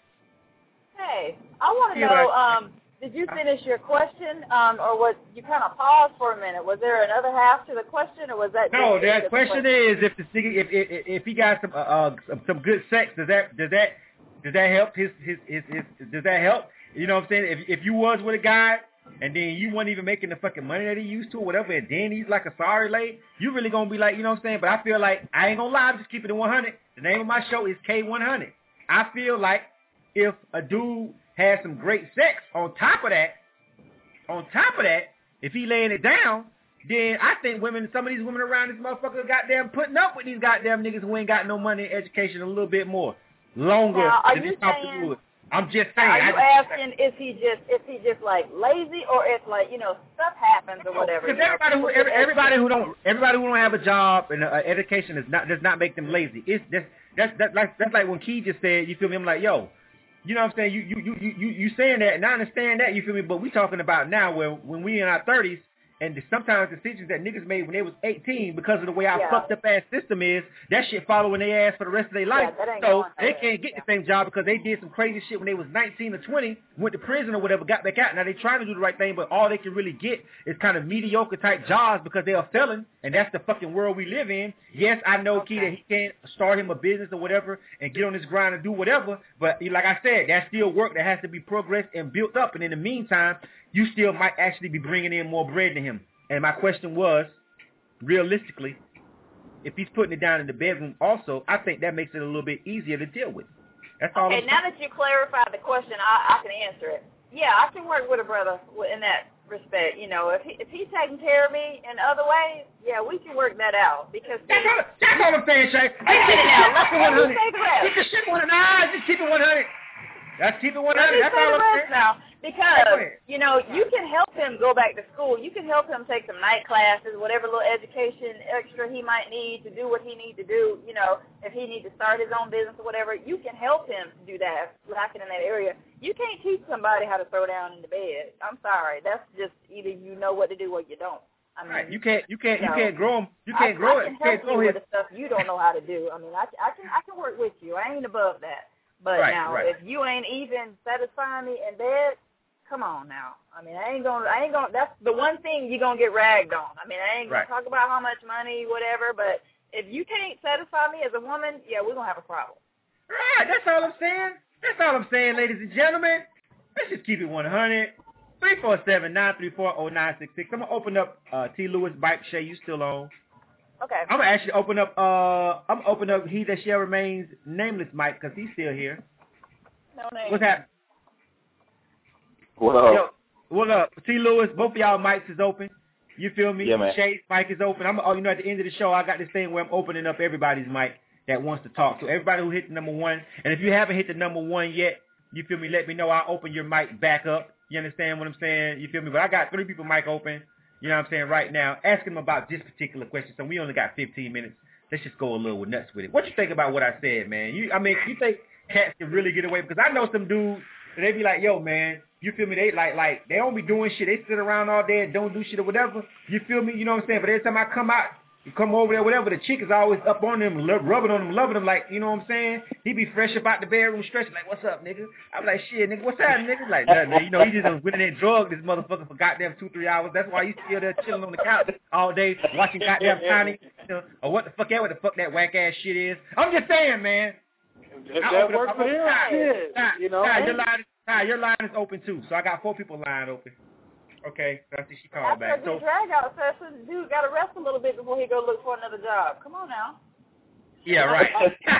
Hey, I want to Yeah, know, but- um, did you finish your question, um, or was you kind of paused for a minute? Was there another half to the question, or was that No, just the the question is if the if if if he got some uh, uh some good sex, does that does that does that help his his his, his does that help? You know what I'm saying? If if you was with a guy and then you weren't even making the fucking money that he used to or whatever, and then he's like a sorry lady, you really gonna be like, you know what I'm saying? But I feel like I ain't gonna lie, I'm just keeping it one hundred. The name of my show is K one hundred. I feel like if a dude has some great sex on top of that, on top of that, if he laying it down, then I think women, some of these women around this motherfucker goddamn putting up with these goddamn niggas who ain't got no money and education a little bit more, longer Now, are than you they comfortable saying- with. I'm just saying. Are I you just, asking if he just if he just like lazy, or if like you know stuff happens or whatever? Because you know, everybody who people every, get everybody who don't everybody who don't have a job and uh, education is not does not make them lazy. It's that's that's that's like that's like when Key just said, you feel me? I'm like, yo, you know what I'm saying? You you you you you you saying that, and I understand that, you feel me? But we talking about now where when we in our thirties. And the, sometimes decisions that niggas made when they was eighteen because of the way our Yeah. fucked up ass system is, that shit following their ass for the rest of their life. that ain't So going they nowhere. can't get the same job because they did some crazy shit when they was nineteen or twenty, went to prison or whatever, got back out. Now they trying to do the right thing, but all they can really get is kind of mediocre type jobs because they're a felon, and that's the fucking world we live in. Yes, I know, Key, that he can't start him a business or whatever and get on his grind and do whatever, but like I said, that's still work that has to be progressed and built up, and in the meantime, you still might actually be bringing in more bread than him. And my question was, realistically, if he's putting it down in the bedroom also, I think that makes it a little bit easier to deal with. That's all. Okay, I'm now that you clarified the question, I, I can answer it. Yeah, I can work with a brother in that respect. You know, if he, if he's taking care of me in other ways, yeah, we can work that out. Because That's all, that's all I'm saying, Shay. Hey, Keep it now, keep it let me one hundred. say the rest. Keep the shit one hundred. Nah, just keep it one hundred. That's keep it one Let hundred. me That's say all the I'm rest saying. now, because Go ahead. you know you can help him go back to school. You can help him take some night classes, whatever little education extra he might need to do what he needs to do. You know, if he needs to start his own business or whatever, you can help him do that. Lacking in that area, you can't teach somebody how to throw down in the bed. I'm sorry, that's just either you know what to do or you don't. I mean, Right. You can't. You can't. You No. can't grow him. You I, can't grow I it. can You help can't grow you his. with the stuff you don't know how to do. I mean, I, I can I can work with you. I ain't above that. But Right, now, right. if you ain't even satisfying me in bed, come on now. I mean, I ain't gonna. I ain't gonna. That's the one thing you're gonna get ragged on. I mean, I ain't gonna Right. talk about how much money, whatever. But if you can't satisfy me as a woman, yeah, we're gonna have a problem. Right. That's all I'm saying. That's all I'm saying, ladies and gentlemen. Let's just keep it one hundred. three four seven, nine three four, zero nine six six. I'm gonna open up uh, T. Lewis, Bike, Shay. You still on? Okay. I'm gonna actually open up. Uh, I'm gonna open up He That Shall Remains Nameless, Mike, because he's still here. No name. What's happening? What up? Yo, what up? T. Lewis, both of y'all mics is open. You feel me? Yeah, man. Shay's mic is open. I'm, oh, you know, at the end of the show, I got this thing where I'm opening up everybody's mic that wants to talk. So everybody who hit the number one, and if you haven't hit the number one yet, you feel me? Let me know. I'll open your mic back up. You understand what I'm saying? You feel me? But I got three people mic open. You know what I'm saying? Right now, asking them about this particular question. So we only got fifteen minutes. Let's just go a little nuts with it. What you think about what I said, man? You, I mean, you think cats can really get away? Because I know some dudes, and they be like, yo, man, You feel me? They like like they don't be doing shit. They sit around all day and don't do shit or whatever. You feel me? You know what I'm saying? But every time I come out, you come over there, whatever, the chick is always up on them, lo- rubbing on them, loving them, like, you know what I'm saying? He be fresh up out the bedroom, stretching, like, what's up, nigga? I be like, shit, nigga, what's up, nigga? Like, nothing, man. You know, he just done went in there and drugged this motherfucker for goddamn two, three hours. That's why he's still there chilling on the couch all day, watching goddamn Tiny, you know, or what the fuck, yeah, what the fuck that whack-ass shit is. I'm just saying, man. If that works for him, shit, you know. Nah, your line, nah, your line is open, too. So I got four people lined open. Okay, I think she called back. After a drag out session, dude got to rest a little bit before he go look for another job. Come on now. Yeah, right.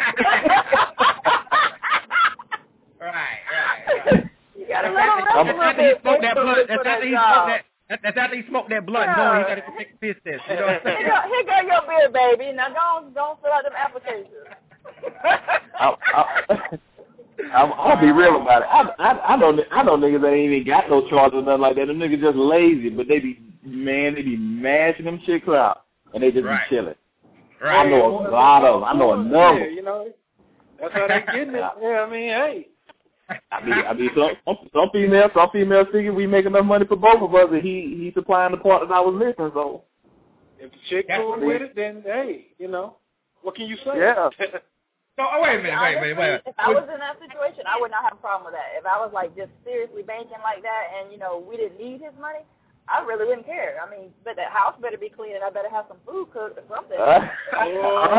right, right, right. You got to rest a little bit before that blunt. That's after he smoked that. That's after he smoked that blunt. Yeah. Going, he got to go take a piss test. You know what I'm saying? Here go, here go your beer, baby. Now go, go fill out them applications. I'll, I'll, I'll, I'll be real about it. I, I, I know I know niggas that ain't even got no charges or nothing like that. Them niggas just lazy, but they be, man, they be mashing them chicks out, and they just right. be chilling. Right. I know a lot of them. I know a number. Yeah, you know, that's how they getting it. Yeah, I mean, hey. I mean, I mean, some, some, some females, some females figure we make enough money for both of us, and he he supplying the part that I was missing. So, if the chick cool with it, then hey, you know, what can you say? Yeah. So, oh, wait a minute, wait, wait, wait. If I was in that situation, I would not have a problem with that. If I was, like, just seriously banking like that and, you know, we didn't need his money, I really wouldn't care. I mean, but the house better be clean and I better have some food cooked or something. Uh, oh,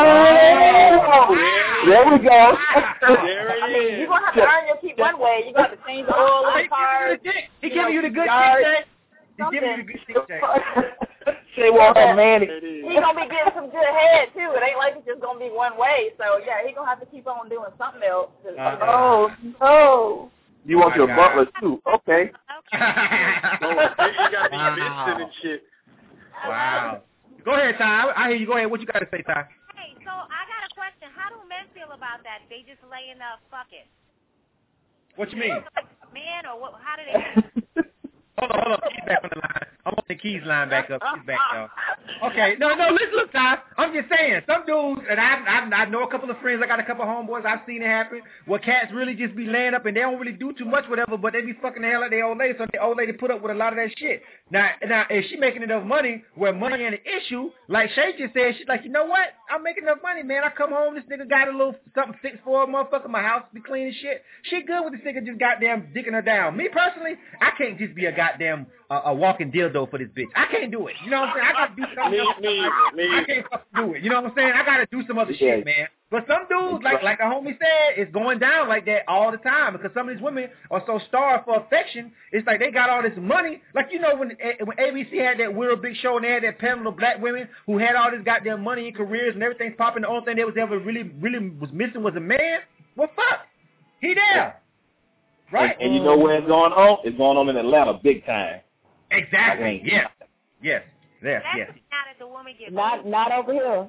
there we go. There it I mean, is. you're going to have to earn your keep one way. You're going to have to change the oil in the car. He giving you the good shit, He's giving you the good shit, Say what that man. He gonna be getting some good head too. It ain't like it's just gonna be one way. So yeah, he gonna have to keep on doing something else. To, uh, oh no! You want oh your God. butler too? Okay. Okay. So you gotta be wow. and shit. Wow. Go ahead, Ty. I hear you. Go ahead. What you got to say, Ty? Hey, so I got a question. How do men feel about that? They just laying up fucking. What you mean? Man, or what? How do they? Hold on, hold on. She's back on the line. I'm on the keys line back up. She's back, y'all. Okay. No, no, listen, look, Ty. I'm just saying, some dudes, and I, I I know a couple of friends, I got a couple of homeboys, I've seen it happen, where cats really just be laying up and they don't really do too much, whatever, but they be fucking the hell out of their old lady, so the old lady put up with a lot of that shit. Now, now if she making enough money, where money ain't an issue, like Shay just said, she's like, you know what? I'm making enough money, man. I come home, this nigga got a little something fixed for her, motherfucker, my house be clean as shit. She good with this nigga just goddamn dicking her down. Me, personally, I can't just be a goddamn uh, a walking dildo for this bitch. I can't do it. You know what I'm saying? I got to do something else. Me, me, I can't fucking do it. You know what I'm saying? I got to do some other yeah. shit, man. But some dudes, like like the homie said, it's going down like that all the time because some of these women are so starved for affection. It's like they got all this money. Like, you know, when when A B C had that We're a Big Show and they had that panel of black women who had all this goddamn money and careers and everything's popping, the only thing they was ever really, really was missing was a man. Well, fuck. He there. Right. And, and you know where it's going on? It's going on in Atlanta big time. Exactly. Yes. Yes. Yes. Yes. Not not over here.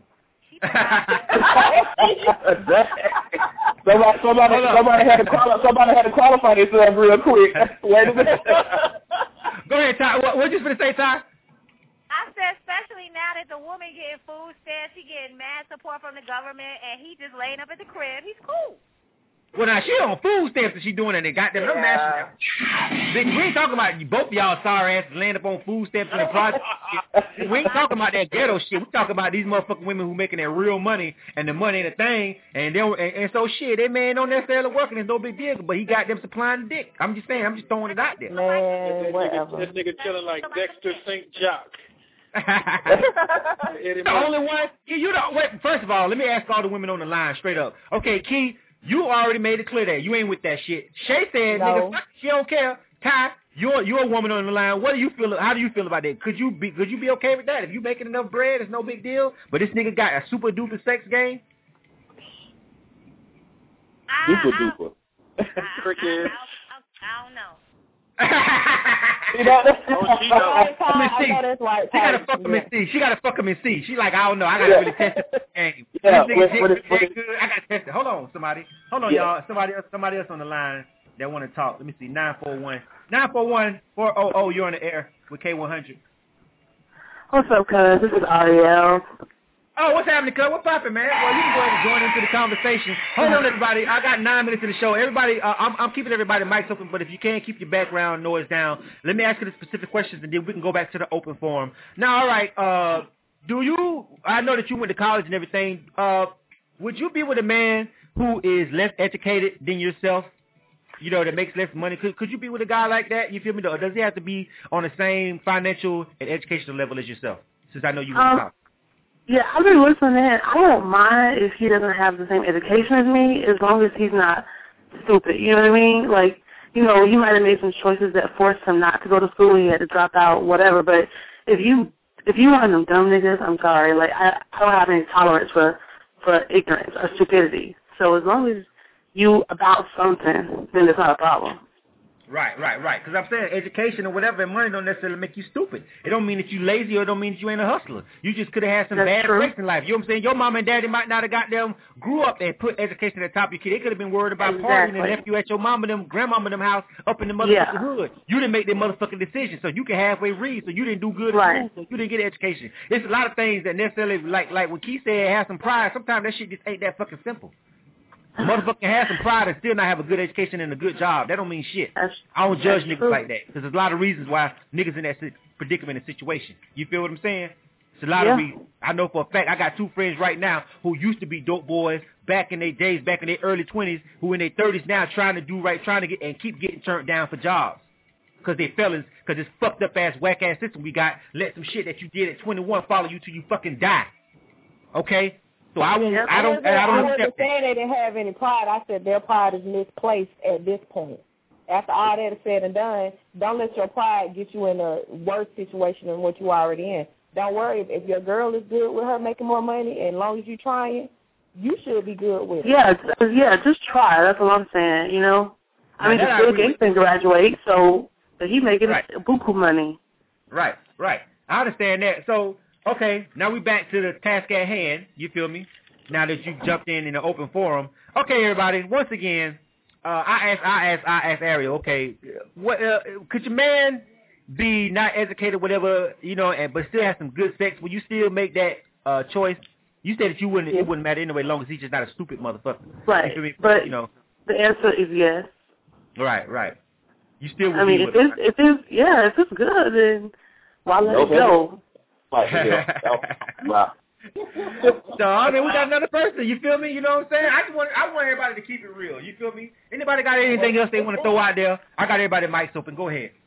somebody, somebody, somebody had to qualify. Somebody had to qualify themselves real quick. Wait a minute. Go ahead, Ty. What what you supposed to say, Ty? I said, especially now that the woman getting food stamps, she getting mad support from the government, and he just laying up at the crib. He's cool. Well, now, she on food stamps and she doing it. And goddamn, I'm yeah. Big, we ain't talking about you, both of y'all sorry asses laying up on food stamps in the project. We ain't talking about that ghetto shit. We talking about these motherfucking women who making that real money, and the money ain't a thing. And they and, and so shit, that man don't necessarily working. It's no big deal, but he got them supplying the dick. I'm just saying. I'm just throwing it out there. Man, whatever. This nigga chilling like Dexter Saint Jock. The only one. You know, wait. First of all, let me ask all the women on the line straight up. Okay, Key. You already made it clear that you ain't with that shit. Shay said, no. nigga, fuck, she don't care. Ty, you're you're a woman on the line. What do you feel? How do you feel about that? Could you be could you be okay with that? If you making enough bread, it's no big deal. But this nigga got a super duper sex game. Super duper. Cricket. I don't know. oh, she knows. Let me see. Right, she gotta fuck him and see. She gotta fuck him and see. She like, I don't know. I gotta really test the game. Yeah, this nigga what, what, what, good. I gotta test it. Hold on, somebody. Hold on, yeah. y'all. Somebody else. Somebody else on the line that want to talk. Let me see. Nine four one. Nine four one four zero zero. You're on the air with K one hundred. What's up, cuz? This is Ariel. Oh, what's happening, cuz? What's poppin', man? Well, you can go ahead and join into the conversation. Hold on, everybody. I got nine minutes in the show. Everybody, uh, I'm, I'm keeping everybody mics open, but if you can, keep your background noise down. Let me ask you the specific questions, and then we can go back to the open forum. Now, all right, uh, do you, I know that you went to college and everything. Uh, would you be with a man who is less educated than yourself, you know, that makes less money? Could, could you be with a guy like that? You feel me? Or does he have to be on the same financial and educational level as yourself, since I know you went to college? Yeah, I've been listening. I don't mind if he doesn't have the same education as me, as long as he's not stupid. You know what I mean? Like, you know, he might have made some choices that forced him not to go to school. He had to drop out, whatever. But if you if you one of them dumb niggas, I'm sorry. Like, I, I don't have any tolerance for for ignorance or stupidity. So as long as you about something, then it's not a problem. Right, right, right. Because I'm saying education or whatever and money don't necessarily make you stupid. It don't mean that you lazy or it don't mean that you ain't a hustler. You just could have had some That's bad true. breaks in life. You know what I'm saying? Your mom and daddy might not have got them, grew up and put education at the top of your kid. They could have been worried about partying Exactly. and left you at your mom and them, grandmama and them house up in the motherfucking Yeah. hood. You didn't make their motherfucking decision, so you can halfway read, so you didn't do good Right. in school, so you didn't get an education. It's a lot of things that necessarily, like like when Keith said, have some pride. Sometimes that shit just ain't that fucking simple. Motherfucker has some pride and still not have a good education and a good job. That don't mean shit. That's, I don't judge that's niggas true. like that because there's a lot of reasons why niggas in that si- predicament and situation. You feel what I'm saying? It's a lot Yeah. of reasons. I know for a fact I got two friends right now who used to be dope boys back in their days, back in their early twenties, who in their thirties now trying to do right, trying to get and keep getting turned down for jobs because they felons, because this fucked up ass whack ass system we got let some shit that you did at twenty-one follow you till you fucking die. Okay? So I won't. I don't. I I don't wasn't accept that. saying they didn't have any pride. I said their pride is misplaced at this point. After all that is said and done, don't let your pride get you in a worse situation than what you already in. Don't worry. If, if your girl is good with her making more money, and as long as you trying, you should be good with it. Yeah, it's- yeah, just try. That's what I'm saying, you know. I mean, Now, that the I Bill agree Gates didn't graduate, so but he making Right. buku money. Right, right. I understand that. So, okay, now we back to the task at hand. You feel me? Now that you jumped in in the open forum. Okay, everybody. Once again, uh, I asked, I asked, I asked Ariel. Okay, what uh, could your man be not educated, whatever, you know, and but still have some good sex? Will you still make that uh, choice? You said that you wouldn't. It wouldn't matter anyway, as long as he's just not a stupid motherfucker. Right, You feel me? but you know. the answer is yes. Right, right. You still would I mean, be if with it's, if it's, yeah, if it's good, then why let Okay. it go? Like, yeah. Wow. So I mean, we got another person. You feel me? You know what I'm saying? I just want, I want everybody to keep it real. You feel me? Anybody got anything else they want to throw out there? I got everybody mics open. Go ahead.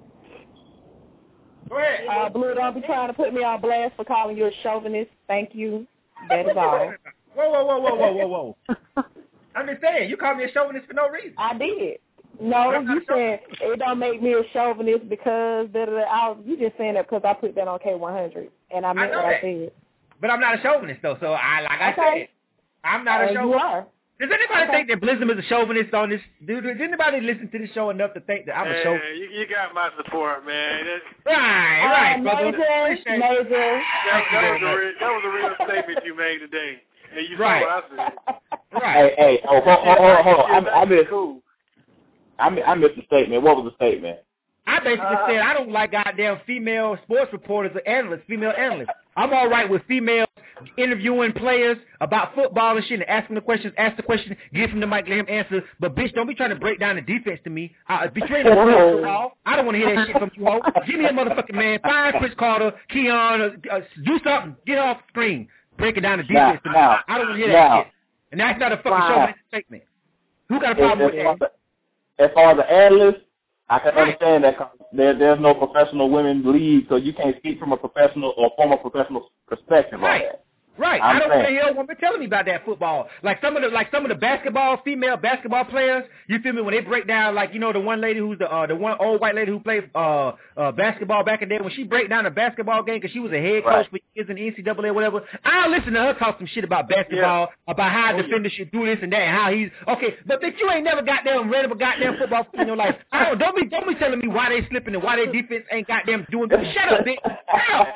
Go ahead. Uh, Blue, don't be trying to put me on blast for calling you a chauvinist. Thank you. That is all. Whoa, whoa, whoa, whoa, whoa, whoa, whoa. I'm just saying, you called me a chauvinist for no reason. I did. No, you said it don't make me a chauvinist because da, da, da. I was, you just saying that because I put that on K one hundred, and I meant I know what that. I said. But I'm not a chauvinist though, so I like I Okay. said, I'm not a Uh, you chauvinist. are. Does anybody Okay. think that Blizzard is a chauvinist on this? Dude, does anybody listen to this show enough to think that I'm a Hey, chauvinist? you, you got my support, man. That's, Right, Uh, right, brother. major, Appreciate it. major. that, that, was a real, that was a real statement you made today. And you Right. saw what I said. Right. Hey, hey, oh, hold, hold, hold, hold on. I, I missed, Cool. I, mi- I missed the statement. What was the statement? I basically Uh, said I don't like goddamn female sports reporters or analysts, female analysts. I'm all right with females interviewing players about football and shit and asking the questions, ask the question, give him the mic, let him answer. But bitch, don't be trying to break down the defense to me. Uh, between the football, I don't want to hear that shit from you, ho. Give me a motherfucking man. Find Chris Carter, Keon, uh, uh, do something. Get off the screen. Breaking down the defense to me. Now, I don't want to hear that now. shit. And that's not a fucking Wow. chauvinist statement. Who got a problem As, with as, that? as far as the analyst, I can Right. understand that 'cause there, there's no professional women's league, so you can't speak from a professional or former professional perspective Right. on that. Right. I'm I don't want to saying. hear a woman telling me about that football. Like some of the like some of the basketball, female basketball players, you feel me, when they break down, like, you know, the one lady who's the uh, the one old white lady who played uh, uh, basketball back in the day, when she break down a basketball game because she was a head coach Right. for years in the N C double A or whatever, I'll listen to her talk some shit about basketball, about how a defender should do this and that, and how he's okay. But bitch, you ain't never goddamn read of a goddamn football field in your life. I don't, don't be don't be telling me why they slipping and why their defense ain't goddamn doing good. Shut up, bitch. Shut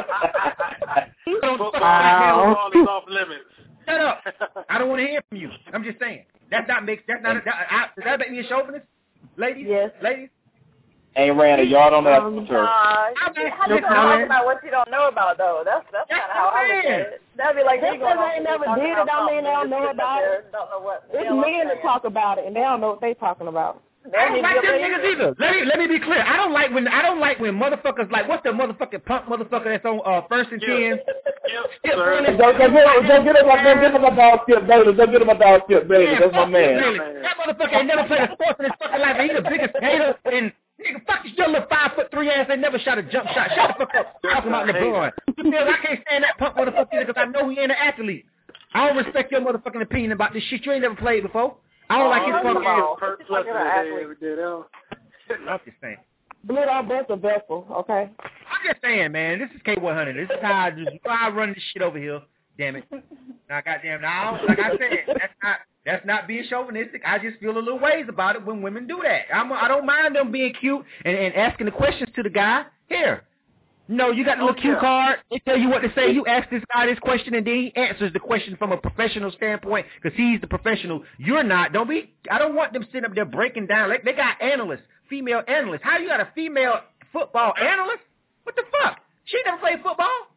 up. Don't fucking goddamn Football is off limits. Shut up! I don't want to hear from you. I'm just saying. That's not make. That's not. A, that, I, does that make me a chauvinist, ladies? Yes. Ladies. Hey, Randy, y'all don't have Um, to church. Uh, I'm you just- have to listen, talk man. about what you don't know about, though. That's that's That's kind how I look at it. That'd be like Just me going because they never did it don't mean they don't know about it. Don't know what. It's men that talk about it, and they don't know what they talking about. I don't like them niggas either. Let me let me be clear. I don't like when I don't like when motherfuckers like what's the motherfucking punk motherfucker that's on uh, First and Ten. Go get him a dog Skip Bayless. Go get him a dog Skip Bayless. That's my man. That motherfucker ain't never played a sport in his fucking life. He's the biggest hater and nigga, fuck you, still little five foot three ass. Ain't never shot a jump shot. Shut the fuck up. Talking about LeBron. Because I can't stand that punk motherfucker either because I know he ain't an athlete. I don't respect your motherfucking opinion about this shit. You ain't never played before. I don't oh, like his fucking ass. I'm just saying. Blood on best a vessel, okay? I'm just saying, man. This is K one hundred. This is how I, just, how I run this shit over here. Damn it. Now, goddamn, now, like I said, that's not that's not being chauvinistic. I just feel a little ways about it when women do that. I'm, I don't mind them being cute and, and asking the questions to the guy. Here. No, you got the little cue card. They tell you what to say. You ask this guy this question, and then he answers the question from a professional standpoint because he's the professional. You're not. Don't be. I don't want them sitting up there breaking down. Like, they got analysts, female analysts. How you got a female football analyst? What the fuck? She never played football.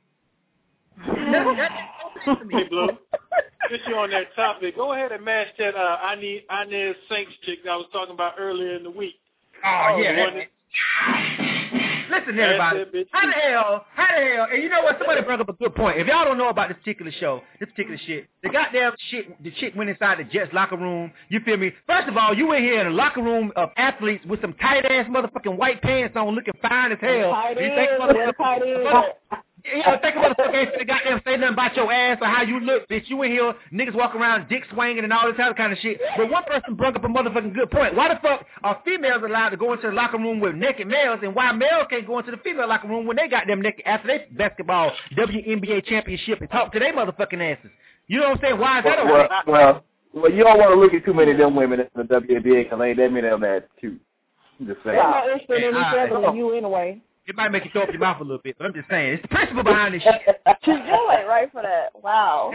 Hey, Blue, since you're on that topic, go ahead and match that uh, I need Inez Saints chick that I was talking about earlier in the week. Oh, yeah. Listen, everybody. How the hell, how the hell, and you know what, somebody brought up a good point. If y'all don't know about this particular show, this particular shit, the goddamn shit, the chick went inside the Jets locker room, you feel me? First of all, you went here in a locker room of athletes with some tight-ass motherfucking white pants on looking fine as hell. Tight you end, think well, tight end. You know, think about the fuck ain't finna goddamn say nothing about your ass or how you look, bitch. You in here, niggas walk around dick swinging and all this other kind of shit. But one person brought up a motherfucking good point. Why the fuck are females allowed to go into the locker room with naked males, and why males can't go into the female locker room when they got them naked after they basketball W N B A championship and talk to their motherfucking asses? You know what I'm saying? Why is that? Well, well, well, well, you don't want to look at too many of them women in the W N B A because ain't that many of them that cute. I'm just saying. They're not interested in each other than you anyway. It might make you throw up your mouth a little bit, but I'm just saying. It's the principle behind this shit. She's doing right for that. Wow.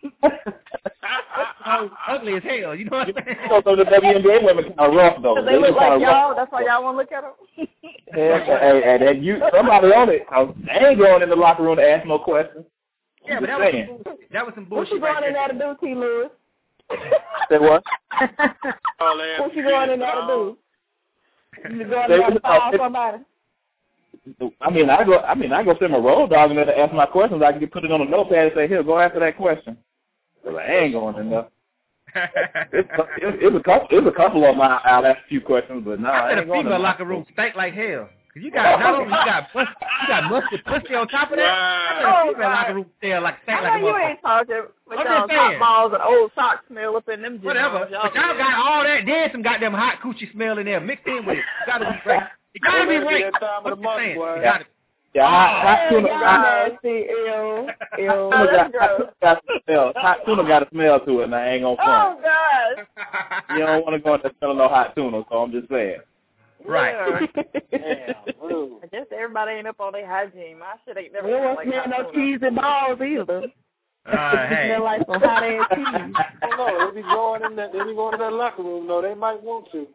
Ugly as hell, you know what I'm saying? So, so the W N B A women kind of rough, though. They, they look like y'all, rough. That's why y'all want to look at them? Yeah, and, and you, somebody on it, I ain't going in the locker room to ask no questions. Yeah, but that was, some, that was some bullshit. What you going right in there to do, T. Lewis? Say what? What you going in there to do? You going in there to file somebody? I mean, I go. I mean, I go send my road dog in there to ask my questions. I can get put it on a notepad and say, "Here, go after that question." But I ain't going in there. it's, it's, it's a couple. It's a couple of them. I'll ask a few questions, but no, I, I ain't going. The female locker room stank like hell. Cause you got not only you got bust, you got mustard pussy on top of that. Wow. I female locker room smell like stank like a you ain't talking with y'all top balls and old socks smell up in them. Whatever. Y'all, but y'all got all that. Then some goddamn hot coochie smell in there mixed in with it. You gotta be great. You gotta be right. What you saying? You gotta. Yeah, hot, hot tuna got nasty, ew, ew. Got smell. Hot tuna got a smell to it, and I ain't gonna front. Oh God! You don't want to go in there smelling no hot tuna, so I'm just saying. Right. Damn, I guess everybody ain't up on their hygiene. My shit ain't never. We don't like smell no cheese and balls either. Uh, hey. Smell like some hot ass cheese. I don't know. They be going in that. They be going to that locker room. though. They might want to.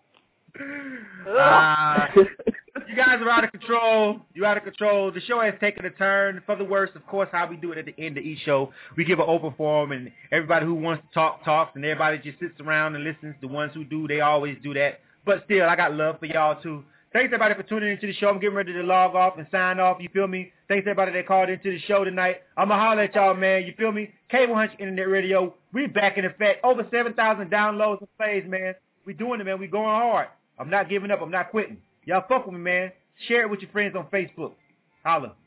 Uh, you guys are out of control. You're out of control. The show has taken a turn for the worse. Of course, how we do it at the end of each show, we give an open forum, and everybody who wants to talk talks, and everybody just sits around and listens. The ones who do, they always do that. But still, I got love for y'all too. Thanks everybody for tuning into the show. I'm getting ready to log off and sign off. You feel me? Thanks everybody that called into the show tonight. I'ma holler at y'all, man. You feel me? K one hundred Internet Radio. We back in effect. Over seven thousand downloads and plays, man. We doing it, man. We going hard. I'm not giving up. I'm not quitting. Y'all fuck with me, man. Share it with your friends on Facebook. Holla.